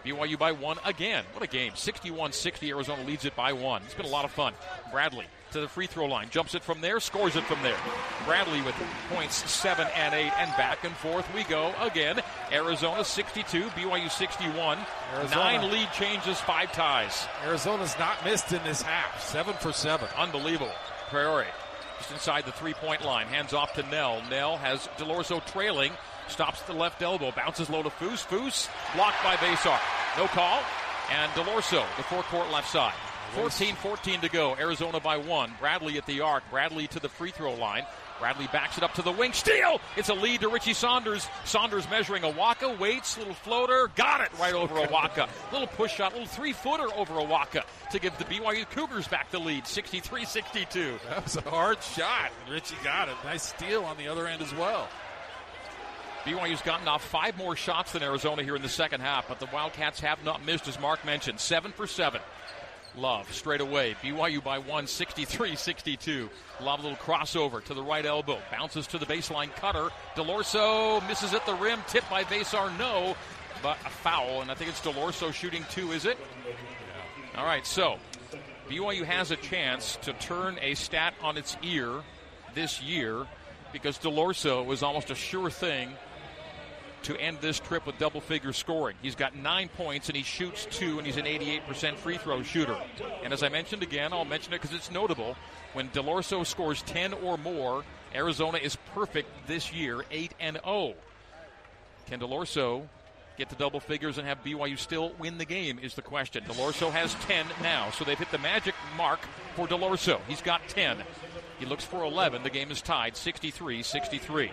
B Y U by one again. What a game. sixty-one sixty. Arizona leads it by one. It's been a lot of fun. Bradley to the free throw line. Jumps it from there. Scores it from there. Bradley with points seven and eight. And back and forth we go again. Arizona sixty-two. B Y U sixty-one. Arizona. Nine lead changes. Five ties. Arizona's not missed in this half. Seven for seven. Unbelievable. Priori just inside the three-point line. Hands off to Nell. Nell has Delorso trailing. Stops at the left elbow. Bounces low to Foose. Foose blocked by Basar. No call. And Delorso, the forecourt left side. fourteen fourteen to go. Arizona by one. Bradley at the arc. Bradley to the free throw line. Bradley backs it up to the wing. Steal! It's a lead to Richie Saunders. Saunders measuring Awaka. Waits. Little floater. Got it right over Awaka. Little push shot. Little three-footer over Awaka to give the B Y U Cougars back the lead. sixty-three sixty-two. That was a hard shot. Richie got it. Nice steal on the other end as well. B Y U's gotten off five more shots than Arizona here in the second half, but the Wildcats have not missed, as Mark mentioned. Seven for seven. Love straight away. B Y U by one, sixty-three sixty-two. Love, a little crossover to the right elbow. Bounces to the baseline cutter. Delorso misses at the rim. Tipped by Basar, no. But a foul, and I think it's Delorso shooting two, is it? Yeah. All right, so B Y U has a chance to turn a stat on its ear this year because Delorso was almost a sure thing to end this trip with double-figure scoring. He's got nine points, and he shoots two, and he's an eighty-eight percent free throw shooter. And as I mentioned again, I'll mention it because it's notable, when Delorso scores ten or more, Arizona is perfect this year, eight and oh. Can Delorso get to double figures and have B Y U still win the game is the question. Delorso has ten now, so they've hit the magic mark for Delorso. He's got ten. He looks for eleven. The game is tied, sixty-three sixty-three.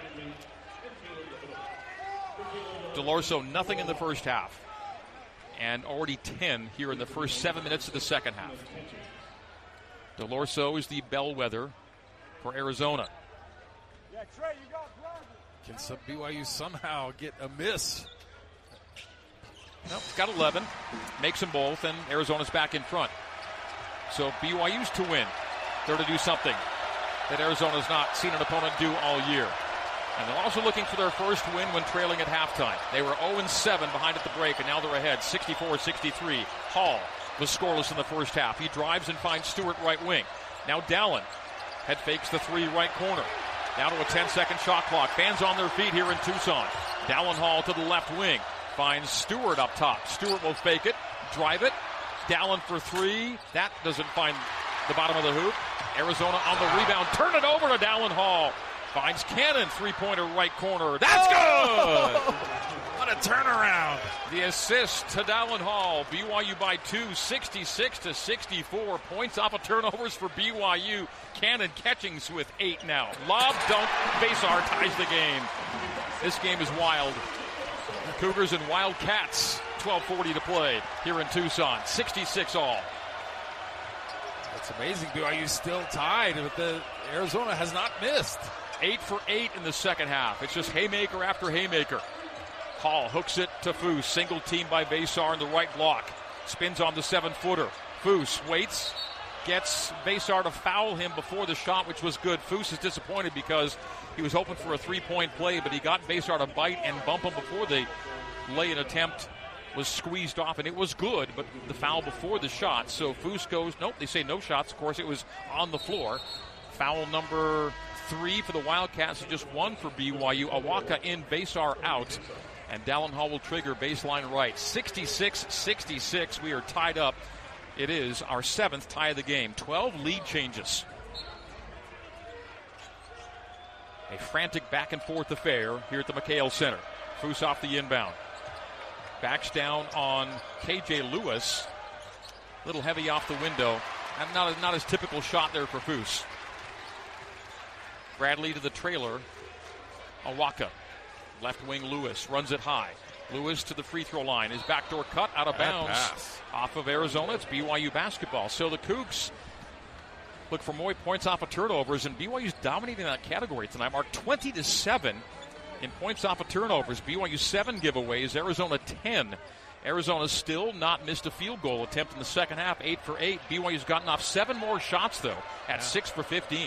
Delorso, nothing in the first half. And already ten here in the first seven minutes of the second half. Delorso is the bellwether for Arizona. Can some B Y U somehow get a miss? Nope, got eleven. Makes them both, and Arizona's back in front. So B Y U's to win. They're to do something that Arizona's not seen an opponent do all year. And they're also looking for their first win when trailing at halftime. They were oh and seven behind at the break, and now they're ahead, sixty-four sixty-three. Hall was scoreless in the first half. He drives and finds Stewart right wing. Now Dallin head fakes the three right corner. Down to a ten-second shot clock. Fans on their feet here in Tucson. Dallin Hall to the left wing. Finds Stewart up top. Stewart will fake it, drive it. Dallin for three. That doesn't find the bottom of the hoop. Arizona on the rebound. Turn it over to Dallin Hall. Finds Cannon, three-pointer right corner. That's good! What a turnaround. The assist to Dallin Hall. B Y U by two, sixty-six to sixty-four. Points off of turnovers for B Y U. Cannon catching with eight now. Lob, dunk, Basar ties the game. This game is wild. Cougars and Wildcats, twelve forty to play here in Tucson. sixty-six all. That's amazing. B Y U still tied, but the Arizona has not missed. Eight for eight in the second half. It's just haymaker after haymaker. Hall hooks it to Foose. Single team by Basar in the right block. Spins on the seven-footer. Foose waits. Gets Basar to foul him before the shot, which was good. Foose is disappointed because he was hoping for a three-point play, but he got Basar to bite and bump him before the lay-in attempt was squeezed off, and it was good, but the foul before the shot. So Foose goes, nope, they say no shots. Of course, it was on the floor. Foul number three for the Wildcats, just one for B Y U. Awaka in, Basar out. And Dallin Hall will trigger baseline right. sixty-six sixty-six. We are tied up. It is our seventh tie of the game. twelve lead changes. A frantic back and forth affair here at the McHale Center. Foose off the inbound. Backs down on K J Lewis. A little heavy off the window. And not, not his typical shot there for Foose. Bradley to the trailer. Awaka. Left wing Lewis runs it high. Lewis to the free throw line. His backdoor cut out of Bad bounds. Pass. Off of Arizona. It's B Y U basketball. So the Cougs look for more points off of turnovers, and B Y U's dominating that category tonight. Mark twenty to seven in points off of turnovers. B Y U seven giveaways. Arizona ten. Arizona still not missed a field goal attempt in the second half. Eight for eight. B Y U's gotten off seven more shots, though, at yeah. six for fifteen.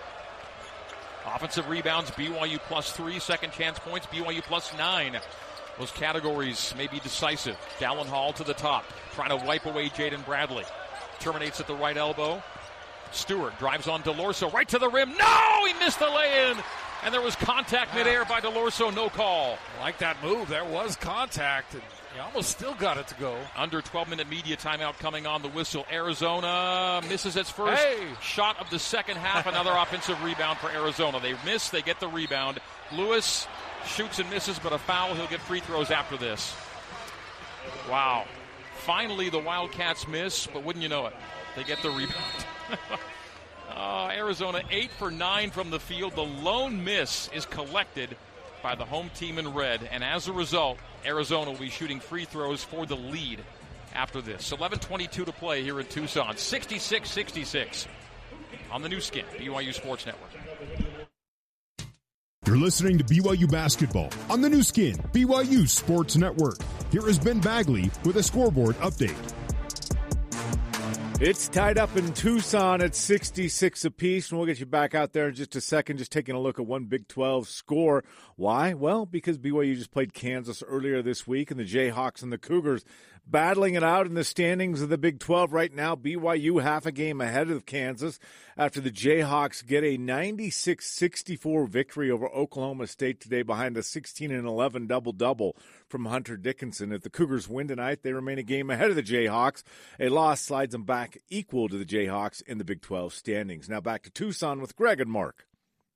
Offensive rebounds, B Y U plus three. Second chance points, B Y U plus nine. Those categories may be decisive. Dallin Hall to the top, trying to wipe away Jaden Bradley. Terminates at the right elbow. Stewart drives on DeLorso, right to the rim. No! He missed the lay-in. And there was contact midair by DeLorso, no call. I like that move. There was contact, and he almost still got it to go. Under twelve-minute media timeout coming on the whistle. Arizona misses its first hey. shot of the second half. Another offensive rebound for Arizona. They miss, they get the rebound. Lewis shoots and misses, but a foul. He'll get free throws after this. Wow. Finally, the Wildcats miss, but wouldn't you know it, they get the rebound. uh, Arizona eight for nine from the field. The lone miss is collected by the home team in red, and as a result, Arizona will be shooting free throws for the lead after this. eleven twenty-two to play here in Tucson. sixty-six sixty-six on the new skin, B Y U Sports Network. You're listening to B Y U Basketball on the new skin, B Y U Sports Network. Here is Ben Bagley with a scoreboard update. It's tied up in Tucson at sixty-six apiece, and we'll get you back out there in just a second, just taking a look at one Big twelve score. Why? Well, because B Y U just played Kansas earlier this week, and the Jayhawks and the Cougars battling it out in the standings of the Big twelve right now. B Y U half a game ahead of Kansas after the Jayhawks get a ninety-six sixty-four victory over Oklahoma State today behind a sixteen and eleven double-double from Hunter Dickinson. If the Cougars win tonight, they remain a game ahead of the Jayhawks. A loss slides them back equal to the Jayhawks in the Big twelve standings. Now back to Tucson with Greg and Mark.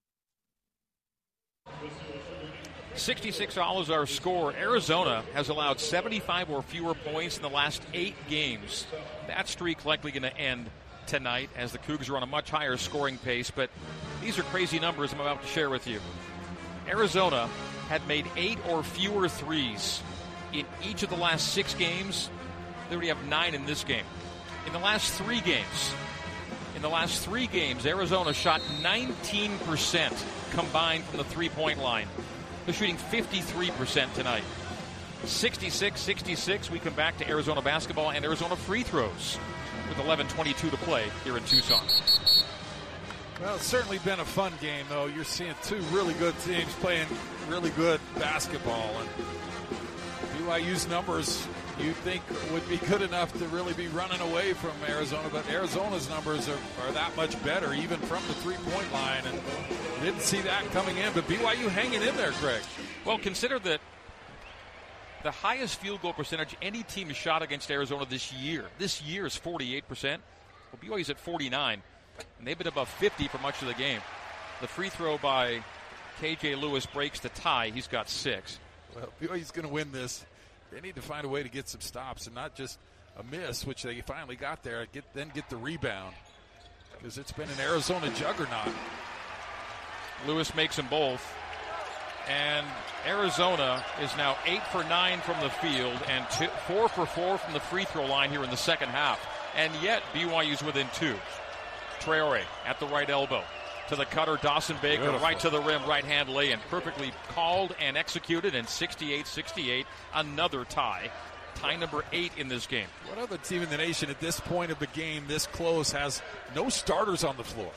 sixty-six dollars our score. Arizona has allowed seventy-five or fewer points in the last eight games. That streak likely going to end tonight as the Cougs are on a much higher scoring pace, but these are crazy numbers I'm about to share with you. Arizona had made eight or fewer threes in each of the last six games. They already have nine in this game. In the last three games, in the last three games, Arizona shot nineteen percent combined from the three-point line. They're shooting fifty-three percent tonight. sixty-six sixty-six, we come back to Arizona basketball and Arizona free throws with eleven twenty-two to play here in Tucson. Well, it's certainly been a fun game, though. You're seeing two really good teams playing really good basketball. And B Y U's numbers, you'd think, would be good enough to really be running away from Arizona, but Arizona's numbers are, are that much better, even from the three-point line. And didn't see that coming in, but B Y U hanging in there, Greg. Well, consider that the highest field goal percentage any team has shot against Arizona this year. This year is forty-eight percent. Well, B Y U's at forty-nine, and they've been above fifty for much of the game. The free throw by K J Lewis breaks the tie. He's got six. Well, B Y U's going to win this. They need to find a way to get some stops and not just a miss, which they finally got there, get then get the rebound, because it's been an Arizona juggernaut. Lewis makes them both. And Arizona is now eight for nine from the field and two, four for four from the free throw line here in the second half. And yet B Y U's within two. Traore at the right elbow. To the cutter, Dawson Baker, Beautiful. Right to the rim, right-hand lay-in. Perfectly called and executed, and sixty-eight sixty-eight, another tie. Tie number eight in this game. What other team in the nation at this point of the game, this close, has no starters on the floor?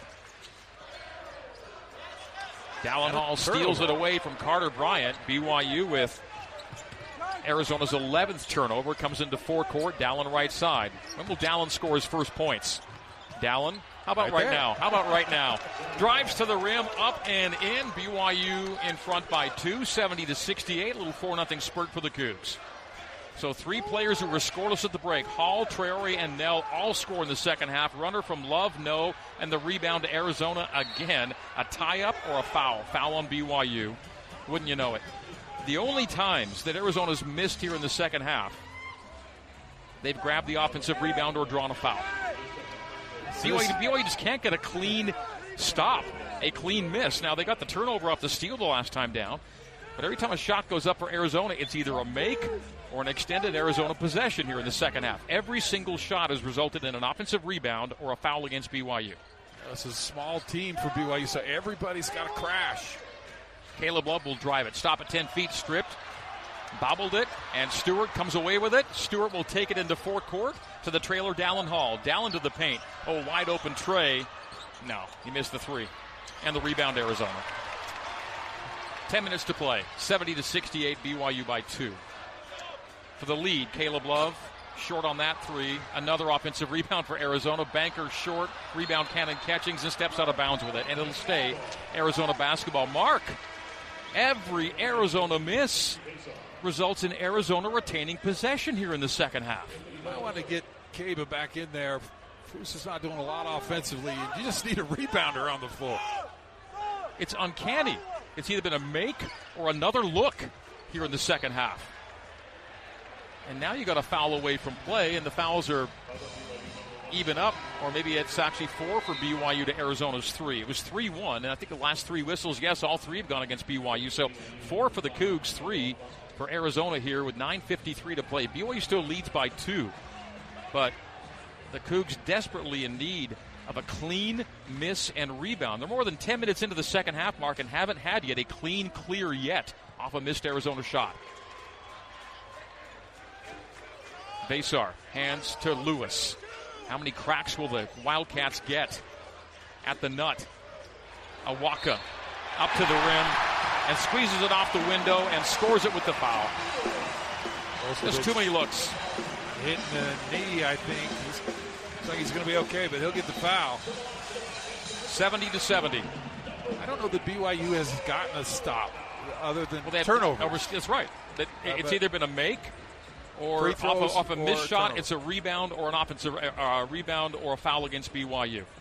Dallin Hall steals it away from Carter Bryant. B Y U with Arizona's eleventh turnover. Comes into forecourt. Dallin right side. When will Dallin score his first points? Dallin, how about right, right now? How about right now? Drives to the rim, up and in. B Y U in front by two, seventy to sixty-eight. A little four nothing spurt for the Cougs. So three players who were scoreless at the break, Hall, Traore, and Nell, all score in the second half. Runner from Love, no. And the rebound to Arizona again. A tie-up or a foul. Foul on B Y U. Wouldn't you know it? The only times that Arizona's missed here in the second half, they've grabbed the offensive rebound or drawn a foul. B Y U, B Y U just can't get a clean stop, a clean miss. Now, they got the turnover off the steal the last time down, but every time a shot goes up for Arizona, it's either a make or an extended Arizona possession here in the second half. Every single shot has resulted in an offensive rebound or a foul against B Y U. This is a small team for B Y U, so everybody's got to crash. Caleb Love will drive it. Stop at ten feet, stripped. Bobbled it, and Stewart comes away with it. Stewart will take it into forecourt to the trailer, Dallin Hall. Dallin to the paint. Oh, wide open Trey. No, he missed the three. And the rebound, Arizona. Ten minutes to play. seventy to sixty-eight, B Y U by two. For the lead, Caleb Love, short on that three. Another offensive rebound for Arizona. Banker short. Rebound, Cannon Catchings, and steps out of bounds with it. And it'll stay Arizona basketball. Mark, every Arizona miss results in Arizona retaining possession here in the second half. You might want to get Caba back in there. Foose is not doing a lot offensively. You just need a rebounder on the floor. It's uncanny. It's either been a make or another look here in the second half. And now you got a foul away from play, and the fouls are even up, or maybe it's actually four for B Y U to Arizona's three. It was three one, and I think the last three whistles, yes, all three have gone against B Y U. So four for the Cougs, three for Arizona here with nine fifty-three to play. B Y U still leads by two, but the Cougs desperately in need of a clean miss and rebound. They're more than ten minutes into the second half, Mark, and haven't had yet a clean clear yet off a missed Arizona shot. Basar hands to Lewis. How many cracks will the Wildcats get at the nut? Awaka up to the rim and squeezes it off the window and scores it with the foul. There's too many looks. Hitting the knee, I think. He's, looks like he's going to be okay, but he'll get the foul. seventy to seventy. I don't know that B Y U has gotten a stop other than well, turnovers. That's right. That Uh, it's either been a make or off a, off a missed shot, turnovers. It's a rebound or an offensive uh, rebound or a foul against B Y U.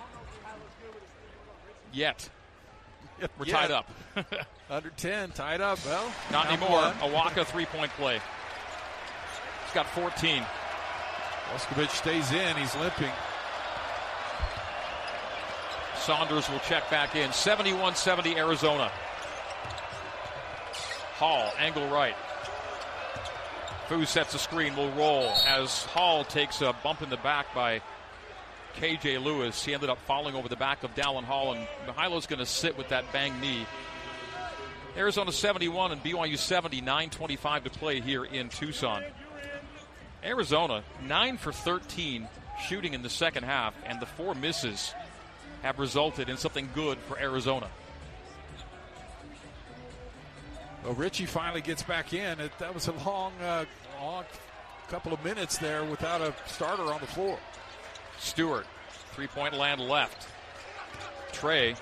Yet. We're Yet. tied up. Under ten, tied up. Well, not anymore. Awaka three-point play. He's got fourteen. Moskovic stays in. He's limping. Saunders will check back in. seventy-one seventy Arizona. Hall, angle right. Foose sets a screen, will roll as Hall takes a bump in the back by K J Lewis. He ended up falling over the back of Dallin Hall, and Mikhailo's going to sit with that bang knee. Arizona seventy-one and B Y U seventy, nine twenty-five to play here in Tucson. Arizona, nine for thirteen shooting in the second half, and the four misses have resulted in something good for Arizona. Well, Richie finally gets back in. It, that was a long, uh, long couple of minutes there without a starter on the floor. Stewart, three-point land left. Trey,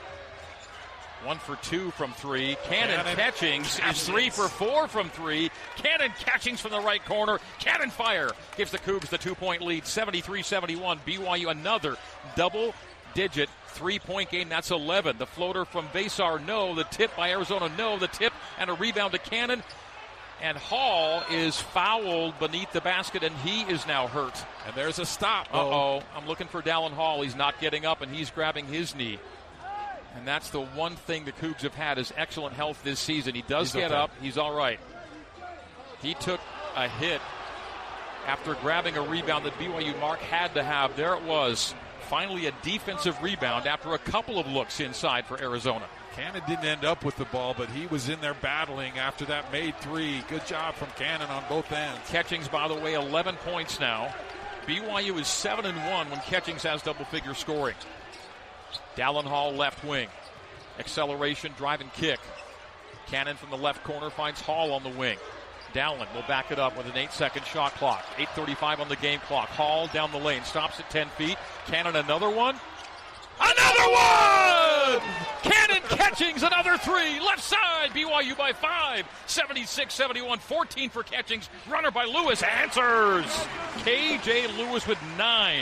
one for two from three. Cannon, Cannon Catchings is three for four from three. Cannon Catchings from the right corner. Cannon fire gives the Cougs the two-point lead, seventy-three seventy-one. B Y U another double-digit three-point game. That's eleven. The floater from Basar, no. The tip by Arizona, no. The tip and a rebound to Cannon. And Hall is fouled beneath the basket, and he is now hurt. And there's a stop. Uh-oh. I'm looking for Dallin Hall. He's not getting up, and he's grabbing his knee. And that's the one thing the Cougs have had is excellent health this season. He does he's get okay. up. He's all right. He took a hit after grabbing a rebound that B Y U Mark had to have. There it was. Finally a defensive rebound after a couple of looks inside for Arizona. Cannon didn't end up with the ball, but he was in there battling after that made three. Good job from Cannon on both ends. Catchings, by the way, eleven points now. B Y U is seven and one when Catchings has double-figure scoring. Dallin Hall left wing. Acceleration, drive and kick. Cannon from the left corner finds Hall on the wing. Dallin will back it up with an eight-second shot clock. eight thirty-five on the game clock. Hall down the lane, stops at ten feet. Cannon another one. Another one! Cannon Catchings, another three. Left side, B Y U by five. seventy-six seventy-one, fourteen for Catchings. Runner by Lewis, answers. K J Lewis with nine.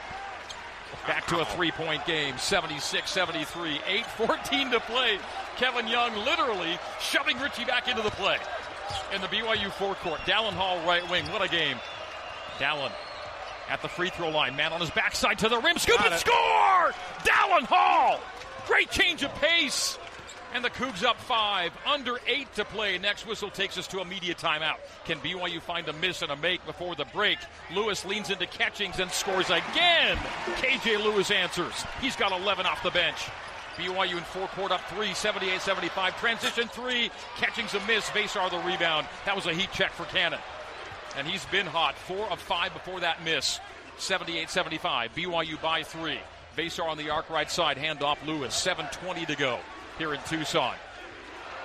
Back to a three-point game, seventy-six seventy-three. eight fourteen to play. Kevin Young literally shoving Richie back into the play in the B Y U forecourt. Dallin Hall right wing, what a game. Dallin at the free throw line, man on his backside to the rim, scoop and score! Dallin Hall! Great change of pace. And the Cougs up five, under eight to play. Next whistle takes us to a media timeout. Can B Y U find a miss and a make before the break? Lewis leans into Catchings and scores again. K J Lewis answers. He's got eleven off the bench. B Y U in forecourt up three, seventy-eight seventy-five. Transition three, Catchings a miss. Basar the rebound. That was a heat check for Cannon. And he's been hot. Four of five before that miss. seventy-eight seventy-five. B Y U by three. Basar on the arc right side. Handoff Lewis. seven twenty to go here in Tucson.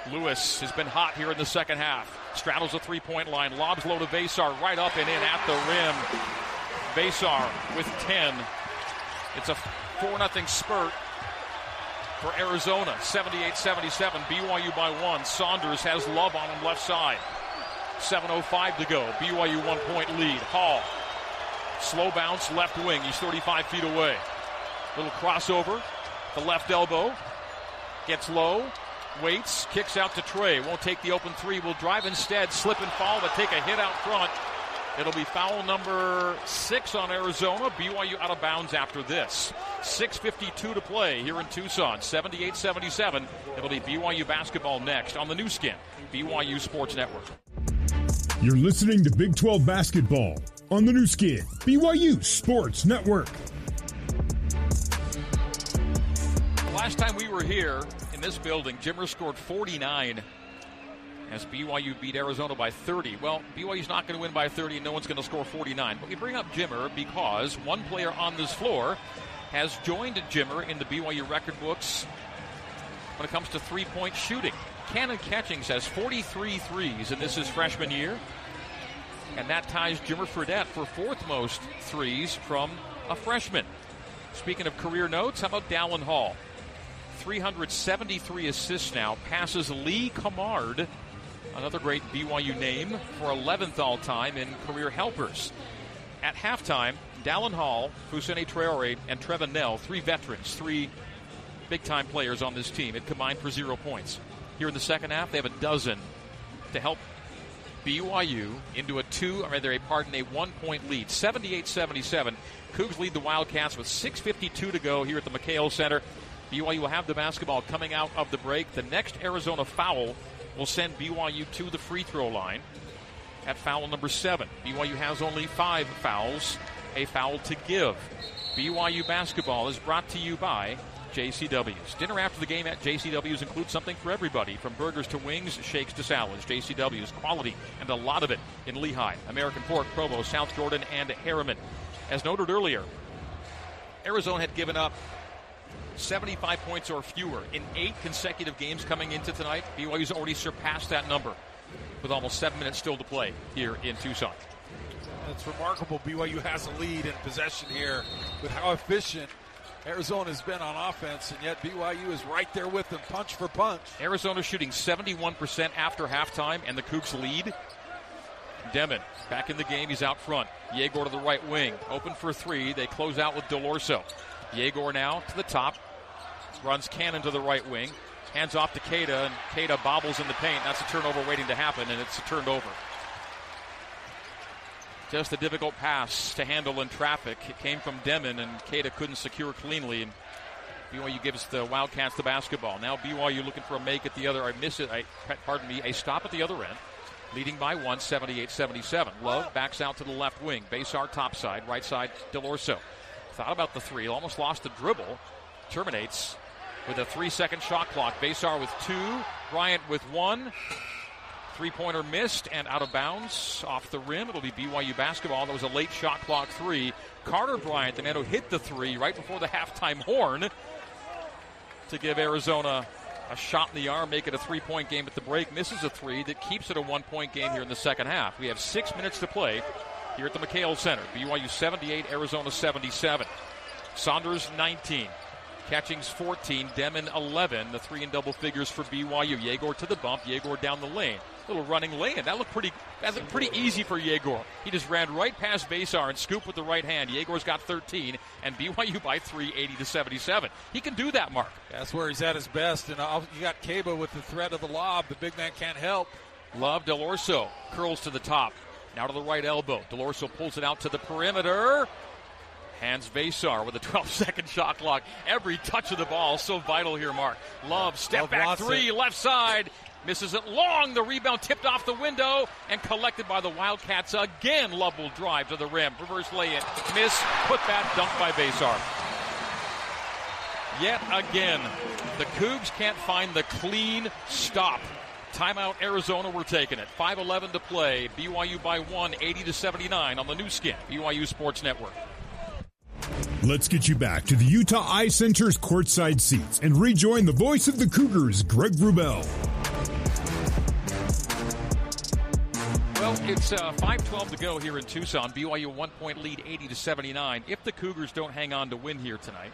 Lewis has been hot here in the second half. Straddles the three-point line. Lobs low to Vesar. Right up and in at the rim. Vesar with ten. It's a four nothing spurt for Arizona. seventy-eight seventy-seven. B Y U by one. Saunders has Love on him left side. seven oh five to go. B Y U one-point lead. Hall. Slow bounce left wing. He's thirty-five feet away. Little crossover. The left elbow. Gets low. Waits. Kicks out to Trey. Won't take the open three. Will drive instead. Slip and fall, but take a hit out front. It'll be foul number six on Arizona. B Y U out of bounds after this. six fifty-two to play here in Tucson. seventy-eight seventy-seven. It'll be B Y U basketball next on the new skin, B Y U Sports Network. You're listening to Big twelve basketball on the new skin, B Y U Sports Network. Last time we were here in this building, Jimmer scored forty-nine as B Y U beat Arizona by thirty. Well, B Y U's not going to win by thirty, and no one's going to score forty-nine. But we bring up Jimmer because one player on this floor has joined Jimmer in the B Y U record books when it comes to three-point shooting. Cannon Catchings has forty-three threes in this his freshman year, and that ties Jimmer Fredette for fourth most threes from a freshman. Speaking of career notes, how about Dallin Hall? three hundred seventy-three assists now, passes Lee Camard, another great B Y U name, for eleventh all-time in career helpers. At halftime, Dallin Hall, Fousseyni Traore, and Trevin Nell, three veterans, three big-time players on this team, had combined for zero points. Here in the second half, they have a dozen to help B Y U into a two, or rather, a pardon, a one-point lead, seventy-eight seventy-seven. Cougs lead the Wildcats with six fifty-two to go here at the McHale Center. B Y U will have the basketball coming out of the break. The next Arizona foul will send B Y U to the free throw line at foul number seven. B Y U has only five fouls, a foul to give. B Y U basketball is brought to you by J C W's. Dinner after the game at J C W's includes something for everybody, from burgers to wings, shakes to salads. J C W's, quality and a lot of it in Lehigh, American Fork, Provo, South Jordan, and Harriman. As noted earlier, Arizona had given up seventy-five points or fewer in eight consecutive games coming into tonight. B Y U's already surpassed that number with almost seven minutes still to play here in Tucson. It's remarkable. B Y U has a lead in possession here with how efficient Arizona has been on offense, and yet B Y U is right there with them, punch for punch. Arizona shooting seventy-one percent after halftime, and the Cougs lead. Demon back in the game. He's out front. Yegor to the right wing. Open for three. They close out with Delorso. Yegor now to the top. Runs Cannon to the right wing. Hands off to Queta, and Queta bobbles in the paint. That's a turnover waiting to happen, and it's a turned over. Just a difficult pass to handle in traffic. It came from Demon, and Queta couldn't secure cleanly. And B Y U gives the Wildcats the basketball. Now B Y U looking for a make at the other. I miss it. I, pardon me. A stop at the other end. Leading by one, seventy-eight seventy-seven. Love backs out to the left wing. Vesar top side. Right side, Delorso. Thought about the three. Almost lost the dribble. Terminates with a three-second shot clock. Vesar with two. Bryant with one. Three-pointer missed and out of bounds off the rim. It'll be B Y U basketball. That was a late shot clock three. Carter Bryant, the man who hit the three right before the halftime horn to give Arizona a shot in the arm, make it a three-point game at the break. Misses a three that keeps it a one-point game here in the second half. We have six minutes to play here at the McHale Center. B Y U seventy-eight, Arizona seventy-seven. Saunders nineteen. Catchings fourteen, Demon eleven. The three in double figures for B Y U. Yegor to the bump, Yegor down the lane. Little running lane, and that looked pretty that looked pretty easy for Yegor. He just ran right past Vesar and scooped with the right hand. Yegor's got thirteen, and B Y U by three, eighty to seventy-seven. He can do that, Mark. That's where he's at his best, and you got Kaba with the threat of the lob. The big man can't help. Love Delorso curls to the top. Now to the right elbow. Delorso pulls it out to the perimeter. Hands Vesar with a twelve-second shot clock. Every touch of the ball so vital here, Mark. Love, step back three, left side. Misses it long. The rebound tipped off the window and collected by the Wildcats again. Love will drive to the rim. Reverse lay-in. Miss. Put back. Dunked by Vesar. Yet again, the Cougs can't find the clean stop. Timeout, Arizona. We're taking it. five eleven to play. B Y U by one, eighty to seventy-nine on the new skin, B Y U Sports Network. Let's get you back to the Utah Eye Center's courtside seats and rejoin the voice of the Cougars, Greg Wrubell. Well, it's uh, five twelve to go here in Tucson. B Y U a one-point lead, eighty to seventy-nine. If the Cougars don't hang on to win here tonight,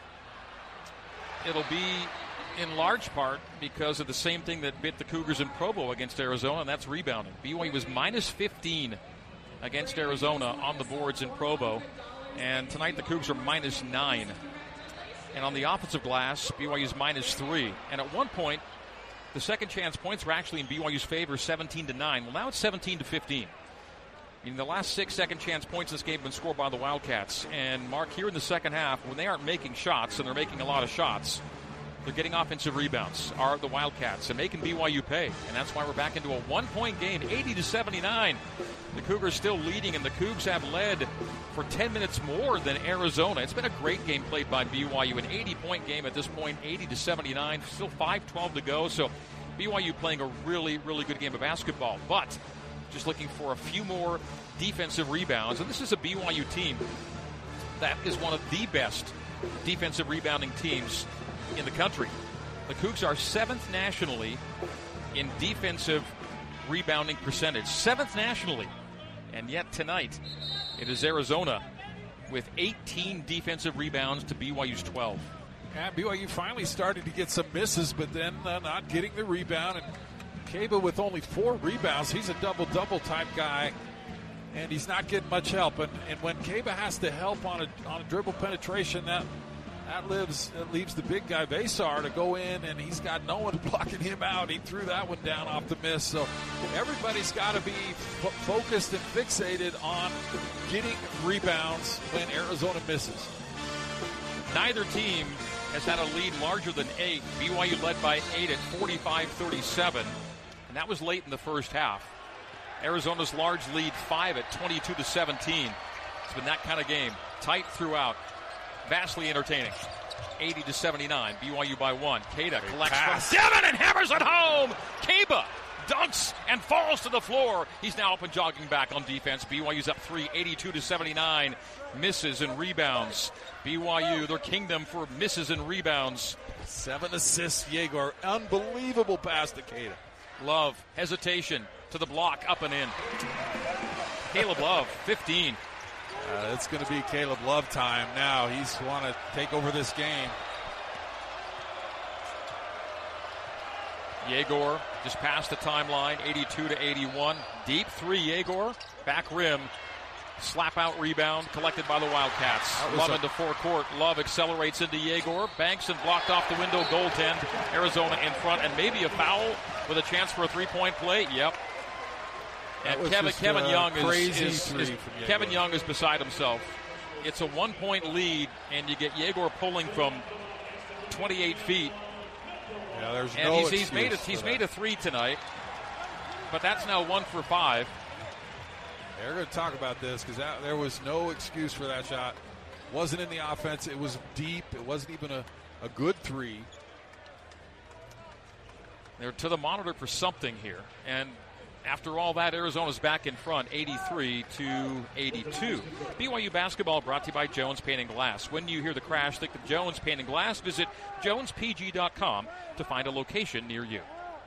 it'll be in large part because of the same thing that bit the Cougars in Provo against Arizona, and that's rebounding. B Y U was minus fifteen against Arizona on the boards in Provo, and tonight the Cougars are minus nine. And on the offensive glass, B Y U's minus three. And at one point, the second chance points were actually in B Y U's favor, seventeen to nine. Well, now it's seventeen to fifteen. In the last six second chance points in this game have been scored by the Wildcats. And Mark, here in the second half, when they aren't making shots, and they're making a lot of shots, they're getting offensive rebounds, are the Wildcats, and making B Y U pay. And that's why we're back into a one-point game, eighty to seventy-nine. The Cougars still leading, and the Cougs have led for ten minutes more than Arizona. It's been a great game played by B Y U, an eighty-point game at this point, eighty to seventy-nine. Still five twelve to go, so B Y U playing a really, really good game of basketball. But just looking for a few more defensive rebounds, and this is a B Y U team that is one of the best defensive rebounding teams in the country. The Cougs are seventh nationally in defensive rebounding percentage. Seventh nationally. And yet tonight, it is Arizona with eighteen defensive rebounds to B Y U's twelve. Yeah, B Y U finally started to get some misses, but then uh, not getting the rebound. And Caba with only four rebounds. He's a double-double type guy, and he's not getting much help. And, and when Caba has to help on a, on a dribble penetration, that That lives that leaves the big guy Vesar to go in, and he's got no one blocking him out. He threw that one down off the miss. So everybody's got to be f- focused and fixated on getting rebounds when Arizona misses. Neither team has had a lead larger than eight. B Y U led by eight at forty-five thirty-seven, and that was late in the first half. Arizona's large lead five at twenty-two to seventeen. It's been that kind of game, tight throughout. Vastly entertaining. eighty to seventy-nine. B Y U by one. Cada collects pass from Devin and hammers it home. Caba dunks and falls to the floor. He's now up and jogging back on defense. B Y U's up three, eighty-two to seventy-nine. Misses and rebounds. B Y U, their kingdom for misses and rebounds. Seven assists, Yegor. Unbelievable pass to Cada. Love, hesitation to the block, up and in. Caleb Love, fifteen. Uh, it's going to be Caleb Love time now. He's want to take over this game. Yegor just past the timeline, eighty-two to eighty-one. Deep three, Yegor. Back rim. Slap out rebound collected by the Wildcats. Love a- into forecourt. Love accelerates into Yegor. Banks and blocked off the window. Goaltend. Arizona in front, and maybe a foul with a chance for a three-point play. Yep. And Kevin, Kevin Young is, is, is Kevin Young is beside himself. It's a one-point lead, and you get Yegor pulling from twenty-eight feet. Yeah, there's and no he's, he's made a, he's made a three tonight, but that's now one for five. They're going to talk about this because there was no excuse for that shot. Wasn't in the offense. It was deep. It wasn't even a, a good three. They're to the monitor for something here, and after all that, Arizona's back in front, eighty-three to eighty-two. B Y U basketball brought to you by Jones Paint and Glass. When you hear the crash, think of Jones Paint and Glass. Visit jones p g dot com to find a location near you.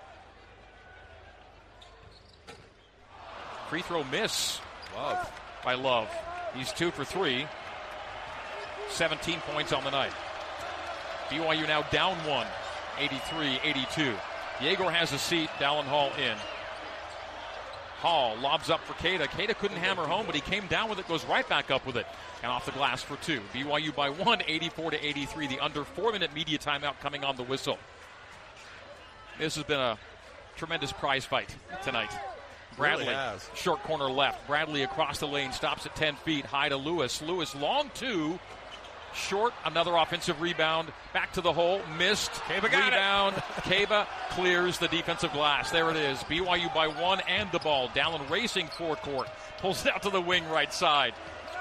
Free throw miss. Love. By Love. He's two for three. seventeen points on the night. B Y U now down one, eighty-three eighty-two. Yegor has a seat. Dallin Hall in. Hall lobs up for Cada. Cada couldn't hammer home, but he came down with it, goes right back up with it, and off the glass for two. B Y U by one, eighty-four to eighty-three. The under four-minute media timeout coming on the whistle. This has been a tremendous prize fight tonight. Bradley, really short corner left. Bradley across the lane, stops at ten feet, high to Lewis. Lewis long two. Short, another offensive rebound, back to the hole, missed, Caba got rebound, Caba clears the defensive glass. There it is, B Y U by one and the ball. Dallin racing forecourt, pulls it out to the wing right side.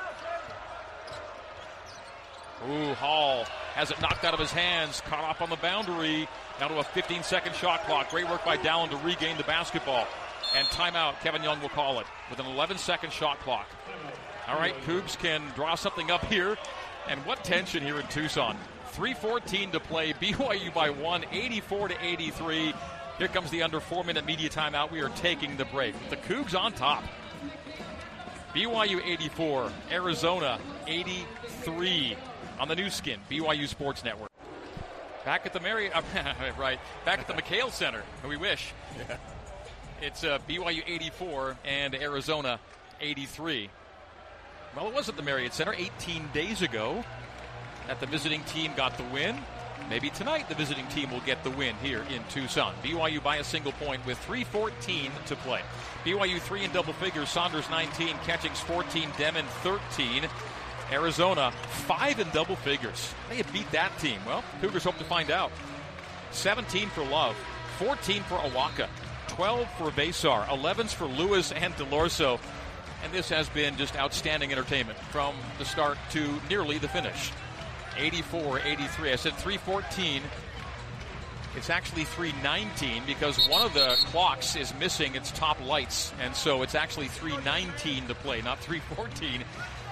Ooh, Hall has it knocked out of his hands, caught off on the boundary, down to a fifteen-second shot clock. Great work by Dallin to regain the basketball. And timeout, Kevin Young will call it, with an eleven-second shot clock. All right, Cougs can draw something up here. And what tension here in Tucson. three fourteen to play. B Y U by one, eighty-four to eighty-three. Here comes the under four-minute media timeout. We are taking the break. The Cougs on top. B Y U eighty-four, Arizona eighty-three on the new skin, B Y U Sports Network. Back at the Mary, uh, right, back at the McHale Center. We wish. Yeah. It's uh, B Y U eighty-four and Arizona eighty-three. Well, it was at the Marriott Center eighteen days ago that the visiting team got the win. Maybe tonight the visiting team will get the win here in Tucson. B Y U by a single point with three fourteen to play. B Y U three in double figures, Saunders nineteen, Catchings fourteen, Demon thirteen. Arizona five in double figures. They have beat that team. Well, Cougars hope to find out. seventeen for Love, fourteen for Awaka, twelve for Basar, eleven's for Lewis and DeLorso. And this has been just outstanding entertainment from the start to nearly the finish. eighty-four eighty-three. I said three fourteen. It's actually three nineteen because one of the clocks is missing its top lights. And so it's actually three nineteen to play, not three fourteen.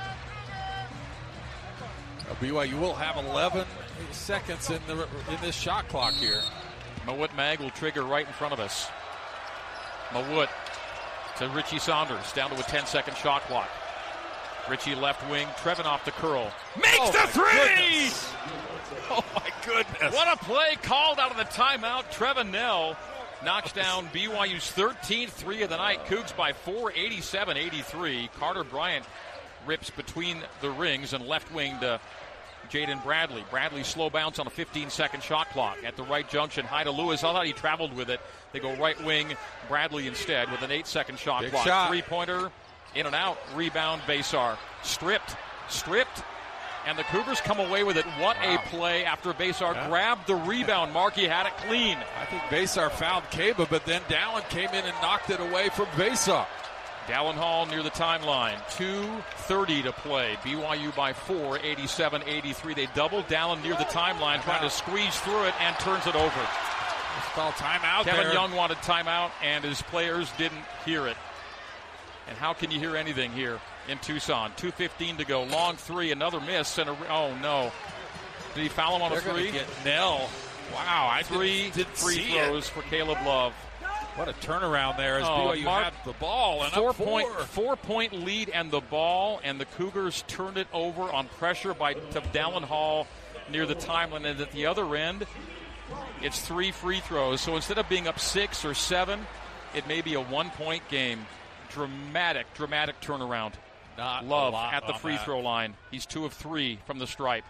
B Y U will have eleven seconds in the in this shot clock here. Mawut Mag will trigger right in front of us. Mawut to Richie Saunders, down to a ten-second shot clock. Richie left wing, Trevin off the curl. Makes oh the three! Goodness. Oh, my goodness. What a play called out of the timeout. Trevin Nell knocks down B Y U's thirteenth three of the night. Cougs by four, eighty-seven eighty-three. Carter Bryant rips between the rings and left wing to Jaden Bradley. Bradley slow bounce on a fifteen-second shot clock at the right junction. High to Lewis. I thought he traveled with it. They go right wing. Bradley instead with an eight-second shot Big clock. Shot. Three-pointer. In and out. Rebound. Basar. Stripped. Stripped. And the Cougars come away with it. What wow. a play after Basar yeah. grabbed the rebound. Markey had it clean. I think Basar fouled Kaba, but then Dallin came in and knocked it away from Basar. Dallin Hall near the timeline. two thirty to play. B Y U by four, eighty-seven eighty-three. They double Dallin near the timeline, trying to squeeze through it and turns it over. It's called timeout Kevin there. Young wanted timeout, and his players didn't hear it. And how can you hear anything here in Tucson? two fifteen to go. Long three, another miss, and a, oh no. Did he foul him on They're a three? Get Nell. Wow, I three didn't, didn't free see throws it. for Caleb Love. What a turnaround there as oh, B Y U Mark, had the ball and four up four. point four point lead and the ball, and the Cougars turned it over on pressure by to Dallin Hall near the timeline. And at the other end, it's three free throws. So instead of being up six or seven, it may be a one-point game. Dramatic, dramatic turnaround. Not Love at the free that. throw line. He's two of three from the stripe.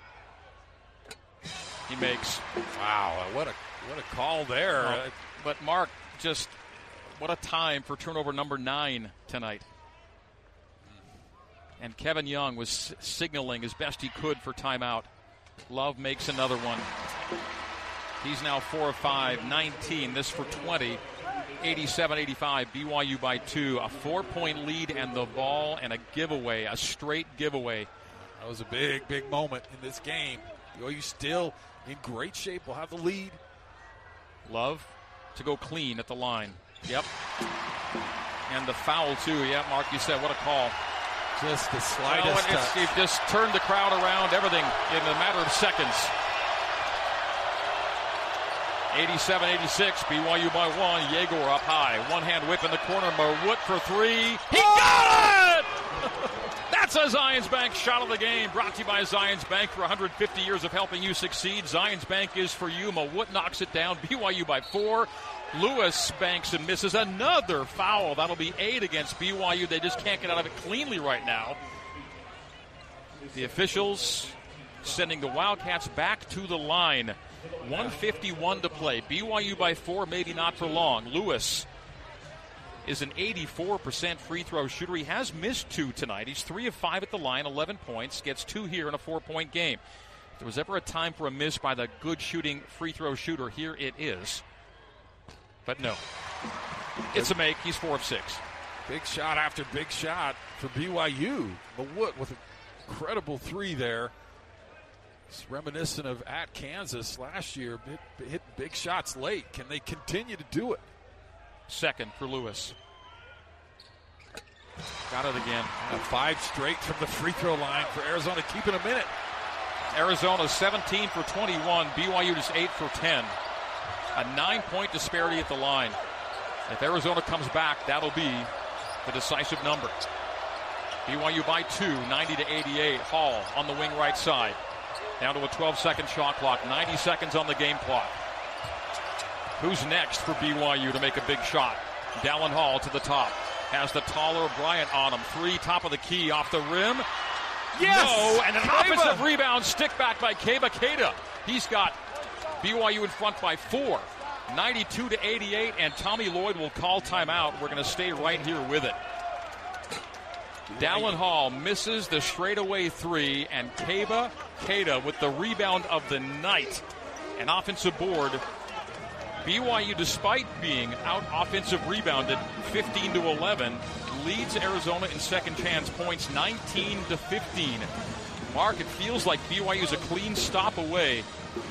He makes. Wow, what a what a call there. Oh, but Mark, just what a time for turnover number nine tonight. And Kevin Young was signaling as best he could for timeout. Love makes another one. He's now four of five, nineteen. This for twenty. eighty-seven eighty-five, B Y U by two. A four-point lead and the ball and a giveaway, a straight giveaway. That was a big, big moment in this game. B Y U still in great shape. Will have the lead. Love to go clean at the line. Yep. And the foul, too. Yeah, Mark, you said, what a call. Just the slightest touch. He just turned the crowd around, everything, in a matter of seconds. eighty-seven eighty-six, B Y U by one. Yegor up high. One-hand whip in the corner. Mawut for three. He oh! got it! That's a Zions Bank shot of the game. Brought to you by Zions Bank for one hundred fifty years of helping you succeed. Zions Bank is for you. Mawut knocks it down. B Y U by four. Lewis banks and misses another foul. That'll be eight against B Y U. They just can't get out of it cleanly right now. The officials sending the Wildcats back to the line. one fifty-one to play. B Y U by four, maybe not for long. Lewis is an eighty-four percent free throw shooter. He has missed two tonight. He's three of five at the line, eleven points, gets two here in a four-point game. If there was ever a time for a miss by the good shooting free throw shooter, here it is. But no. It's a make. He's four of six. Big shot after big shot for B Y U. Mawut with an incredible three there. It's reminiscent of at Kansas last year. Hit, hit big shots late. Can they continue to do it? Second for Lewis. Got it again. And five straight from the free throw line for Arizona, keeping a minute. Arizona seventeen for twenty-one. B Y U just eight for ten. A nine-point disparity at the line. If Arizona comes back, that'll be the decisive number. B Y U by two, ninety to eighty-eight. Hall on the wing right side. Down to a twelve-second shot clock. ninety seconds on the game clock. Who's next for B Y U to make a big shot? Dallin Hall to the top. Has the taller Bryant on him. Three, top of the key, off the rim. Yes! No, and an Keba. offensive rebound, stick back by Keba Keita. He's got B Y U in front by four. ninety-two to eighty-eight, and Tommy Lloyd will call timeout. We're going to stay right here with it. Dallin Hall misses the straightaway three, and Keba Keita with the rebound of the night. An offensive board. B Y U, despite being out offensive rebounded fifteen to eleven, leads Arizona in second chance points nineteen to fifteen. Mark, it feels like B Y U is a clean stop away,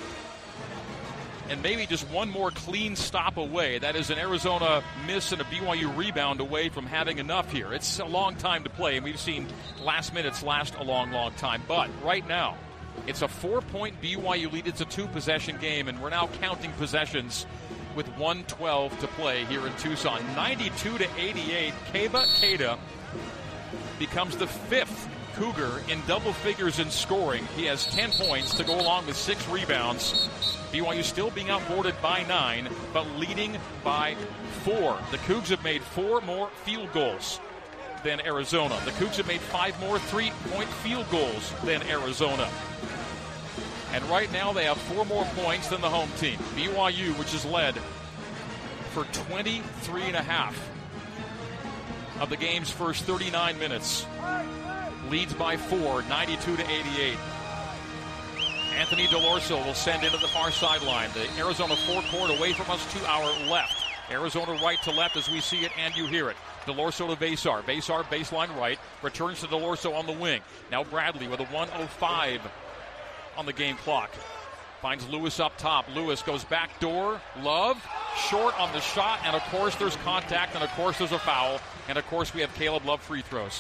and maybe just one more clean stop away. That is an Arizona miss and a B Y U rebound away from having enough here. It's a long time to play, and we've seen last minutes last a long, long time. But right now, it's a four-point B Y U lead. It's a two-possession game, and we're now counting possessions with one twelve to play here in Tucson. ninety-two to eighty-eight, Keba Keita becomes the fifth Cougar in double figures in scoring. He has ten points to go along with six rebounds. B Y U still being outboarded by nine, but leading by four. The Cougs have made four more field goals than Arizona. The Cougs have made five more three-point field goals than Arizona. And right now they have four more points than the home team. B Y U, which has led for twenty-three and a half of the game's first thirty-nine minutes, leads by four, ninety-two to eighty-eight. Anthony DeLorso will send into the far sideline. The Arizona forecourt away from us to our left. Arizona right to left as we see it and you hear it. DeLorso to Basar. Basar baseline right. Returns to DeLorso on the wing. Now Bradley with a one oh five on the game clock. Finds Lewis up top. Lewis goes back door. Love short on the shot. And of course there's contact. And of course there's a foul. And of course we have Caleb Love free throws.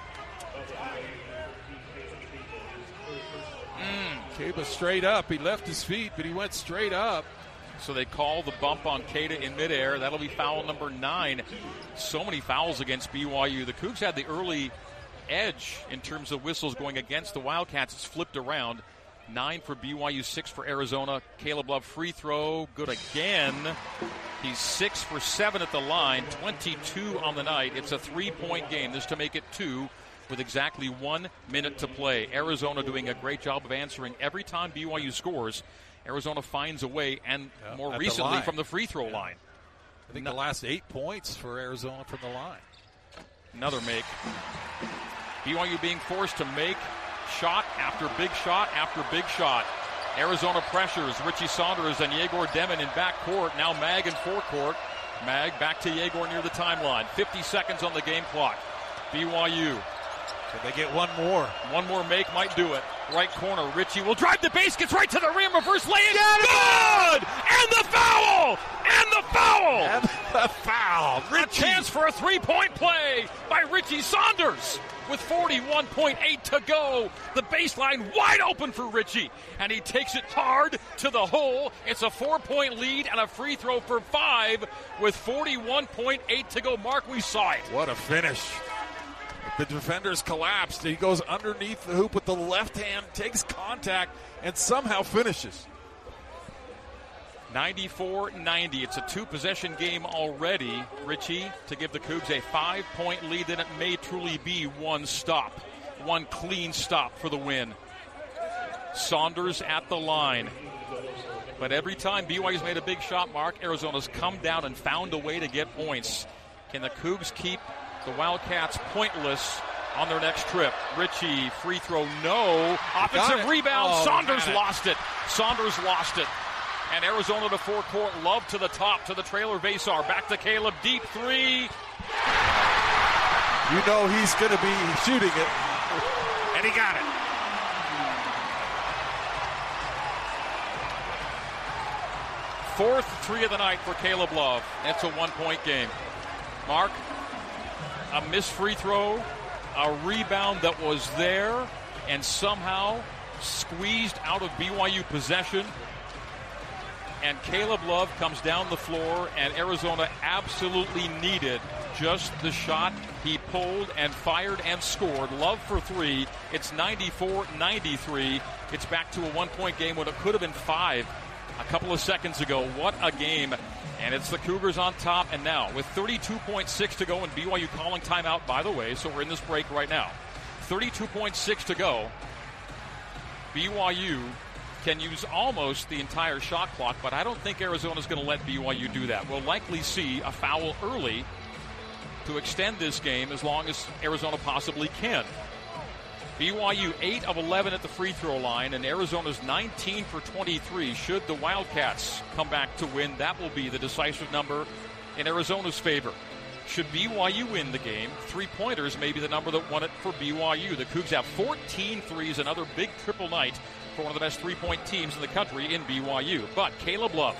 Mm, Keba straight up. He left his feet, but he went straight up. So they call the bump on Keita in midair. That'll be foul number nine. So many fouls against B Y U. The Cougs had the early edge in terms of whistles going against the Wildcats. It's flipped around. Nine for B Y U, six for Arizona. Caleb Love free throw, good again. He's six for seven at the line, twenty-two on the night. It's a three-point game. This to make it two with exactly one minute to play. Arizona doing a great job of answering every time B Y U scores. Arizona finds a way, and yeah, more recently the from the free throw yeah. line. I think no. the last eight points for Arizona from the line. Another make. B Y U being forced to make shot after big shot after big shot. Arizona pressures Richie Saunders and Yegor Demin in backcourt. Now Mag in forecourt. Mag back to Yegor near the timeline. fifty seconds on the game clock. B Y U. Can they get one more? One more make might do it. Right corner, Richie will drive the base, gets right to the rim, reverse lay-in. Good! And the foul! And the foul! And the foul. Richie. A chance for a three-point play by Richie Saunders. With forty-one point eight to go, the baseline wide open for Richie, and he takes it hard to the hole. It's a four-point lead and a free throw for five with forty-one point eight to go. Mark, we saw it. What a finish. The defenders collapsed. He goes underneath the hoop with the left hand, takes contact, and somehow finishes. ninety-four ninety. It's a two-possession game already. Richie to give the Cougs a five-point lead. Then it may truly be one stop. One clean stop for the win. Saunders at the line. But every time B Y U's made a big shot, Mark, Arizona's come down and found a way to get points. Can the Cougs keep the Wildcats pointless on their next trip? Richie, free throw, no. Offensive rebound. Oh, Saunders lost it. Saunders lost it. And Arizona to forecourt. Love to the top to the trailer Vasar. Back to Caleb. Deep three. You know he's going to be shooting it. And he got it. Fourth three of the night for Caleb Love. That's a one-point game. Mark, a missed free throw, a rebound that was there, and somehow squeezed out of B Y U possession. and Caleb Love comes down the floor, and Arizona absolutely needed just the shot he pulled and fired and scored. Love for three. It's ninety-four ninety-three. It's back to a one-point game when it could have been five a couple of seconds ago. What a game. And it's the Cougars on top. And now with thirty-two point six to go, and B Y U calling timeout, by the way, so we're in this break right now. thirty-two point six to go. B Y U can use almost the entire shot clock, but I don't think Arizona's going to let B Y U do that. We'll likely see a foul early to extend this game as long as Arizona possibly can. B Y U eight of eleven at the free throw line, and Arizona's nineteen for twenty-three. Should the Wildcats come back to win, that will be the decisive number in Arizona's favor. Should B Y U win the game, three-pointers may be the number that won it for B Y U. The Cougs have fourteen threes, another big triple night for one of the best three-point teams in the country in B Y U. But Caleb Love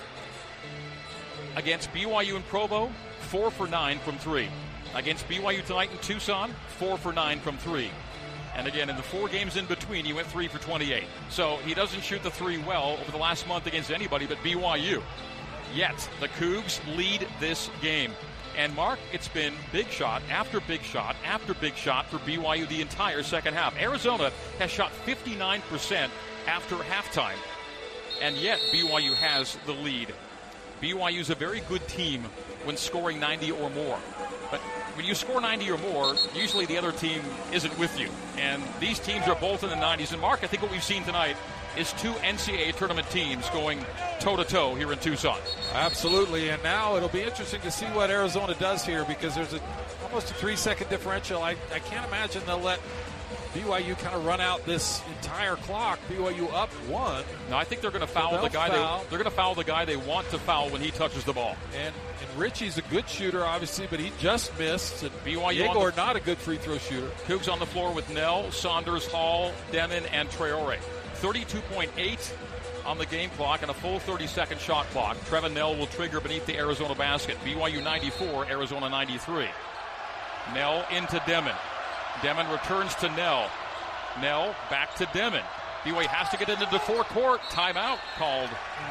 against B Y U in Provo, four for nine from three. Against B Y U tonight in Tucson, four for nine from three. And again, in the four games in between, he went three for twenty-eight. So he doesn't shoot the three well over the last month against anybody but B Y U. Yet, the Cougs lead this game. And, Mark, it's been big shot after big shot after big shot for B Y U the entire second half. Arizona has shot fifty-nine percent after halftime. And yet, B Y U has the lead. B Y U is a very good team when scoring ninety or more. But when you score ninety or more, usually the other team isn't with you. And these teams are both in the nineties. And, Mark, I think what we've seen tonight is two N C double A tournament teams going toe-to-toe here in Tucson. Absolutely. And now it'll be interesting to see what Arizona does here, because there's a, almost a three-second differential. I, I can't imagine they'll let B Y U kind of run out this entire clock. B Y U up one. No, I think they're going to foul They'll the guy foul. they they're going to foul the guy they want to foul when he touches the ball. And and Richie's a good shooter, obviously, but he just missed. And B Y U Yegor the, not a good free throw shooter. Cougs on the floor with Nell, Saunders, Hall, Demon, and Traore. thirty-two point eight on the game clock and a full thirty-second shot clock. Trevin Nell will trigger beneath the Arizona basket. B Y U ninety-four, Arizona ninety-three. Nell into Demon. Demon returns to Nell. Nell back to Demon. B Y U has to get into the forecourt. Timeout called.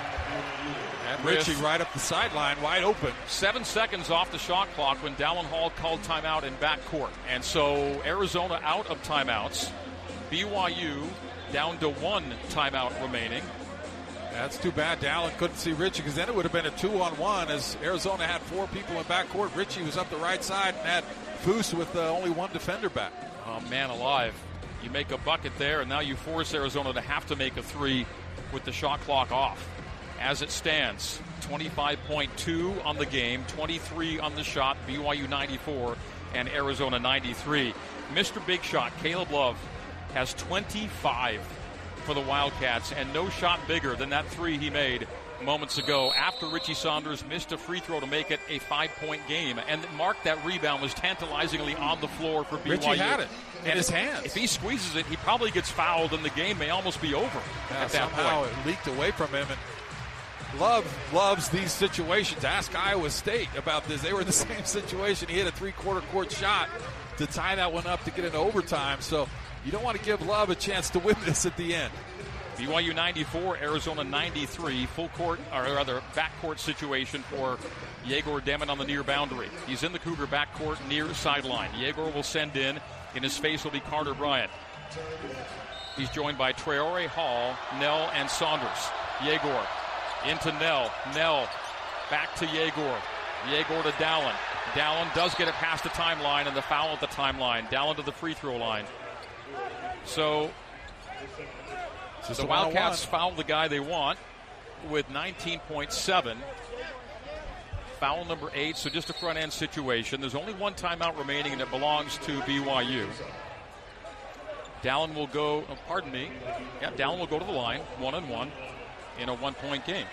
And Richie right up the sideline, wide open. Seven seconds off the shot clock when Dallin Hall called timeout in backcourt. And so Arizona out of timeouts. B Y U down to one timeout remaining. That's too bad Dallin couldn't see Richie, because then it would have been a two-on-one as Arizona had four people in backcourt. Richie was up the right side and had Foose with uh, only one defender back. Oh, man alive. You make a bucket there, and now you force Arizona to have to make a three with the shot clock off. As it stands, twenty-five point two on the game, twenty-three on the shot, B Y U ninety-four and Arizona ninety-three. Mister Big Shot, Caleb Love, has twenty-five for the Wildcats, and no shot bigger than that three he made moments ago after Richie Saunders missed a free throw to make it a five-point game. And Mark, that rebound was tantalizingly on the floor for B Y U. Richie had it in and his if, hands. If he squeezes it, he probably gets fouled, and the game may almost be over yeah, at that somehow point. It leaked away from him. And Love loves these situations. Ask Iowa State about this. They were in the same situation. He hit a three-quarter court shot to tie that one up to get into overtime. So you don't want to give Love a chance to win this at the end. B Y U ninety-four, Arizona ninety-three. Full court, or rather backcourt situation for Yegor Demon on the near boundary. He's in the Cougar backcourt near sideline. Yegor will send in. In his face will be Carter Bryant. He's joined by Traore, Hall, Nell, and Saunders. Yegor into Nell. Nell back to Yegor. Yegor to Dallin. Dallin does get it past the timeline, and the foul at the timeline. Dallin to the free throw line. So the Wildcats foul the guy they want with nineteen point seven. Foul number eight, so just a front-end situation. There's only one timeout remaining, and it belongs to B Y U. Dallin will go, oh, pardon me. Yeah, Dallin will go to the line, one and one, in a one-point game.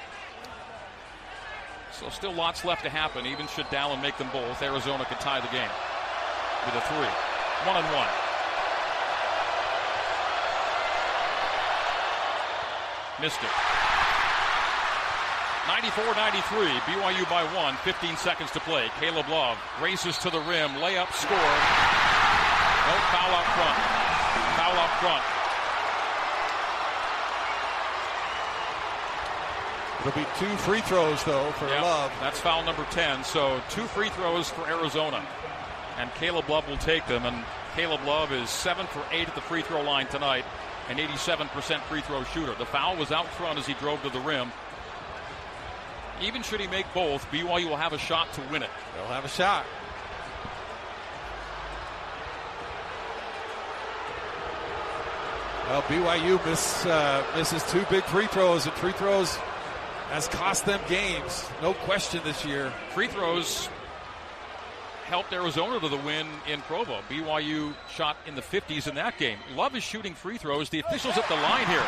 So still lots left to happen. Even should Dallin make them both, Arizona could tie the game with a three. One and one. Missed it. ninety-four ninety-three, B Y U by one, fifteen seconds to play. Caleb Love races to the rim, layup, score. No foul out front. Foul out front. It'll be two free throws, though, for yep, Love. That's foul number ten. So two free throws for Arizona. And Caleb Love will take them. And Caleb Love is seven for eight at the free throw line tonight, an eighty-seven percent free throw shooter. The foul was out front as he drove to the rim. Even should he make both, B Y U will have a shot to win it. They'll have a shot. Well, B Y U miss, uh, misses two big free throws, and free throws has cost them games. No question this year. Free throws helped Arizona to the win in Provo. B Y U shot in the fifties in that game. Love is shooting free throws. The officials at the line here.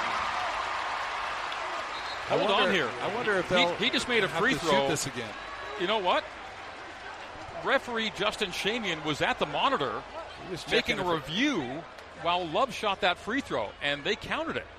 Hold I wonder, on here. I wonder if he, they'll he just made a have free to throw. shoot this again. You know what? Referee Justin Shamian was at the monitor making a review while Love shot that free throw, and they counted it.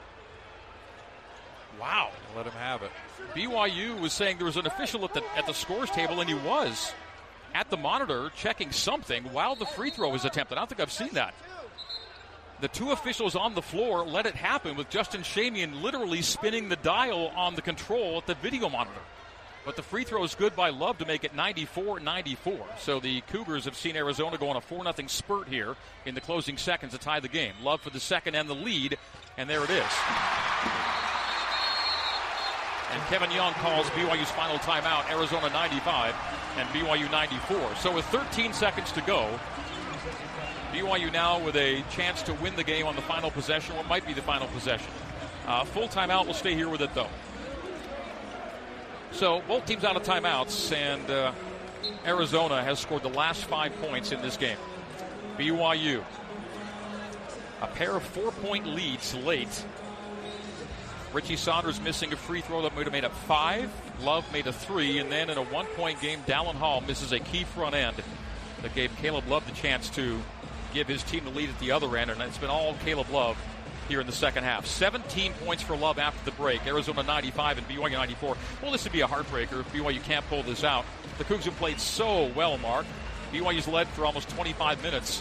Wow. Let him have it. B Y U was saying there was an official at the at the scores table, and he was at the monitor checking something while the free throw was attempted. I don't think I've seen that. The two officials on the floor let it happen with Justin Shamian literally spinning the dial on the control at the video monitor. But the free throw is good by Love to make it ninety-four ninety-four. So the Cougars have seen Arizona go on a four nothing spurt here in the closing seconds to tie the game. Love for the second and the lead, and there it is. And Kevin Young calls B Y U's final timeout, Arizona ninety-five and B Y U ninety-four. So with thirteen seconds to go, B Y U now with a chance to win the game on the final possession, what might be the final possession. Uh, full timeout, we'll stay here with it though. So both teams out of timeouts, and uh, Arizona has scored the last five points in this game. B Y U, a pair of four-point leads late. Richie Saunders missing a free throw that would have made it five. Love made a three, and then in a one-point game, Dallin Hall misses a key front end that gave Caleb Love the chance to give his team the lead at the other end, and it's been all Caleb Love here in the second half. seventeen points for Love after the break. Arizona ninety-five and B Y U ninety-four. Well, this would be a heartbreaker if B Y U can't pull this out. The Cougs have played so well, Mark. B Y U's led for almost twenty-five minutes.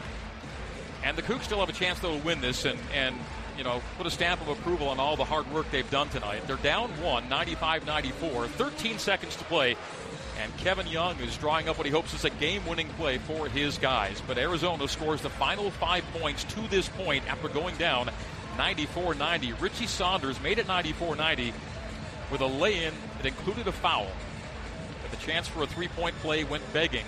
And the Cougs still have a chance, though, to win this and, and you know, put a stamp of approval on all the hard work they've done tonight. They're down one, ninety-five ninety-four, thirteen seconds to play. And Kevin Young is drawing up what he hopes is a game-winning play for his guys. But Arizona scores the final five points to this point after going down ninety-four ninety. Richie Saunders made it ninety-four ninety with a lay-in that included a foul. But the chance for a three-point play went begging.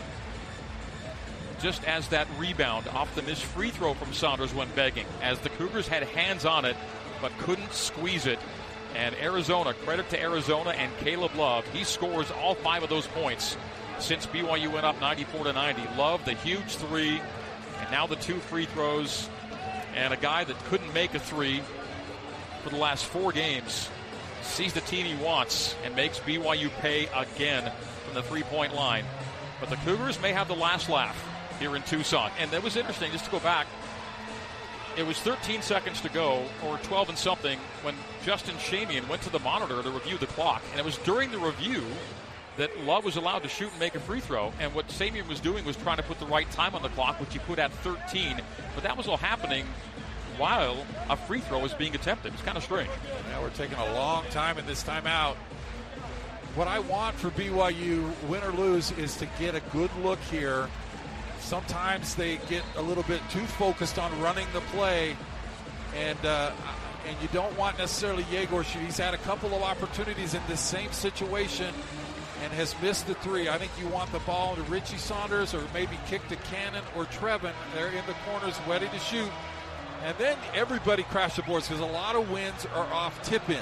Just as that rebound off the missed free throw from Saunders went begging, as the Cougars had hands on it but couldn't squeeze it. And Arizona, credit to Arizona and Caleb Love. He scores all five of those points since B Y U went up ninety-four to ninety. Love, the huge three, and now the two free throws. And a guy that couldn't make a three for the last four games sees the team he wants and makes B Y U pay again from the three-point line. But the Cougars may have the last laugh here in Tucson. And that was interesting, just to go back. It was thirteen seconds to go, or twelve and something, when Justin Shamian went to the monitor to review the clock. And it was during the review that Love was allowed to shoot and make a free throw. And what Shamian was doing was trying to put the right time on the clock, which he put at thirteen. But that was all happening while a free throw was being attempted. It's kind of strange. Now we're taking a long time in this timeout. What I want for B Y U, win or lose, is to get a good look here. Sometimes they get a little bit too focused on running the play, and uh, and you don't want necessarily Yegor shoot. He's had a couple of opportunities in this same situation and has missed the three. I think you want the ball to Richie Saunders, or maybe kick to Cannon or Trevin. They're in the corners ready to shoot. And then everybody crash the boards because a lot of wins are off tip-ins.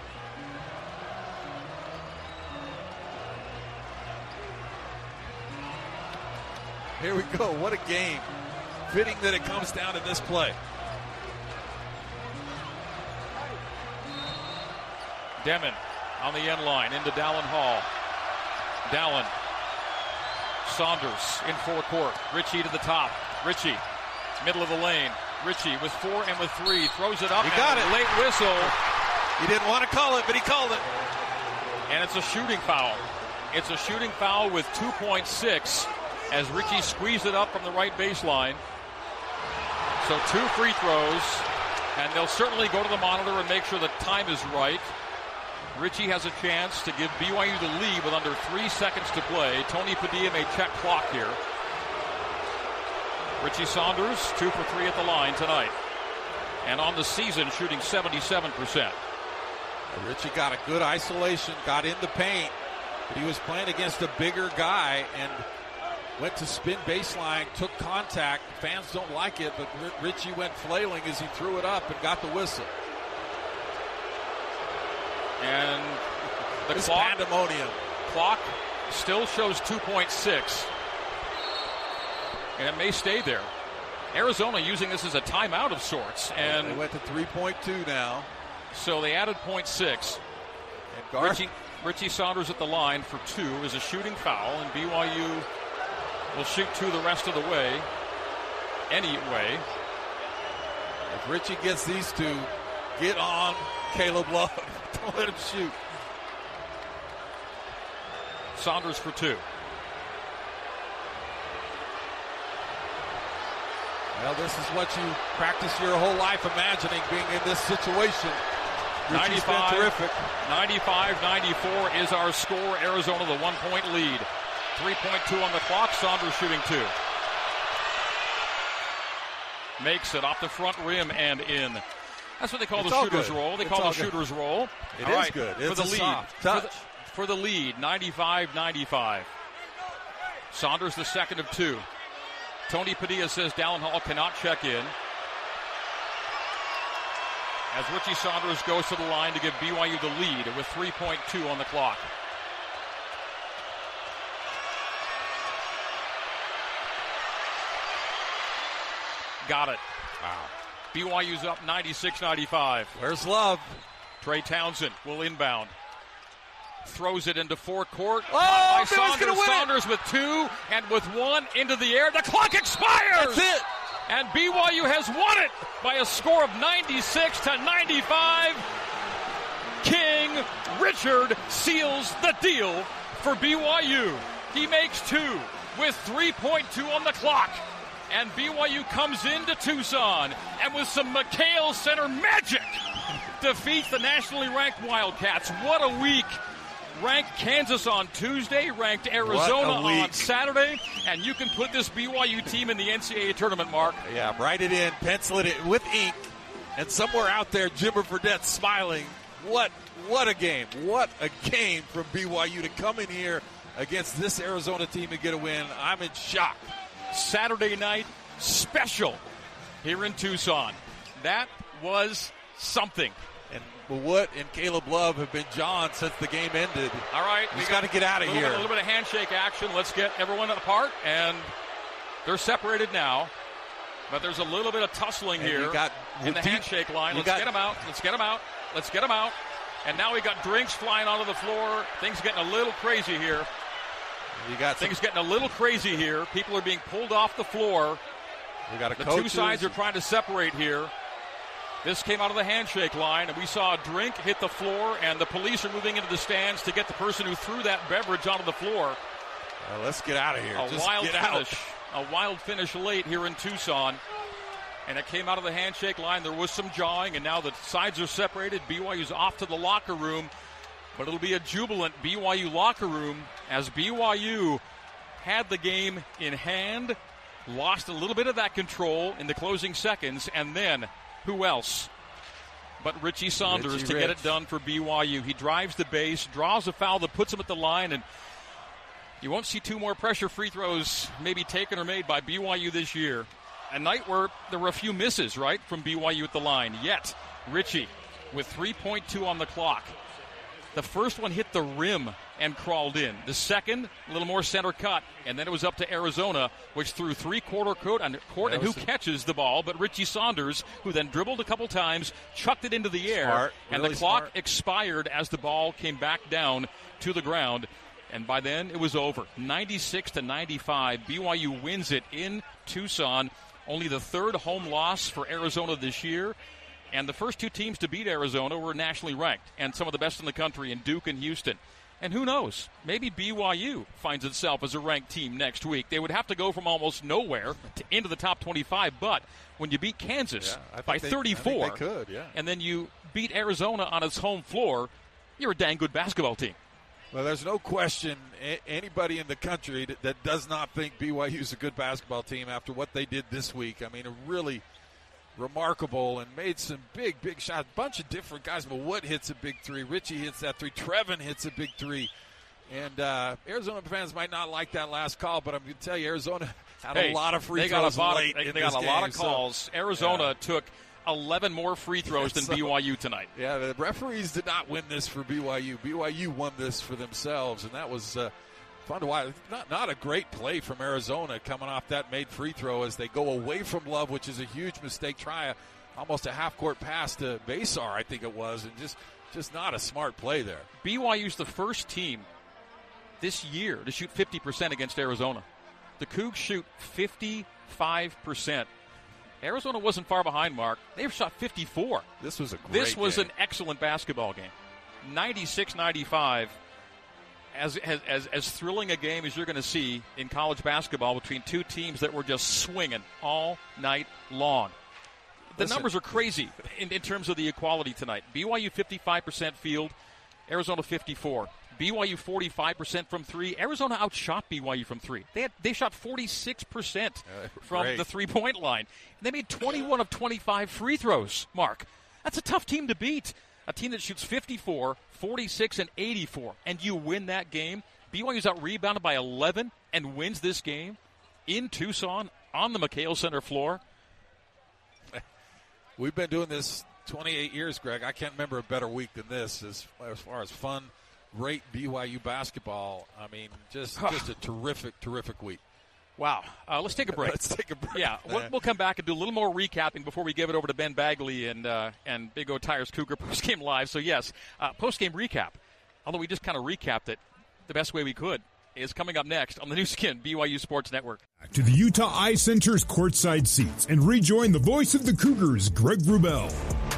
Here we go. What a game. Fitting that it comes down to this play. Demon on the end line into Dallin Hall. Dallin. Saunders in forecourt. Richie to the top. Richie, middle of the lane. Richie with four and with three. Throws it up. He got it. Late whistle. He didn't want to call it, but he called it. And it's a shooting foul. It's a shooting foul with two point six. As Richie squeezed it up from the right baseline. So two free throws, and they'll certainly go to the monitor and make sure the time is right. Richie has a chance to give B Y U the lead with under three seconds to play. Tony Padilla may check clock here. Richie Saunders, two for three at the line tonight. And on the season, shooting seventy-seven percent. Richie got a good isolation, got in the paint, but he was playing against a bigger guy and went to spin baseline, took contact. Fans don't like it, but Richie went flailing as he threw it up and got the whistle. And the this clock, pandemonium. clock still shows two point six. And it may stay there. Arizona using this as a timeout of sorts. And they went to three point two now. So they added point six. And Garth- Richie, Richie Saunders at the line for two is a shooting foul, and B Y U will shoot two the rest of the way. Anyway. If Richie gets these two, get on Caleb Love. Don't let him shoot. Saunders for two. Well, this is what you practice your whole life imagining, being in this situation. Richie's been terrific. ninety-five ninety-four is our score. Arizona the one-point lead. three point two on the clock. Saunders shooting two. Makes it off the front rim and in. That's what they call it's the shooter's good. roll. They it's call the good. shooter's roll. It all is right, good. For It's the a lead. soft For touch. the, for the lead, ninety-five ninety-five. Saunders the second of two. Tony Padilla says Dallin Hall cannot check in. As Richie Saunders goes to the line to give B Y U the lead with three point two on the clock. Got it. Wow. B Y U's up ninety-six ninety-five. Where's Love? Trey Townsend will inbound. Throws it into forecourt. Oh, by Saunders Saunders. Saunders with two and with one into the air. The clock expires. That's it. And B Y U has won it by a score of ninety-six to ninety-five. King Richard seals the deal for B Y U. He makes two with three point two on the clock. And B Y U comes into Tucson and with some McHale Center magic defeats the nationally ranked Wildcats. What a week. Ranked Kansas on Tuesday, ranked Arizona on Saturday, and you can put this B Y U team in the N C double A tournament, Mark. Yeah, write it in, pencil it in with ink, and somewhere out there, Jimmer Fredette's smiling. What, what a game. What a game from B Y U to come in here against this Arizona team and get a win. I'm in shock. Saturday night special here in Tucson. That was something. And Wood and Caleb Love have been John since the game ended. All right. He's got to get out of here. Bit, a little bit of handshake action. Let's get everyone apart. And they're separated now. But there's a little bit of tussling and here got, in the deep, handshake line. Let's got, get them out. Let's get them out. Let's get them out. And now we got drinks flying onto the floor. Things getting a little crazy here. You got Things some, getting a little crazy here. People are being pulled off the floor. We got a the coaches. two sides are trying to separate here. This came out of the handshake line, and we saw a drink hit the floor, and the police are moving into the stands to get the person who threw that beverage onto the floor. Well, let's get out of here. A Just wild get finish. Out. A wild finish late here in Tucson. And it came out of the handshake line. There was some jawing, and now the sides are separated. B Y U's off to the locker room. But it'll be a jubilant B Y U locker room as B Y U had the game in hand, lost a little bit of that control in the closing seconds, and then who else but Richie Saunders Richie to Rich. get it done for B Y U. He drives the base, draws a foul that puts him at the line, and you won't see two more pressure free throws maybe taken or made by B Y U this year. A night where there were a few misses, right, from B Y U at the line. Yet, Richie with three point two on the clock. The first one hit the rim and crawled in. The second, a little more center cut, and then it was up to Arizona, which threw three-quarter court, and, court, and who catches the ball but Richie Saunders, who then dribbled a couple times, chucked it into the air, smart, and really the clock smart. expired as the ball came back down to the ground. And by then, it was over. ninety-six to ninety-five. B Y U wins it in Tucson. Only the third home loss for Arizona this year. And the first two teams to beat Arizona were nationally ranked and some of the best in the country in Duke and Houston. And who knows? Maybe B Y U finds itself as a ranked team next week. They would have to go from almost nowhere to into the top twenty-five. But when you beat Kansas yeah, by they, thirty-four, I think they could, yeah. and then you beat Arizona on its home floor, you're a dang good basketball team. Well, there's no question a- anybody in the country that, that does not think B Y U is a good basketball team after what they did this week. I mean, a really remarkable and made some big, big shots. Bunch of different guys. But Wood hits a big three. Richie hits that three. Trevin hits a big three. And uh, Arizona fans might not like that last call, but I'm going to tell you, Arizona had hey, a lot of free they throws got a late lot of, they, in they this got a game, lot of so, calls. Arizona yeah. took eleven more free throws than so, B Y U tonight. Yeah, the referees did not win this for B Y U. B Y U won this for themselves, and that was uh, fun to watch. Not, not a great play from Arizona coming off that made free throw as they go away from Love, which is a huge mistake. Try a, almost a half-court pass to Basar, I think it was, and just, just not a smart play there. B Y U's the first team this year to shoot fifty percent against Arizona. The Cougs shoot fifty-five percent. Arizona wasn't far behind, Mark. They've shot fifty-four. This was a great This was game. an excellent basketball game. ninety-six ninety-five. As, as, as, as thrilling a game as you're going to see in college basketball between two teams that were just swinging all night long. The Listen. numbers are crazy in, in terms of the equality tonight. B Y U fifty-five percent field, Arizona fifty-four. B Y U forty-five percent from three. Arizona outshot B Y U from three. They had, they shot forty-six percent uh, from great. the three-point line. They made twenty-one of twenty-five free throws, Mark. That's a tough team to beat. A team that shoots fifty-four, forty-six, and eighty-four, and you win that game. B Y U's out rebounded by eleven and wins this game in Tucson on the McHale Center floor. We've been doing this twenty-eight years, Greg. I can't remember a better week than this as, as far as fun, great B Y U basketball. I mean, just just a terrific, terrific week. Wow. Uh, let's take a break. Let's take a break. Yeah, we'll, we'll come back and do a little more recapping before we give it over to Ben Bagley and uh, and Big O Tires Cougar postgame live. So, yes, uh, postgame recap, although we just kind of recapped it the best way we could, is coming up next on the new skin B Y U Sports Network. Back to the Utah Eye Center's courtside seats and rejoin the voice of the Cougars, Greg Wrubell.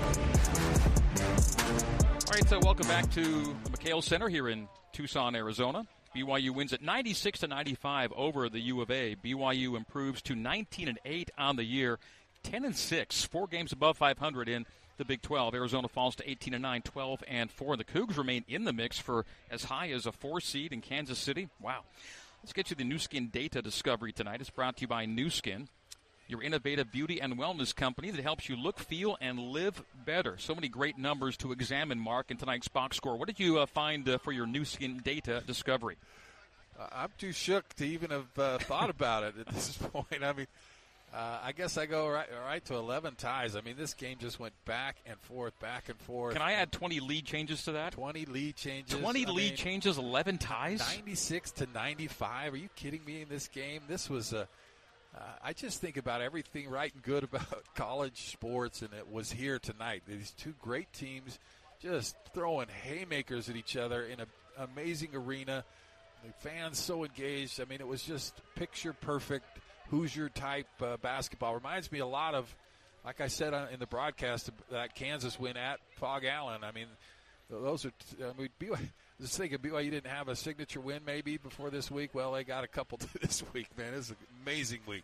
All right, so welcome back to the McHale Center here in Tucson, Arizona. B Y U wins at ninety-six to ninety-five over the U of A. B Y U improves to nineteen and eight on the year, ten and six, four games above five hundred in the Big twelve. Arizona falls to eighteen and nine, twelve and four. The Cougs remain in the mix for as high as a four seed in Kansas City. Wow. Let's get you the Nu Skin Data Discovery tonight. It's brought to you by Nu Skin, your innovative beauty and wellness company that helps you look, feel, and live better. So many great numbers to examine, Mark, in tonight's box score. What did you uh, find uh, for your Nu Skin Data Discovery? Uh, I'm too shook to even have uh, thought about it at this point. I mean, uh, I guess I go right, right to eleven ties. I mean, this game just went back and forth, back and forth. Can I add twenty lead changes to that? twenty lead changes. twenty I lead mean, changes, eleven ties? ninety-six to ninety-five. Are you kidding me in this game? This was a uh, I just think about everything right and good about college sports, and it was here tonight. These two great teams just throwing haymakers at each other in an amazing arena. The fans so engaged. I mean, it was just picture-perfect Hoosier-type uh, basketball. Reminds me a lot of, like I said uh, in the broadcast, that Kansas win at Fog Allen. I mean, those are – I mean, B Y U, just thinking B Y U didn't have a signature win maybe before this week. Well, they got a couple this week, man. It's an amazing week.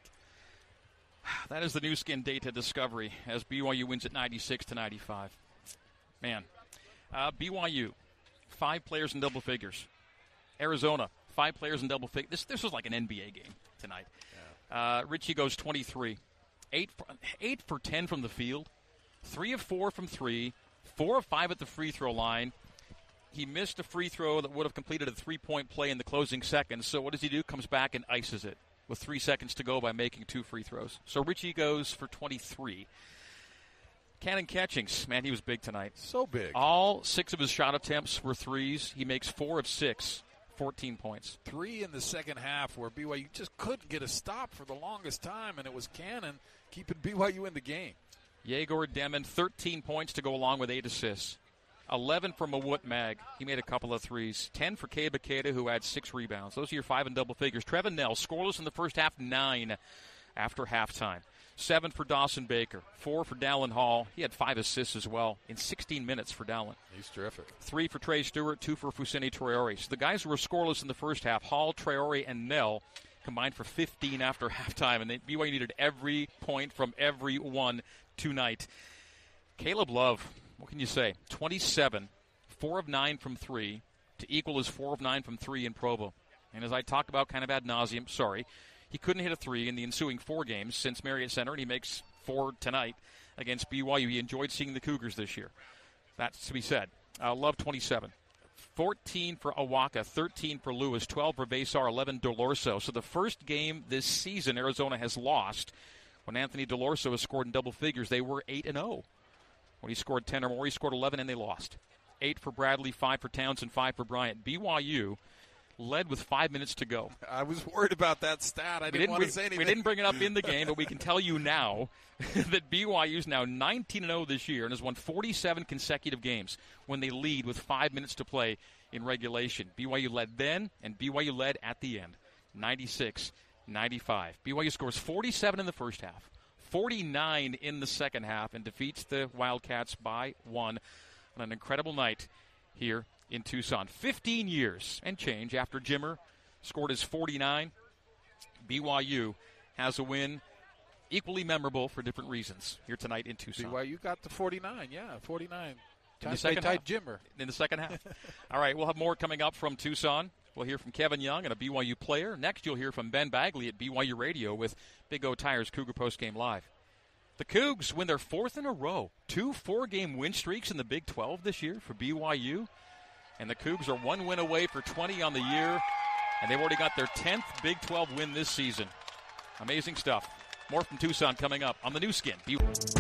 That is the Nu Skin Data Discovery as B Y U wins at ninety-six to ninety-five. Man. Uh, B Y U, five players in double figures. Arizona, five players in double figures. This this was like an N B A game tonight. Yeah. Uh, Richie goes twenty-three. Eight for, eight for ten from the field. Three of four from three. Four of five at the free throw line. He missed a free throw that would have completed a three-point play in the closing seconds. So what does he do? Comes back and ices it with three seconds to go by making two free throws. So Richie goes for twenty-three. Cannon Catchings, man, he was big tonight. So big. All six of his shot attempts were threes. He makes four of six, fourteen points. Three in the second half where B Y U just couldn't get a stop for the longest time, and it was Cannon keeping B Y U in the game. Yegor Demon, thirteen points to go along with eight assists. eleven for Mawut Mag. He made a couple of threes. ten for Keba Keita, who had six rebounds. Those are your five in double figures. Trevin Nell, scoreless in the first half, nine after halftime. Seven for Dawson Baker. Four for Dallin Hall. He had five assists as well in sixteen minutes for Dallin. He's terrific. Three for Trey Stewart, two for Fousseyni Traore. So the guys who were scoreless in the first half, Hall, Traore, and Nell, combined for fifteen after halftime. And B Y U needed every point from everyone tonight. Caleb Love, what can you say? twenty-seven, four of nine from three to equal his four of nine from three in Provo. And as I talked about kind of ad nauseum, sorry, he couldn't hit a three in the ensuing four games since Marriott Center, and he makes four tonight against B Y U. He enjoyed seeing the Cougars this year. That's to be said. Uh, Love, twenty-seven. fourteen for Awaka, thirteen for Lewis, twelve for Vesar, eleven Delorso. So the first game this season Arizona has lost when Anthony Delorso has scored in double figures. They were eight and oh. When he scored ten or more, he scored eleven, and they lost. eight for Bradley, five for Townsend, five for Bryant. B Y U led with five minutes to go. I was worried about that stat. I didn't, didn't want we, to say anything. We didn't bring it up in the game, but we can tell you now that B Y U is now nineteen and oh this year and has won forty-seven consecutive games when they lead with five minutes to play in regulation. B Y U led then, and B Y U led at the end, ninety-six ninety-five. B Y U scores forty-seven in the first half, forty-nine in the second half, and defeats the Wildcats by one on an incredible night here in Tucson. fifteen years and change after Jimmer scored his forty-nine. B Y U has a win equally memorable for different reasons here tonight in Tucson. B Y U got to forty-nine, yeah, forty-nine. In the second half. Jimmer. In the second half. All right, we'll have more coming up from Tucson. We'll hear from Kevin Young and a B Y U player. Next, you'll hear from Ben Bagley at B Y U Radio with Big O Tires Cougar Postgame Live. The Cougs win their fourth in a row. Two four-game win streaks in the Big twelve this year for B Y U. And the Cougs are one win away for twenty on the year. And they've already got their tenth Big twelve win this season. Amazing stuff. More from Tucson coming up on the new Skin. B-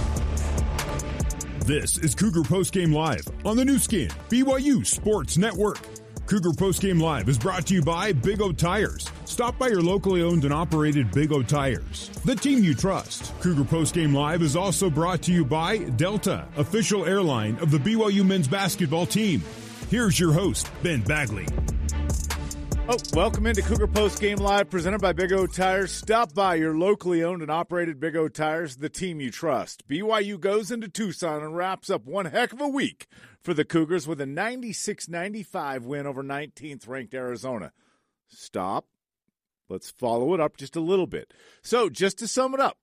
This is Cougar Postgame Live on the new Skin, B Y U Sports Network. Cougar Postgame Live is brought to you by Big O Tires. Stop by your locally owned and operated Big O Tires, the team you trust. Cougar Postgame Live is also brought to you by Delta, official airline of the B Y U men's basketball team. Here's your host, Ben Bagley. Oh, welcome into Cougar Postgame Live, presented by Big O Tires. Stop by your locally owned and operated Big O Tires, the team you trust. B Y U goes into Tucson and wraps up one heck of a week for the Cougars with a ninety-six ninety-five win over nineteenth-ranked Arizona. Stop. Let's follow it up just a little bit. So, just to sum it up,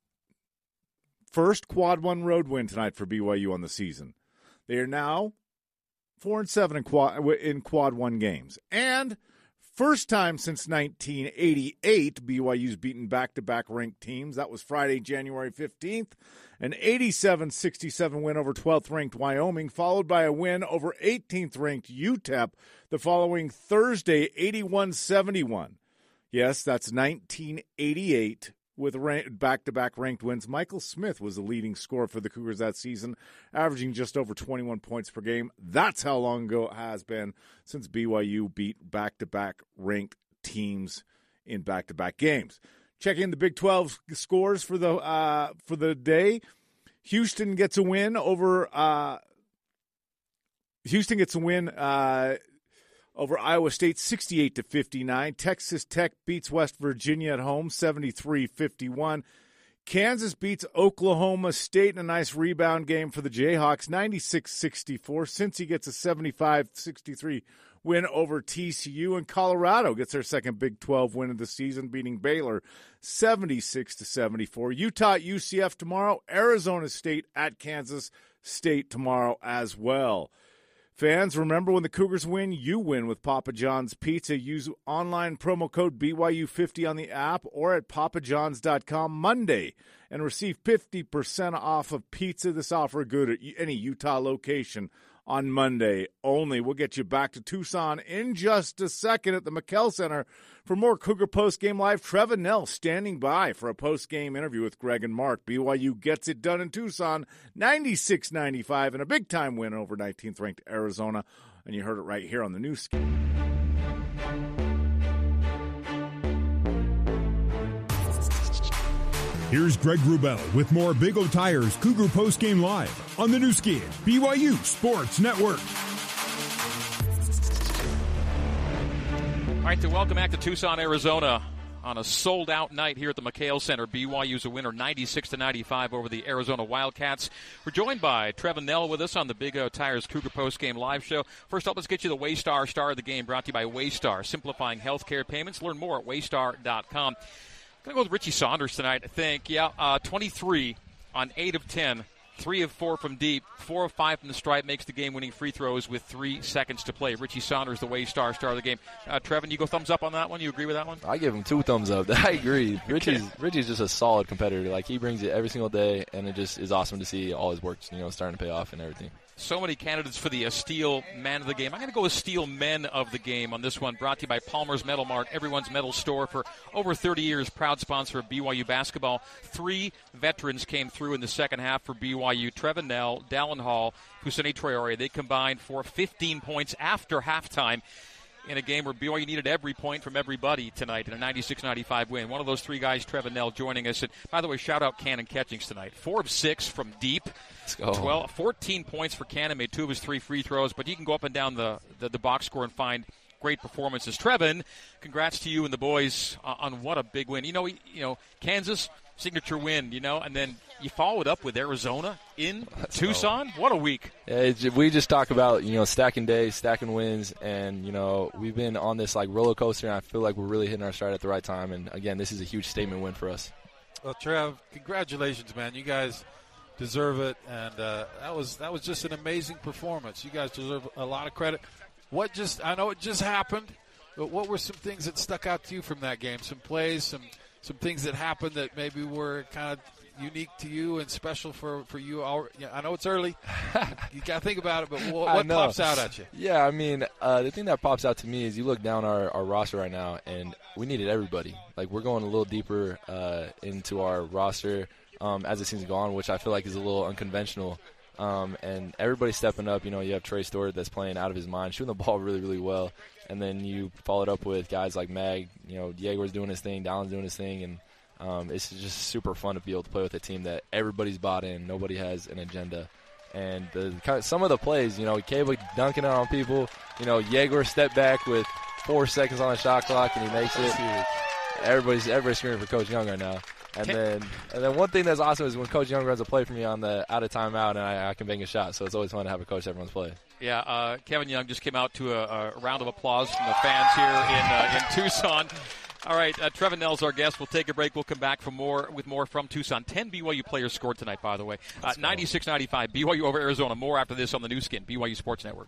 first quad one road win tonight for B Y U on the season. They are now four and seven in quad, in quad one games. And first time since nineteen eighty-eight, B Y U's beaten back-to-back ranked teams. That was Friday, January fifteenth. An eighty-seven sixty-seven win over twelfth-ranked Wyoming, followed by a win over eighteenth-ranked U T E P the following Thursday, eighty-one seventy-one. Yes, that's nineteen eighty-eight with back-to-back ranked wins. Michael Smith was the leading scorer for the Cougars that season, averaging just over twenty-one points per game. That's how long ago it has been since B Y U beat back-to-back ranked teams in back-to-back games. Checking the Big twelve scores for the uh, for the day. Houston gets a win over uh, Houston gets a win uh, over Iowa State, sixty-eight to fifty-nine. Texas Tech beats West Virginia at home, seventy-three fifty-one. Kansas beats Oklahoma State in a nice rebound game for the Jayhawks, ninety-six sixty-four. Cincy gets a seventy-five sixty-three win over T C U, and Colorado gets their second Big twelve win of the season, beating Baylor seventy-six to seventy-four. Utah at U C F tomorrow. Arizona State at Kansas State tomorrow as well. Fans, remember, when the Cougars win, you win with Papa John's Pizza. Use online promo code B Y U fifty on the app or at papa johns dot com Monday and receive fifty percent off of pizza. This offer good at any Utah location on Monday only. We'll get you back to Tucson in just a second at the McKell Center for more Cougar Postgame Live. Trevin Nell standing by for a postgame interview with Greg and Mark. B Y U gets it done in Tucson, ninety-six ninety-five, and a big-time win over nineteenth-ranked Arizona. And you heard it right here on the new Skin. Here's Greg Wrubell with more Big O Tires Cougar Postgame Live on the new Skin, B Y U Sports Network. All right, to welcome back to Tucson, Arizona on a sold-out night here at the McKell Center. B Y U's a winner, ninety-six to ninety-five over the Arizona Wildcats. We're joined by Trevin Nell with us on the Big O Tires Cougar Postgame Live show. First up, let's get you the Waystar Star of the Game, brought to you by Waystar, simplifying healthcare payments. Learn more at waystar dot com. Going to go with Richie Saunders tonight, I think. Yeah, uh, twenty-three on eight of ten Three of four from deep, four of five from the stripe, makes the game-winning free throws with three seconds to play. Richie Saunders, the Waystar star of the game. Uh, Trevin, you go thumbs up on that one? You agree with that one? I give him two thumbs up. I agree. Richie's Richie's just a solid competitor. Like, he brings it every single day, and it just is awesome to see all his work, you know, starting to pay off and everything. So many candidates for the uh, Steel Man of the Game. I'm going to go with Steel Men of the Game on this one, brought to you by Palmer's Metal Mart, everyone's metal store for over thirty years, proud sponsor of B Y U basketball. Three veterans came through in the second half for B Y U. Trevin Knell, Dallin Hall, Husseini Traore. They combined for fifteen points after halftime in a game where B Y U needed every point from everybody tonight in a ninety-six ninety-five win. One of those three guys, Trevin Knell, joining us. And by the way, shout out Cannon Catchings tonight. Four of six from deep. Let's go. twelve, fourteen points for Cannon, made two of his three free throws. But you can go up and down the, the, the box score and find great performances. Trevin, congrats to you and the boys uh, on what a big win. You know, you know, Kansas, signature win, you know, and then you follow it up with Arizona in Let's Tucson. Go. What a week. Yeah, it's, we just talk about, you know, stacking days, stacking wins, and, you know, we've been on this, like, roller coaster, and I feel like we're really hitting our stride at the right time. And, again, this is a huge statement win for us. Well, Trev, congratulations, man. You guys deserve it, and uh, that was that was just an amazing performance. You guys deserve a lot of credit. What just I know it just happened, but what were some things that stuck out to you from that game? Some plays, some some things that happened that maybe were kind of unique to you and special for, for you. All, yeah, I know it's early. You got to think about it, but what, what pops out at you? Yeah, I mean, uh, the thing that pops out to me is you look down our, our roster right now, and we needed everybody. Like, we're going a little deeper uh, into our roster um, as the season's gone, which I feel like is a little unconventional. Um, and everybody's stepping up. You know, you have Trey Stewart that's playing out of his mind, shooting the ball really, really well. And then you follow it up with guys like Mag. You know, Diego's doing his thing, Dallin's doing his thing, and um, it's just super fun to be able to play with a team that everybody's bought in. Nobody has an agenda. And the, kind of, some of the plays, you know, Cable dunking it on people. You know, Jaeger step back with four seconds on the shot clock, and he makes it. Everybody's everybody's screaming for Coach Young right now. And then and then one thing that's awesome is when Coach Young runs a play for me on the out of timeout, and I, I can bang a shot. So it's always fun to have a coach everyone's play. Yeah, uh, Kevin Young just came out to a, a round of applause from the fans here in uh, in Tucson. All right, uh, Trevin Knell's our guest. We'll take a break. We'll come back for more with more from Tucson. Ten B Y U players scored tonight, by the way. Uh, ninety-six ninety-five, B Y U over Arizona. More after this on the new skin, B Y U Sports Network.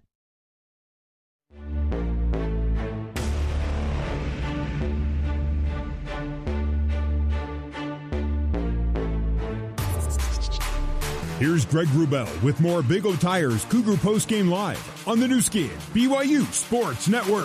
Here's Greg Wrubell with more Big O Tires Cougar Postgame Live on the new skin, B Y U Sports Network.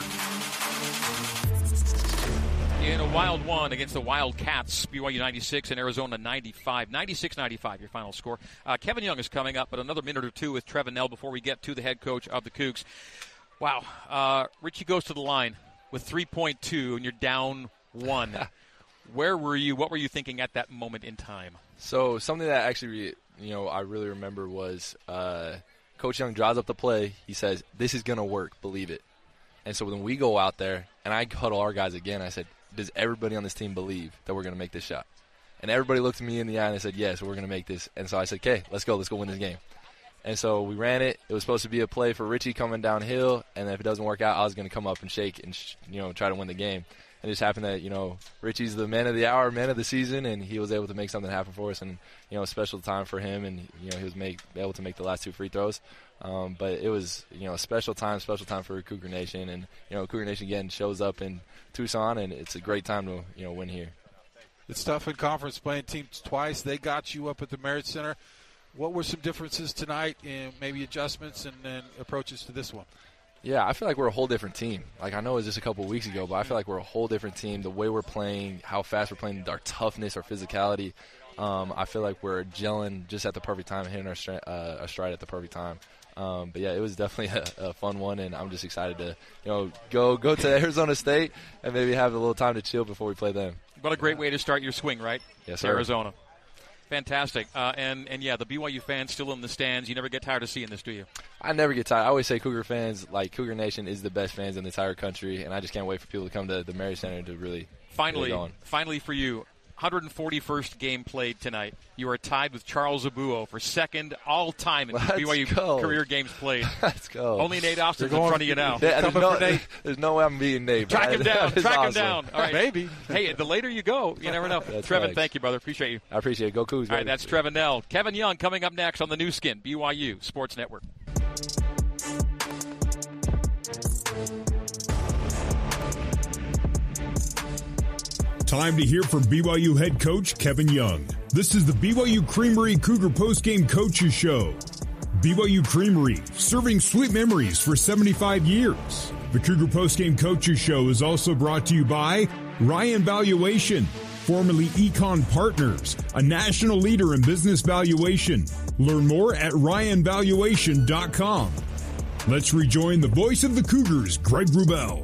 In a wild one against the Wildcats, B Y U ninety-six and Arizona ninety-five. ninety-six ninety-five, your final score. Uh, Kevin Young is coming up, but another minute or two with Trevin Knell before we get to the head coach of the Cougs. Wow. Uh, Richie goes to the line with three point two, and you're down one. Where were you? What were you thinking at that moment in time? So something that actually, you know, I really remember was uh, Coach Young draws up the play. He says, "This is going to work, believe it." And so when we go out there, and I huddle our guys again, I said, does everybody on this team believe that we're going to make this shot? And everybody looked me in the eye and they said, yes, we're going to make this. And so I said, okay, let's go. Let's go win this game. And so we ran it. It was supposed to be a play for Richie coming downhill, and if it doesn't work out, I was going to come up and shake and, sh- you know, try to win the game. And it just happened that, you know, Richie's the man of the hour, man of the season, and he was able to make something happen for us. And, you know, a special time for him, and, you know, he was make, able to make the last two free throws. Um, but it was, you know, a special time, special time for Cougar Nation. And, you know, Cougar Nation, again, shows up in Tucson, and it's a great time to, you know, win here. It's tough in conference playing teams twice. They got you up at the Marriott Center. What were some differences tonight in maybe adjustments and, and approaches to this one? Yeah, I feel like we're a whole different team. Like, I know it was just a couple of weeks ago, but I feel like we're a whole different team. The way we're playing, how fast we're playing, our toughness, our physicality. Um, I feel like we're gelling just at the perfect time, hitting our, stri- uh, our stride at the perfect time. Um, but, yeah, it was definitely a, a fun one, and I'm just excited to, you know, go go to Arizona State and maybe have a little time to chill before we play them. What a great way to start your swing, right? Yes, sir. Arizona. Fantastic. Uh, and, and, yeah, the B Y U fans still in the stands. You never get tired of seeing this, do you? I never get tired. I always say Cougar fans, like, Cougar Nation is the best fans in the entire country, and I just can't wait for people to come to the Marriott Center to really Finally, get going. finally for you, one hundred forty-first game played tonight. You are tied with Charles Abuo for second all-time in Let's B Y U go. career games played. Let's go. Only Nate Austin's in front of you now. Yeah, there's, no, there's no way I'm beating Nate. Track him down. Track Track awesome. him down. All right. Maybe. Hey, the later you go, you never know. That's Trevin, facts. thank you, brother. Appreciate you. I appreciate it. Go Cougs. All right, that's Trevin Nell. Kevin Young coming up next on the new skin, B Y U Sports Network. Time to hear from B Y U head coach Kevin Young. This is the B Y U Creamery Cougar Postgame Coaches Show. B Y U Creamery, serving sweet memories for seventy-five years. The Cougar Postgame Coaches Show is also brought to you by Ryan Valuation, formerly Econ Partners, a national leader in business valuation. Learn more at ryan valuation dot com. Let's rejoin the voice of the Cougars, Greg Wrubell.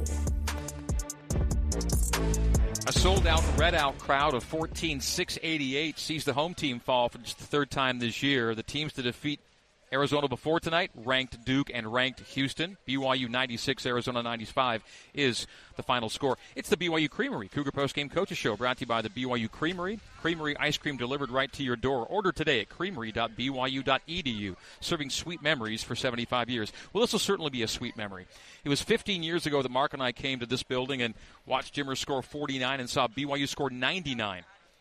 A sold-out, red-out crowd of fourteen six eighty-eight sees the home team fall for just the third time this year. The teams to defeat Arizona before tonight, ranked Duke and ranked Houston. B Y U ninety-six, Arizona ninety-five is the final score. It's the B Y U Creamery Cougar Postgame Coaches Show, brought to you by the B Y U Creamery. Creamery ice cream delivered right to your door. Order today at creamery dot b y u dot e d u, serving sweet memories for seventy-five years. Well, this will certainly be a sweet memory. It was fifteen years ago that Mark and I came to this building and watched Jimmer score forty-nine and saw B Y U score ninety-nine.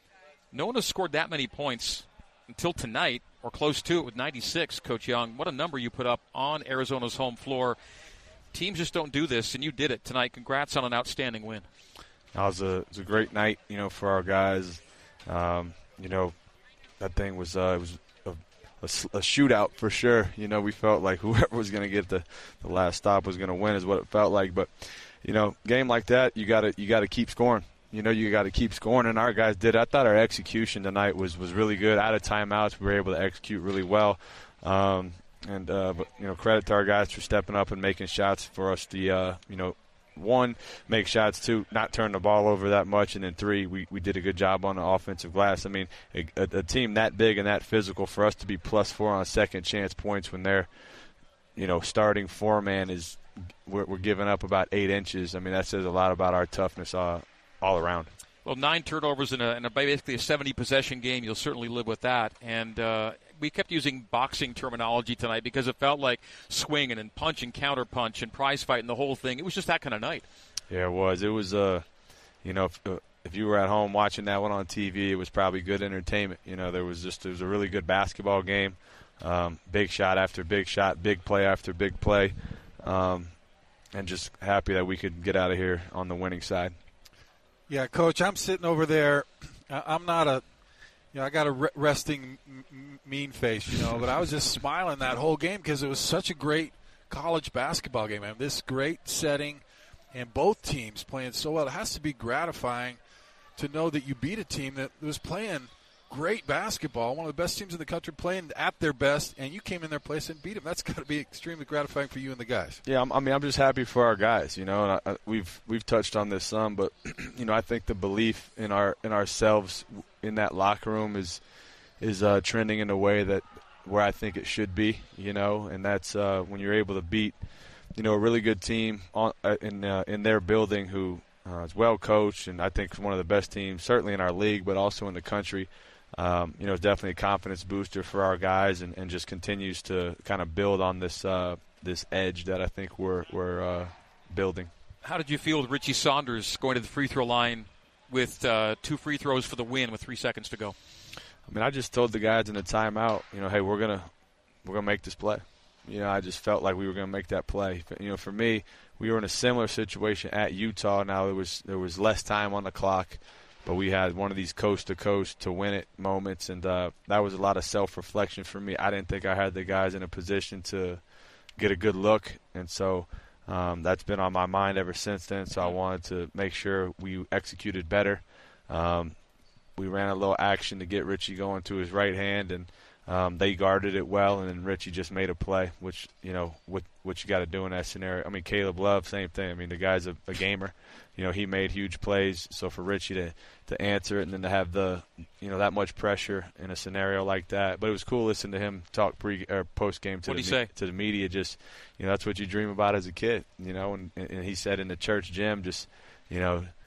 No one has scored that many points until tonight, or close to it with ninety-six, Coach Young. What a number you put up on Arizona's home floor. Teams just don't do this, and you did it tonight. Congrats on an outstanding win. It was a, it was a great night, you know, for our guys. Um, you know, that thing was uh, it was a, a, a shootout for sure. You know, we felt like whoever was going to get the, the last stop was going to win is what it felt like. But, you know, game like that, you got to you got to keep scoring. You know, you got to keep scoring, and our guys did. I thought our execution tonight was, was really good. Out of timeouts, we were able to execute really well. Um, and, uh, but, you know, credit to our guys for stepping up and making shots for us to, uh, you know, one, make shots, two, not turn the ball over that much, and then three, we, we did a good job on the offensive glass. I mean, a, a, a team that big and that physical, for us to be plus four on second chance points when they're, you know, starting four-man is we're, we're giving up about eight inches. I mean, that says a lot about our toughness uh, all around. Well, nine turnovers in a, in a basically a seventy-possession game, you'll certainly live with that. And uh, we kept using boxing terminology tonight because it felt like swinging and punch and counter punch and prize fight and the whole thing. It was just that kind of night. Yeah, it was. It was, uh, you know, if, uh, if you were at home watching that one on T V, it was probably good entertainment. You know, there was just it was a really good basketball game. Um, big shot after big shot, big play after big play, um, and just happy that we could get out of here on the winning side. Yeah, Coach, I'm sitting over there. I'm not a, you know, I got a resting mean face, you know, but I was just smiling that whole game because it was such a great college basketball game. I mean, this great setting and both teams playing so well. It has to be gratifying to know that you beat a team that was playing great basketball, one of the best teams in the country playing at their best, and you came in their place and beat them. That's got to be extremely gratifying for you and the guys. Yeah, I'm, I mean, I'm just happy for our guys, you know, and I, I, we've we've touched on this some, but you know, I think the belief in our in ourselves in that locker room is is uh, trending in a way that where I think it should be, you know, and that's uh, when you're able to beat, you know, a really good team on uh, in uh, in their building who uh, is well coached, and I think one of the best teams certainly in our league, but also in the country. Um, you know, it's definitely a confidence booster for our guys, and, and just continues to kind of build on this uh, this edge that I think we're we're uh, building. How did you feel with Richie Saunders going to the free throw line with uh, two free throws for the win with three seconds to go? I mean, I just told the guys in the timeout, you know, hey, we're gonna we're gonna make this play. You know, I just felt like we were gonna make that play. You know, for me, we were in a similar situation at Utah. Now there was there was less time on the clock. But we had one of these coast-to-coast to win it moments, and uh, that was a lot of self-reflection for me. I didn't think I had the guys in a position to get a good look, and so um, that's been on my mind ever since then. So I wanted to make sure we executed better. Um, we ran a little action to get Richie going to his right hand, and um, they guarded it well, and then Richie just made a play, which, you know, what, what you got to do in that scenario. I mean, Caleb Love, same thing. I mean, the guy's a, a gamer. You know, he made huge plays. So for Richie to, to answer it and then to have the, you know, that much pressure in a scenario like that. But it was cool listening to him talk pre or post game to What'd the he say? to the media. Just, you know, that's what you dream about as a kid. You know, and, and he said in the church gym, just, you know,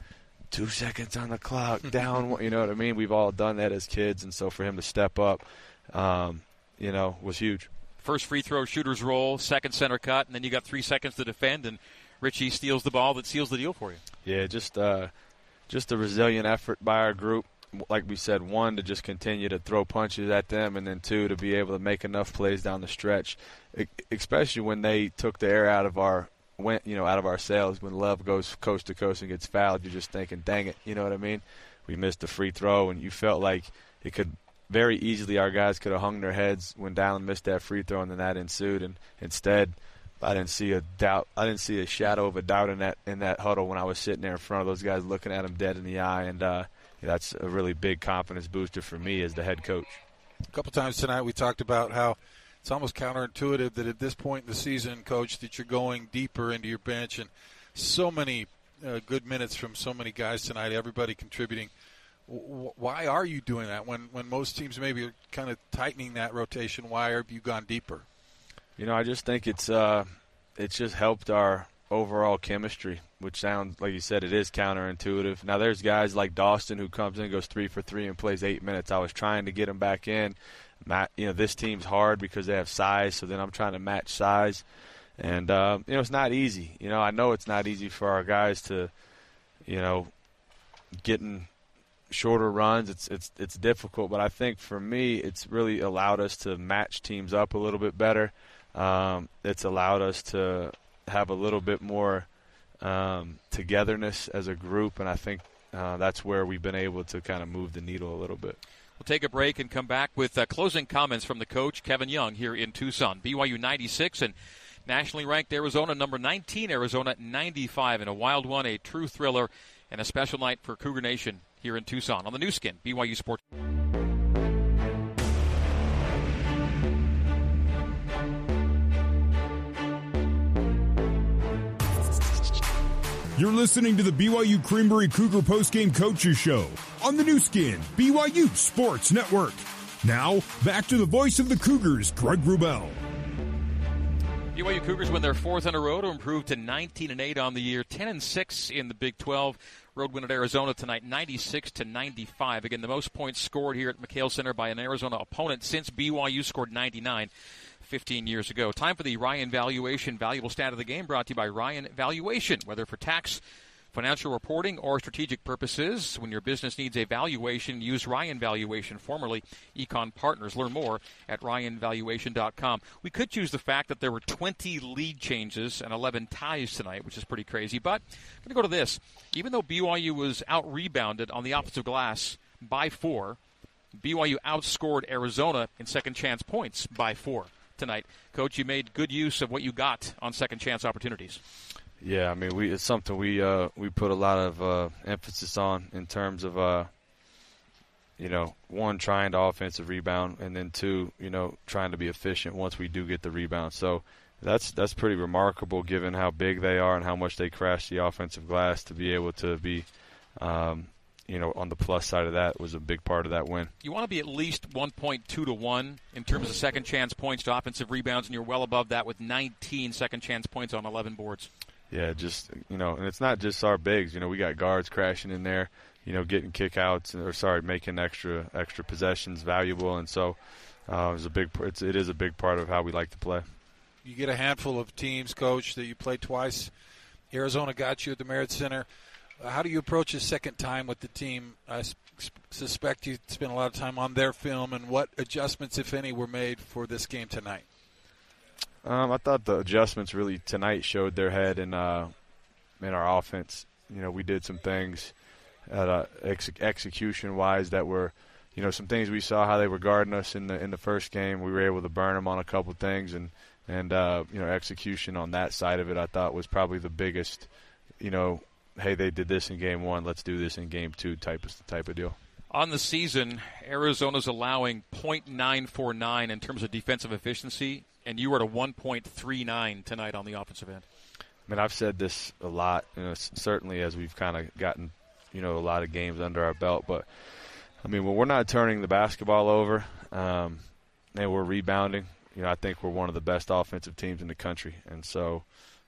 two seconds on the clock, down one, you know what I mean? We've all done that as kids, and so for him to step up, um, you know, was huge. First free throw, shooter's roll, second center cut, and then you got three seconds to defend, and Richie steals the ball that seals the deal for you. Yeah, just uh, just a resilient effort by our group. Like we said, one, to just continue to throw punches at them, and then two, to be able to make enough plays down the stretch, especially when they took the air out of our went, you know, out of our sails. When Love goes coast to coast and gets fouled, you're just thinking, dang it, you know what I mean? We missed a free throw, and you felt like it could very easily, our guys could have hung their heads when Dallin missed that free throw, and then that ensued. And instead, I didn't see a doubt. I didn't see a shadow of a doubt in that in that huddle when I was sitting there in front of those guys, looking at them dead in the eye. And uh, that's a really big confidence booster for me as the head coach. A couple times tonight we talked about how it's almost counterintuitive that at this point in the season, Coach, that you're going deeper into your bench, and so many uh, good minutes from so many guys tonight, everybody contributing. W- why are you doing that when, when most teams maybe are kind of tightening that rotation? Why have you gone deeper? You know, I just think it's uh, it's just helped our overall chemistry, which sounds, like you said, it is counterintuitive. Now, there's guys like Dawson who comes in, goes three for three, and plays eight minutes. I was trying to get him back in. Matt, you know, this team's hard because they have size, so then I'm trying to match size. And, uh, you know, it's not easy. You know, I know it's not easy for our guys to, you know, getting shorter runs. It's it's it's difficult, but I think for me it's really allowed us to match teams up a little bit better. Um, it's allowed us to have a little bit more um, togetherness as a group, and I think uh, that's where we've been able to kind of move the needle a little bit. We'll take a break and come back with uh, closing comments from the coach, Kevin Young, here in Tucson. B Y U ninety-six and nationally ranked Arizona, number nineteen, Arizona ninety-five. In a wild one, a true thriller, and a special night for Cougar Nation here in Tucson on the new skin, B Y U Sports. You're listening to the B Y U Creamery Cougar Postgame Coaches Show on the new skin, B Y U Sports Network. Now, back to the voice of the Cougars, Greg Wrubell. B Y U Cougars win their fourth in a row to improve to nineteen and eight on the year, ten and six in the Big twelve. Road win at Arizona tonight, ninety-six to ninety-five. Again, the most points scored here at McHale Center by an Arizona opponent since B Y U scored ninety-nine fifteen years ago. Time for the Ryan Valuation Valuable Stat of the Game, brought to you by Ryan Valuation. Whether for tax, financial reporting, or strategic purposes, when your business needs a valuation, use Ryan Valuation, formerly Econ Partners. Learn more at ryan valuation dot com. We could choose the fact that there were twenty lead changes and eleven ties tonight, which is pretty crazy. But I'm going to go to this. Even though B Y U was out-rebounded on the offensive glass by four, B Y U outscored Arizona in second-chance points by four tonight. Coach, you made good use of what you got on second-chance opportunities. Yeah, I mean, we it's something we uh, we put a lot of uh, emphasis on in terms of, uh, you know, one, trying to offensive rebound, and then two, you know, trying to be efficient once we do get the rebound. So that's that's pretty remarkable given how big they are and how much they crash the offensive glass to be able to be, um, you know, on the plus side of that was a big part of that win. You want to be at least one point two to one in terms of second chance points to offensive rebounds, and you're well above that with nineteen second chance points on eleven boards. Yeah, just, you know, and it's not just our bigs. You know, we got guards crashing in there, you know, getting kickouts, or sorry, making extra extra possessions valuable, and so uh, it's a big. It's, it is a big part of how we like to play. You get a handful of teams, Coach, that you played twice. Arizona got you at the Merritt Center. How do you approach a second time with the team? I suspect you spent a lot of time on their film, and what adjustments, if any, were made for this game tonight? Um, I thought the adjustments really tonight showed their head in uh, in our offense. You know, we did some things at, uh, ex- execution-wise that were, you know, some things we saw how they were guarding us in the in the first game. We were able to burn them on a couple things, and and uh, you know, execution on that side of it I thought was probably the biggest. You know, hey, they did this in game one, let's do this in game two type of type of deal. On the season, Arizona's allowing point nine four nine in terms of defensive efficiency, and you were at a one point three nine tonight on the offensive end. I mean, I've said this a lot, you know, certainly as we've kind of gotten, you know, a lot of games under our belt. But, I mean, when we're not turning the basketball over um, and we're rebounding, you know, I think we're one of the best offensive teams in the country. And so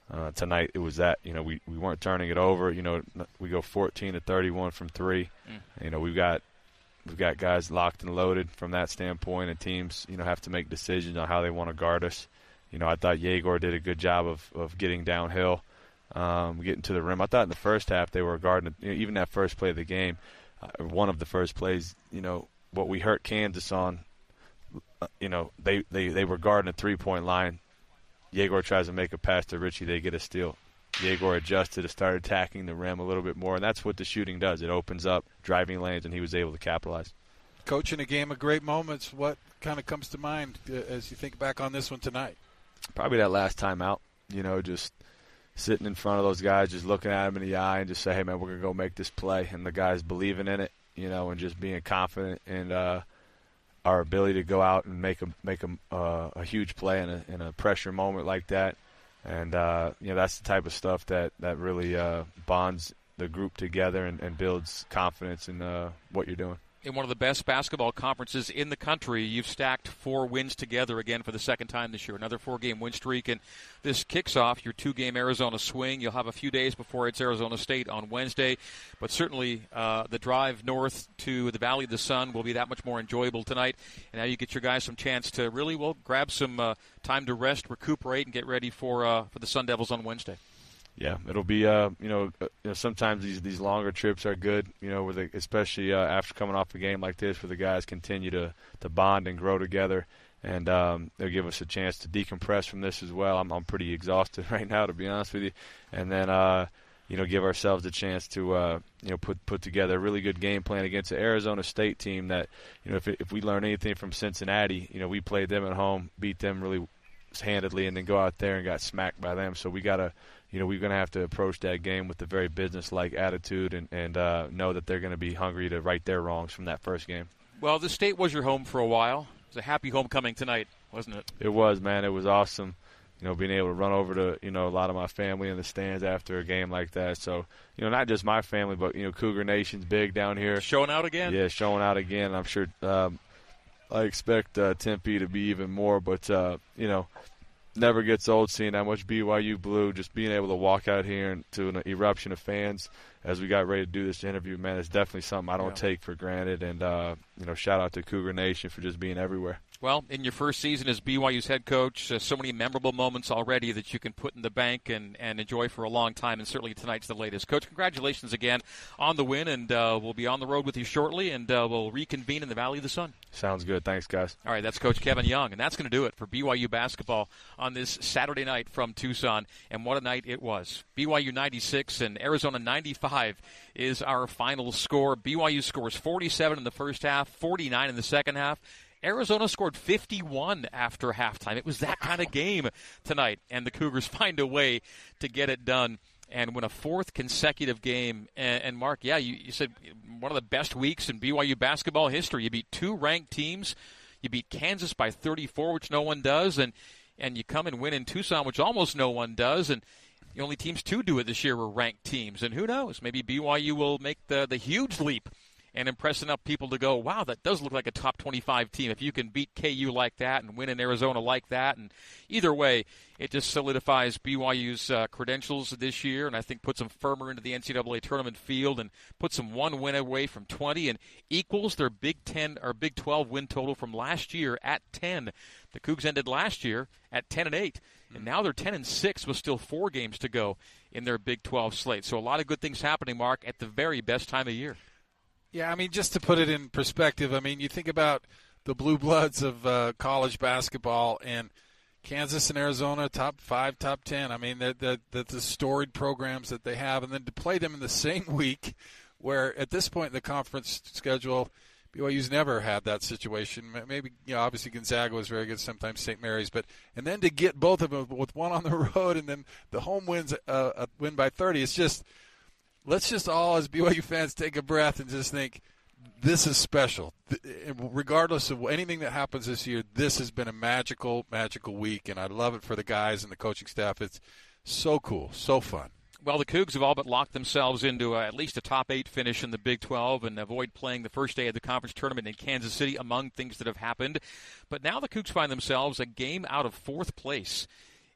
Uh, tonight it was that, you know, we, we weren't turning it over. You know, we go fourteen to thirty-one from three. Mm. You know, we've got we've got guys locked and loaded from that standpoint, and teams, you know, have to make decisions on how they want to guard us. You know, I thought Yegor did a good job of, of getting downhill, um, getting to the rim. I thought in the first half they were guarding, you know, even that first play of the game, uh, one of the first plays, you know, what we hurt Kansas on, uh, you know, they, they, they were guarding a three-point line. Yegor tries to make a pass to Richie. They get a steal. Yegor adjusted to start attacking the rim a little bit more, and that's what the shooting does. It opens up driving lanes, and he was able to capitalize. Coach, in a game of great moments, what kind of comes to mind as you think back on this one tonight? Probably that last time out, you know, just sitting in front of those guys, just looking at them in the eye and just say, hey, man, we're going to go make this play, and the guys believing in it, you know, and just being confident in uh, our ability to go out and make a make a, uh, a huge play in a, in a pressure moment like that. And, uh, you know, that's the type of stuff that, that really uh, bonds the group together and, and builds confidence in uh, what you're doing. In one of the best basketball conferences in the country, you've stacked four wins together again for the second time this year. Another four-game win streak, and this kicks off your two-game Arizona swing. You'll have a few days before it's Arizona State on Wednesday, but certainly uh, the drive north to the Valley of the Sun will be that much more enjoyable tonight. And now you get your guys some chance to really, well, grab some uh, time to rest, recuperate, and get ready for uh, for the Sun Devils on Wednesday. Yeah, it'll be, uh, you know, uh, you know, sometimes these, these longer trips are good, you know, where they, especially uh, after coming off a game like this where the guys continue to, to bond and grow together. And um, they'll give us a chance to decompress from this as well. I'm, I'm pretty exhausted right now, to be honest with you. And then, uh, you know, give ourselves a chance to, uh, you know, put put together a really good game plan against the Arizona State team that, you know, if, if we learn anything from Cincinnati, you know, we played them at home, beat them really handedly, and then go out there and got smacked by them. So we got to, you know, we're going to have to approach that game with a very business-like attitude and, and uh, know that they're going to be hungry to right their wrongs from that first game. Well, the State was your home for a while. It was a happy homecoming tonight, wasn't it? It was, man. It was awesome, you know, being able to run over to, you know, a lot of my family in the stands after a game like that. So, you know, not just my family, but, you know, Cougar Nation's big down here. Showing out again? Yeah, showing out again. I'm sure um, I expect uh, Tempe to be even more, but, uh, you know, never gets old seeing how much B Y U blue, just being able to walk out here and to an eruption of fans as we got ready to do this interview, man, it's definitely something I don't yeah. take for granted. And, uh, you know, shout out to Cougar Nation for just being everywhere. Well, in your first season as B Y U's head coach, uh, so many memorable moments already that you can put in the bank and, and enjoy for a long time, and certainly tonight's the latest. Coach, congratulations again on the win, and uh, we'll be on the road with you shortly, and uh, we'll reconvene in the Valley of the Sun. Sounds good. Thanks, guys. All right, that's Coach Kevin Young, and that's going to do it for B Y U basketball on this Saturday night from Tucson, and what a night it was. B Y U ninety-six and Arizona ninety-five is our final score. B Y U scores forty-seven in the first half, forty-nine in the second half. Arizona scored fifty-one after halftime. It was that kind of game tonight, and the Cougars find a way to get it done and win a fourth consecutive game. And, and Mark, yeah, you, you said one of the best weeks in B Y U basketball history. You beat two ranked teams. You beat Kansas by thirty-four, which no one does, and, and you come and win in Tucson, which almost no one does. And the only teams to do it this year were ranked teams. And who knows, maybe B Y U will make the, the huge leap and impress enough people to go, wow, that does look like a top twenty-five team. If you can beat K U like that and win in Arizona like that, and either way, it just solidifies B Y U's uh, credentials this year, and I think puts them firmer into the N C double A tournament field and puts them one win away from twenty and equals their Big Ten or Big twelve win total from last year at ten. The Cougs ended last year at ten and eight, and now they're ten and six with still four games to go in their Big twelve slate. So a lot of good things happening, Mark, at the very best time of year. Yeah, I mean, just to put it in perspective, I mean, you think about the blue bloods of uh, college basketball, and Kansas and Arizona, top five, top ten. I mean, the, the, the, the storied programs that they have, and then to play them in the same week where at this point in the conference schedule, B Y U's never had that situation. Maybe, you know, obviously Gonzaga was very good, sometimes Saint Mary's, but and then to get both of them with one on the road and then the home wins uh, a win by thirty, it's just – let's just all, as B Y U fans, take a breath and just think, this is special. Regardless of anything that happens this year, this has been a magical, magical week, and I love it for the guys and the coaching staff. It's so cool, so fun. Well, the Cougs have all but locked themselves into a, at least a top eight finish in the Big twelve and avoid playing the first day of the conference tournament in Kansas City, among things that have happened. But now the Cougs find themselves a game out of fourth place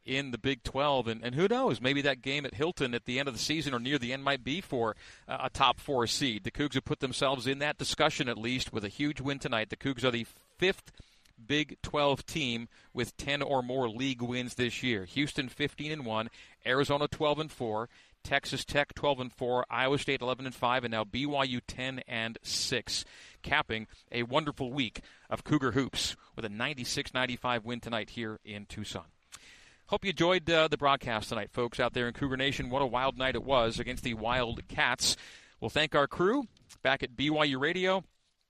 in the Big twelve. And, and who knows, maybe that game at Hilton at the end of the season or near the end might be for uh, a top four seed. The Cougs have put themselves in that discussion at least with a huge win tonight. The Cougs are the fifth Big twelve team with ten or more league wins this year. Houston fifteen and one, Arizona twelve and four, Texas Tech twelve and four, Iowa State eleven and five, and now B Y U ten and six, capping a wonderful week of Cougar hoops with a ninety-six ninety-five win tonight here in Tucson. Hope you enjoyed uh, the broadcast tonight, folks, out there in Cougar Nation. What a wild night it was against the Wildcats. We'll thank our crew back at B Y U Radio.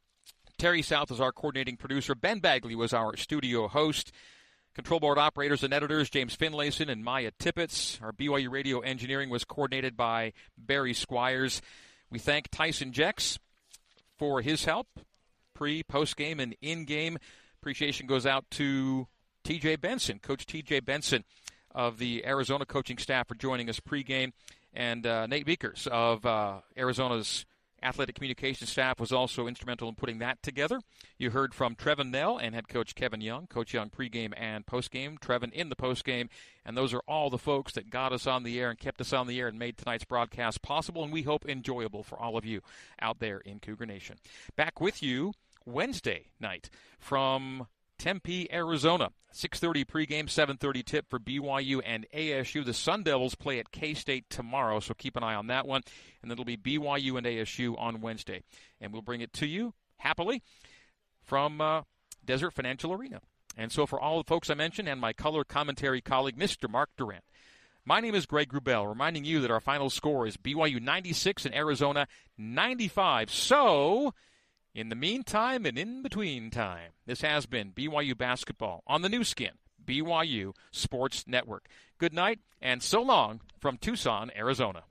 Terry South is our coordinating producer. Ben Bagley was our studio host. Control board operators and editors, James Finlayson and Maya Tippett. Our B Y U Radio engineering was coordinated by Barry Squires. We thank Tyson Jex for his help, pre, post-game, and in-game. Appreciation goes out to T J Benson, Coach T J Benson of the Arizona coaching staff for joining us pre-game. And uh, Nate Beekers of uh, Arizona's athletic communications staff was also instrumental in putting that together. You heard from Trevin Nell and head coach Kevin Young, Coach Young pregame and postgame, Trevin in the postgame, and those are all the folks that got us on the air and kept us on the air and made tonight's broadcast possible, and we hope enjoyable for all of you out there in Cougar Nation. Back with you Wednesday night from Tempe, Arizona. six thirty pregame, seven thirty tip for B Y U and A S U. The Sun Devils play at K-State tomorrow, so keep an eye on that one. And then it'll be B Y U and A S U on Wednesday. And we'll bring it to you, happily, from uh, Desert Financial Arena. And so for all the folks I mentioned and my color commentary colleague, Mister Mark Durant, my name is Greg Wrubell, reminding you that our final score is B Y U ninety-six and Arizona ninety-five. So, in the meantime and in between time, this has been B Y U Basketball on the new skin, B Y U Sports Network. Good night and so long from Tucson, Arizona.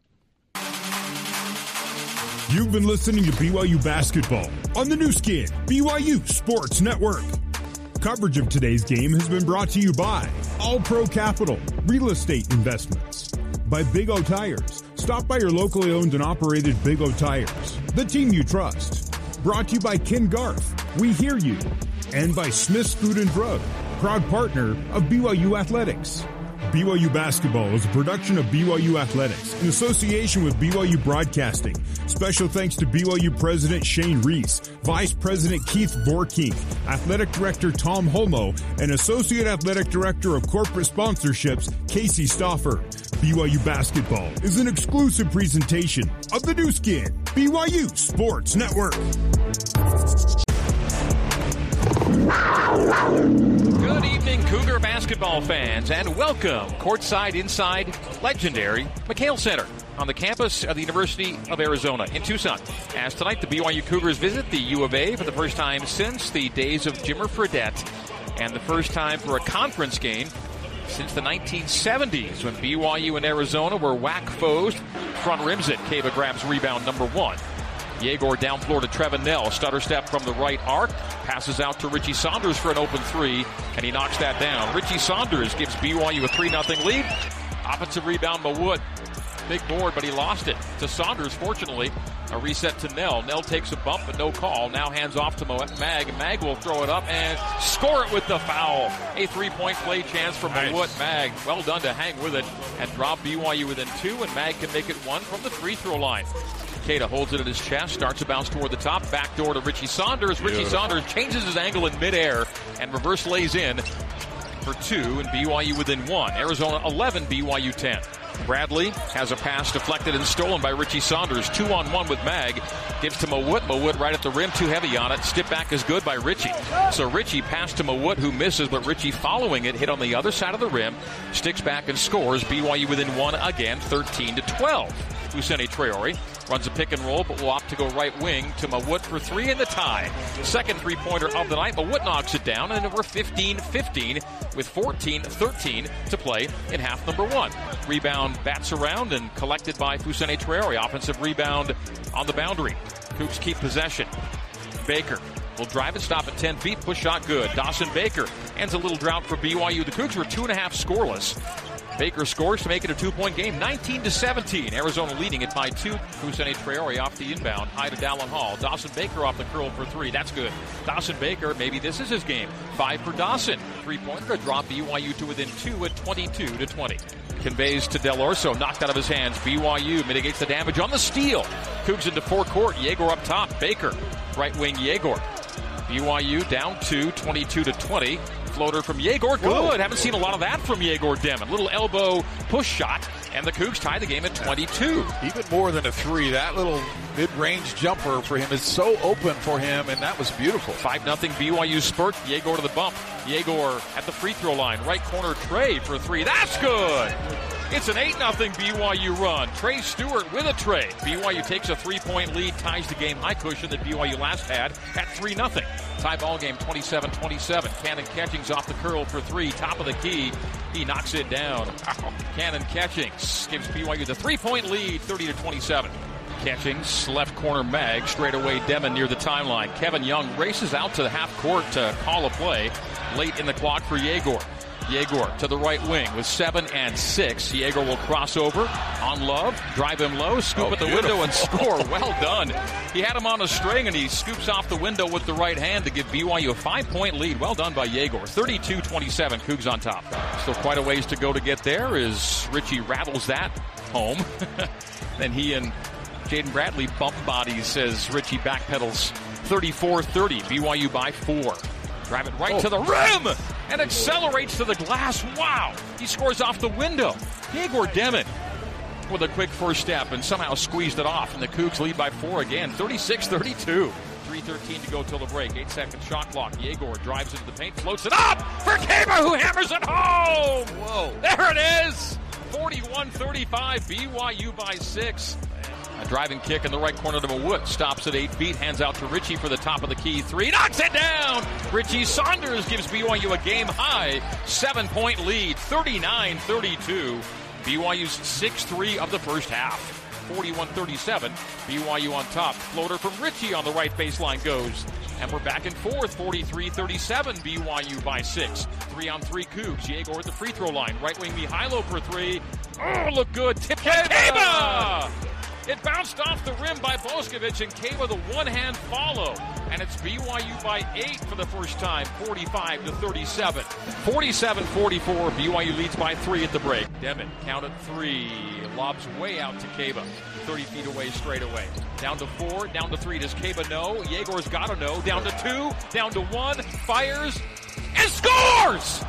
You've been listening to B Y U Basketball on the new skin, B Y U Sports Network. Coverage of today's game has been brought to you by All Pro Capital, Real Estate Investments, by Big O Tires. Stop by your locally owned and operated Big O Tires, the team you trust. Brought to you by Ken Garth, We Hear You, and by Smith's Food and Drug, proud partner of B Y U Athletics. B Y U Basketball is a production of B Y U Athletics in association with B Y U Broadcasting. Special thanks to B Y U President Shane Reese, Vice President Keith Borkink, Athletic Director Tom Holmo, and Associate Athletic Director of Corporate Sponsorships Casey Stauffer. B Y U Basketball is an exclusive presentation of the new skin, B Y U Sports Network. Good evening, Cougar basketball fans, and welcome courtside inside legendary McHale Center on the campus of the University of Arizona in Tucson. As tonight, the B Y U Cougars visit the U of A for the first time since the days of Jimmer Fredette, and the first time for a conference game since the nineteen seventies when B Y U and Arizona were whack foes. Front rims it. Cava grabs rebound number one. Yegor down floor to Trevin Nell. Stutter step from the right arc. Passes out to Richie Saunders for an open three, and he knocks that down. Richie Saunders gives B Y U a three nothing lead. Offensive rebound, Mawood. Big board, but he lost it to Saunders, fortunately. A reset to Nell. Nell takes a bump, but no call. Now hands off to Mag. Mag will throw it up and score it with the foul. A three-point play chance for nice. Mawood. Mag, well done to hang with it and drop B Y U within two, and Mag can make it one from the free throw line. Cada holds it at his chest, starts a bounce toward the top, back door to Richie Saunders. Beautiful. Richie Saunders changes his angle in midair and reverse lays in for two, and B Y U within one. Arizona eleven, B Y U ten. Bradley has a pass deflected and stolen by Richie Saunders. Two on one with Mag. Gives to Mawood. Mawood right at the rim, too heavy on it. Step back is good by Richie. So Richie passed to Mawood, who misses, but Richie following it, hit on the other side of the rim, sticks back and scores. B Y U within one again, thirteen to twelve. Fousseyni Traore runs a pick and roll, but will opt to go right wing to Mawood for three in the tie. Second three-pointer of the night. Mawood knocks it down, and we're fifteen fifteen with fourteen thirteen to play in half number one. Rebound bats around and collected by Fousseyni Traore. Offensive rebound on the boundary. Cougs keep possession. Baker will drive it, stop at ten feet, push shot good. Dawson Baker ends a little drought for B Y U. The Cougs were two and a half scoreless. Baker scores to make it a two-point game, nineteen to seventeen. Arizona leading it by two. Kusene Traore off the inbound, high to Dallin Hall. Dawson Baker off the curl for three. That's good. Dawson Baker, maybe this is his game. Five for Dawson. Three-pointer to drop B Y U to within two at twenty-two to twenty. Conveys to Del Orso, knocked out of his hands. B Y U mitigates the damage on the steal. Cougs into forecourt. Yegor up top. Baker, right wing Yegor. B Y U down two, twenty-two to twenty. Floater from Yegor, good. Whoa. Haven't seen a lot of that from Yegor Demon. Little elbow push shot, and the Cougs tie the game at twenty-two. Even more than a three. That little mid-range jumper for him is so open for him, and that was beautiful. five nothing B Y U spurt. Yegor to the bump. Yegor at the free throw line. Right corner Trey for three. That's good. It's an eight nothing B Y U run. Trey Stewart with a tray. B Y U takes a three-point lead, ties the game high cushion that B Y U last had at three nothing. Tie ball game twenty-seven twenty-seven. Cannon Catchings off the curl for three. Top of the key. He knocks it down. Cannon Catchings gives B Y U the three-point lead, thirty to twenty-seven. Catchings, left corner mag, straight away Demon near the timeline. Kevin Young races out to the half court to call a play late in the clock for Yegor. Yegor to the right wing with seven and six. Yegor will cross over on Love, drive him low, scoop oh, at the beautiful. window and score. Well done. He had him on a string and he scoops off the window with the right hand to give B Y U a five-point lead. Well done by Yegor. thirty-two twenty-seven, Cougs on top. Still quite a ways to go to get there as Richie rattles that home. Then he and Jaden Bradley bump bodies as Richie backpedals. thirty-four thirty, B Y U by four. Drive it right oh. to the rim and accelerates to the glass. Wow. He scores off the window. Yegor Demon with a quick first step and somehow squeezed it off. And the Cougs lead by four again, thirty-six thirty-two. three thirteen to go till the break. Eight second shot clock. Yegor drives into the paint, floats it up for Kaba, who hammers it home. Whoa. There it is. forty-one thirty-five, B Y U by six. A driving kick in the right corner to Mawut. Stops at eight feet. Hands out to Richie for the top of the key three. Knocks it down. Richie Saunders gives B Y U a game high seven-point lead. thirty-nine thirty-two. B Y U's six three of the first half. forty-one thirty-seven. B Y U on top. Floater from Richie on the right baseline goes. And we're back and forth. forty-three thirty-seven. B Y U by six. Three on three Cougs. Yegor at the free throw line. Right wing Mihailo for three. Oh, look good. Tip Kaba! It bounced off the rim by Boskovic, and Kaba the one-hand follow. And it's B Y U by eight for the first time, forty-five to thirty-seven. forty-seven forty-four, B Y U leads by three at the break. Demon counted three, lobs way out to Kaba, thirty feet away straight away. Down to four, down to three. Does Kaba know? Yegor's got to know. Down to two, down to one, fires, and scores!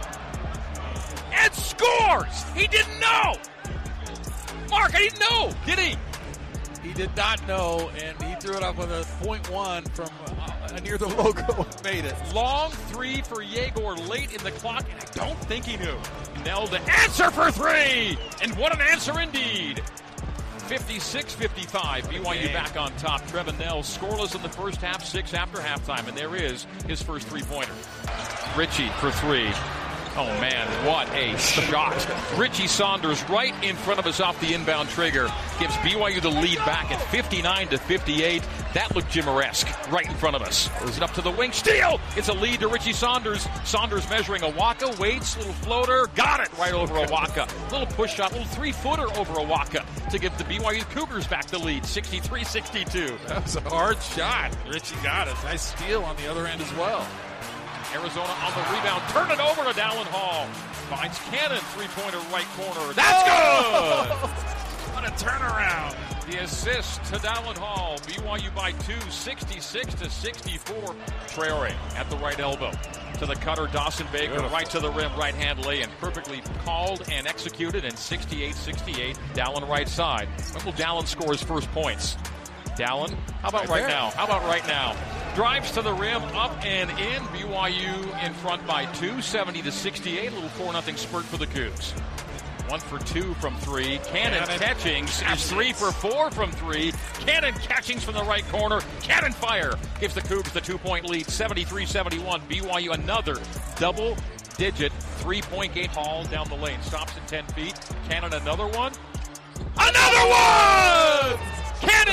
And scores! He didn't know! Mark, I didn't know, did he? He did not know, and he threw it up with a point one from uh, near the logo and made it. Long three for Yegor late in the clock, and I don't think he knew. Nell to answer for three, and what an answer indeed. fifty-six fifty-five, B Y U back on top. Trevin Nell scoreless in the first half, six after halftime, and there is his first three-pointer. Richie for three. Oh, man, what a shot. Richie Saunders right in front of us off the inbound trigger. Gives B Y U the lead back at fifty-nine to fifty-eight. That looked Jimmer-esque right in front of us. Is it up to the wing? Steal! It's a lead to Richie Saunders. Saunders measuring Awaka. Waits, little floater. Got it right over Awaka. Little push shot, little three-footer over Awaka to give the B Y U Cougars back the lead, sixty-three sixty-two. That was a hard shot. Richie got it. Nice steal on the other end as well. Arizona on the rebound. Turn it over to Dallin Hall. Finds Cannon. Three-pointer right corner. That's good! What a turnaround. The assist to Dallin Hall. B Y U by two, sixty-six to sixty-four. Traore at the right elbow. To the cutter, Dawson Baker. Beautiful. Right to the rim, right-hand lay-in. Perfectly called and executed. And sixty-eight sixty-eight. Dallin right side. When will Dallin score his first points? Dallin, how about right, right now? How about right now? Drives to the rim, up and in. B Y U in front by two, seventy to sixty-eight. A little four nothing spurt for the Cougs. One for two from three. Cannon Catchings is three for four from three. Cannon Catchings from the right corner. Cannon fire gives the Cougs the two-point lead, seventy-three seventy-one. B Y U another double-digit three-point game. Hall down the lane. Stops at ten feet. Cannon another one. Another one! Cannon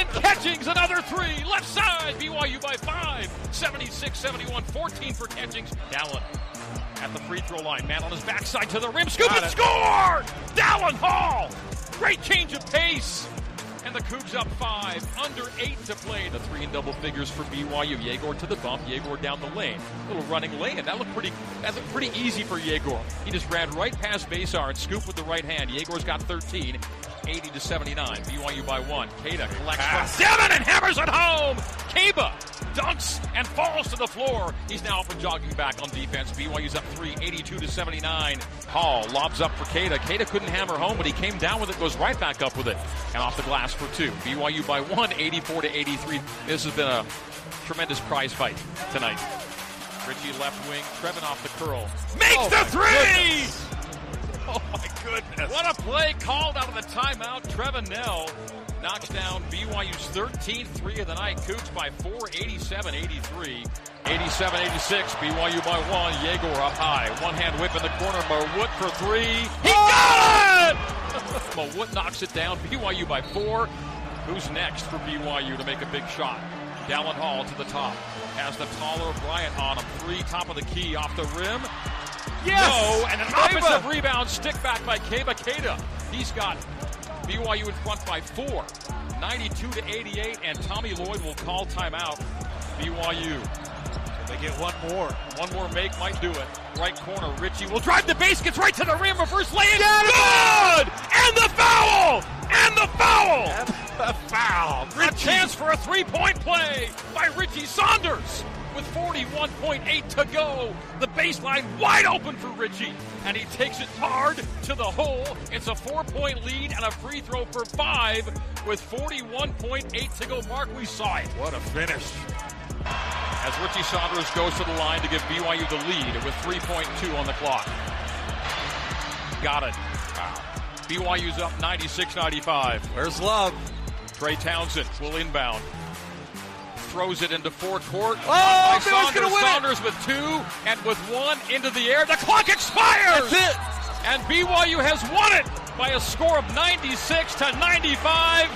Catchings, another three. Left side, B Y U by five. seventy-six seventy-one, fourteen for Catchings. Dallin at the free throw line. Man on his backside to the rim. Scoop and score! Dallin Hall! Great change of pace. And the Cougs up five. Under eight to play. The three in double figures for B Y U. Yegor to the bump. Yegor down the lane. Little running lane. That looked pretty that looked pretty easy for Yegor. He just ran right past Basar and scooped with the right hand. Yegor's got thirteen. eighty to seventy-nine. B Y U by one. Keda collects Pass. from Devin and hammers it home. Kaba dunks and falls to the floor. He's now up and jogging back on defense. B Y U's up three, eighty-two to seventy-nine. Hall lobs up for Keda. Keda couldn't hammer home, but he came down with it, goes right back up with it. And off the glass for two. B Y U by one, eighty-four to eighty-three. This has been a tremendous prize fight tonight. Richie left wing. Trevin off the curl. Makes oh the three! Goodness. Oh, my goodness. What a play called out of the timeout. Trevin Nell knocks down B Y U's thirteenth three of the night. Cougs by four, eighty-seven eighty-three. eighty-seven eighty-six, B Y U by one. Yegor up high. One-hand whip in the corner. Mawut for three. He got it! Mawut knocks it down. B Y U by four. Who's next for B Y U to make a big shot? Dallin Hall to the top. Has the taller Bryant on him. Three, top of the key, off the rim. Yes! No, and an offensive rebound, stick back by Keba Keda. He's got B Y U in front by four, ninety-two to eighty-eight, and Tommy Lloyd will call timeout. B Y U. So they get one more. One more make might do it. Right corner, Richie will drive the base, gets right to the rim, reverse lay-in. Good! And the foul! And the foul! And the foul. Richie. A chance for a three-point play by Richie Saunders. With forty-one point eight to go, the baseline wide open for Richie, and he takes it hard to the hole. It's a four-point lead and a free throw for five with forty-one point eight to go. Mark, we saw it. What a finish. As Richie Saunders goes to the line to give B Y U the lead with three point two on the clock. Got it. Wow. B Y U's up ninety-six ninety-five. Where's Love? Trey Townsend will inbound. Throws it into forecourt. Oh, Saunders, Saunders with two and with one into the air. The clock expires. That's it. And B Y U has won it by a score of ninety-six to ninety-five.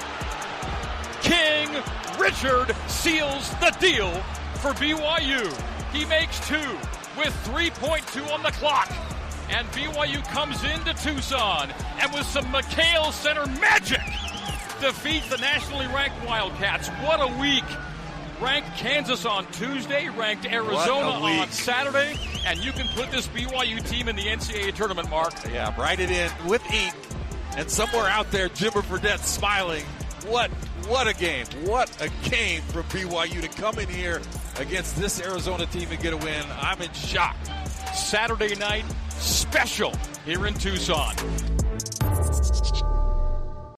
King Richard seals the deal for B Y U. He makes two with three point two on the clock. And B Y U comes into Tucson and with some McHale Center magic defeats the nationally ranked Wildcats. What a week. Ranked Kansas on Tuesday, ranked Arizona on Saturday, and you can put this B Y U team in the N C double A tournament, Mark. Yeah, write it in with ink, and somewhere out there, Jimmer Fredette smiling. What, what a game. What a game for B Y U to come in here against this Arizona team and get a win. I'm in shock. Saturday night special here in Tucson.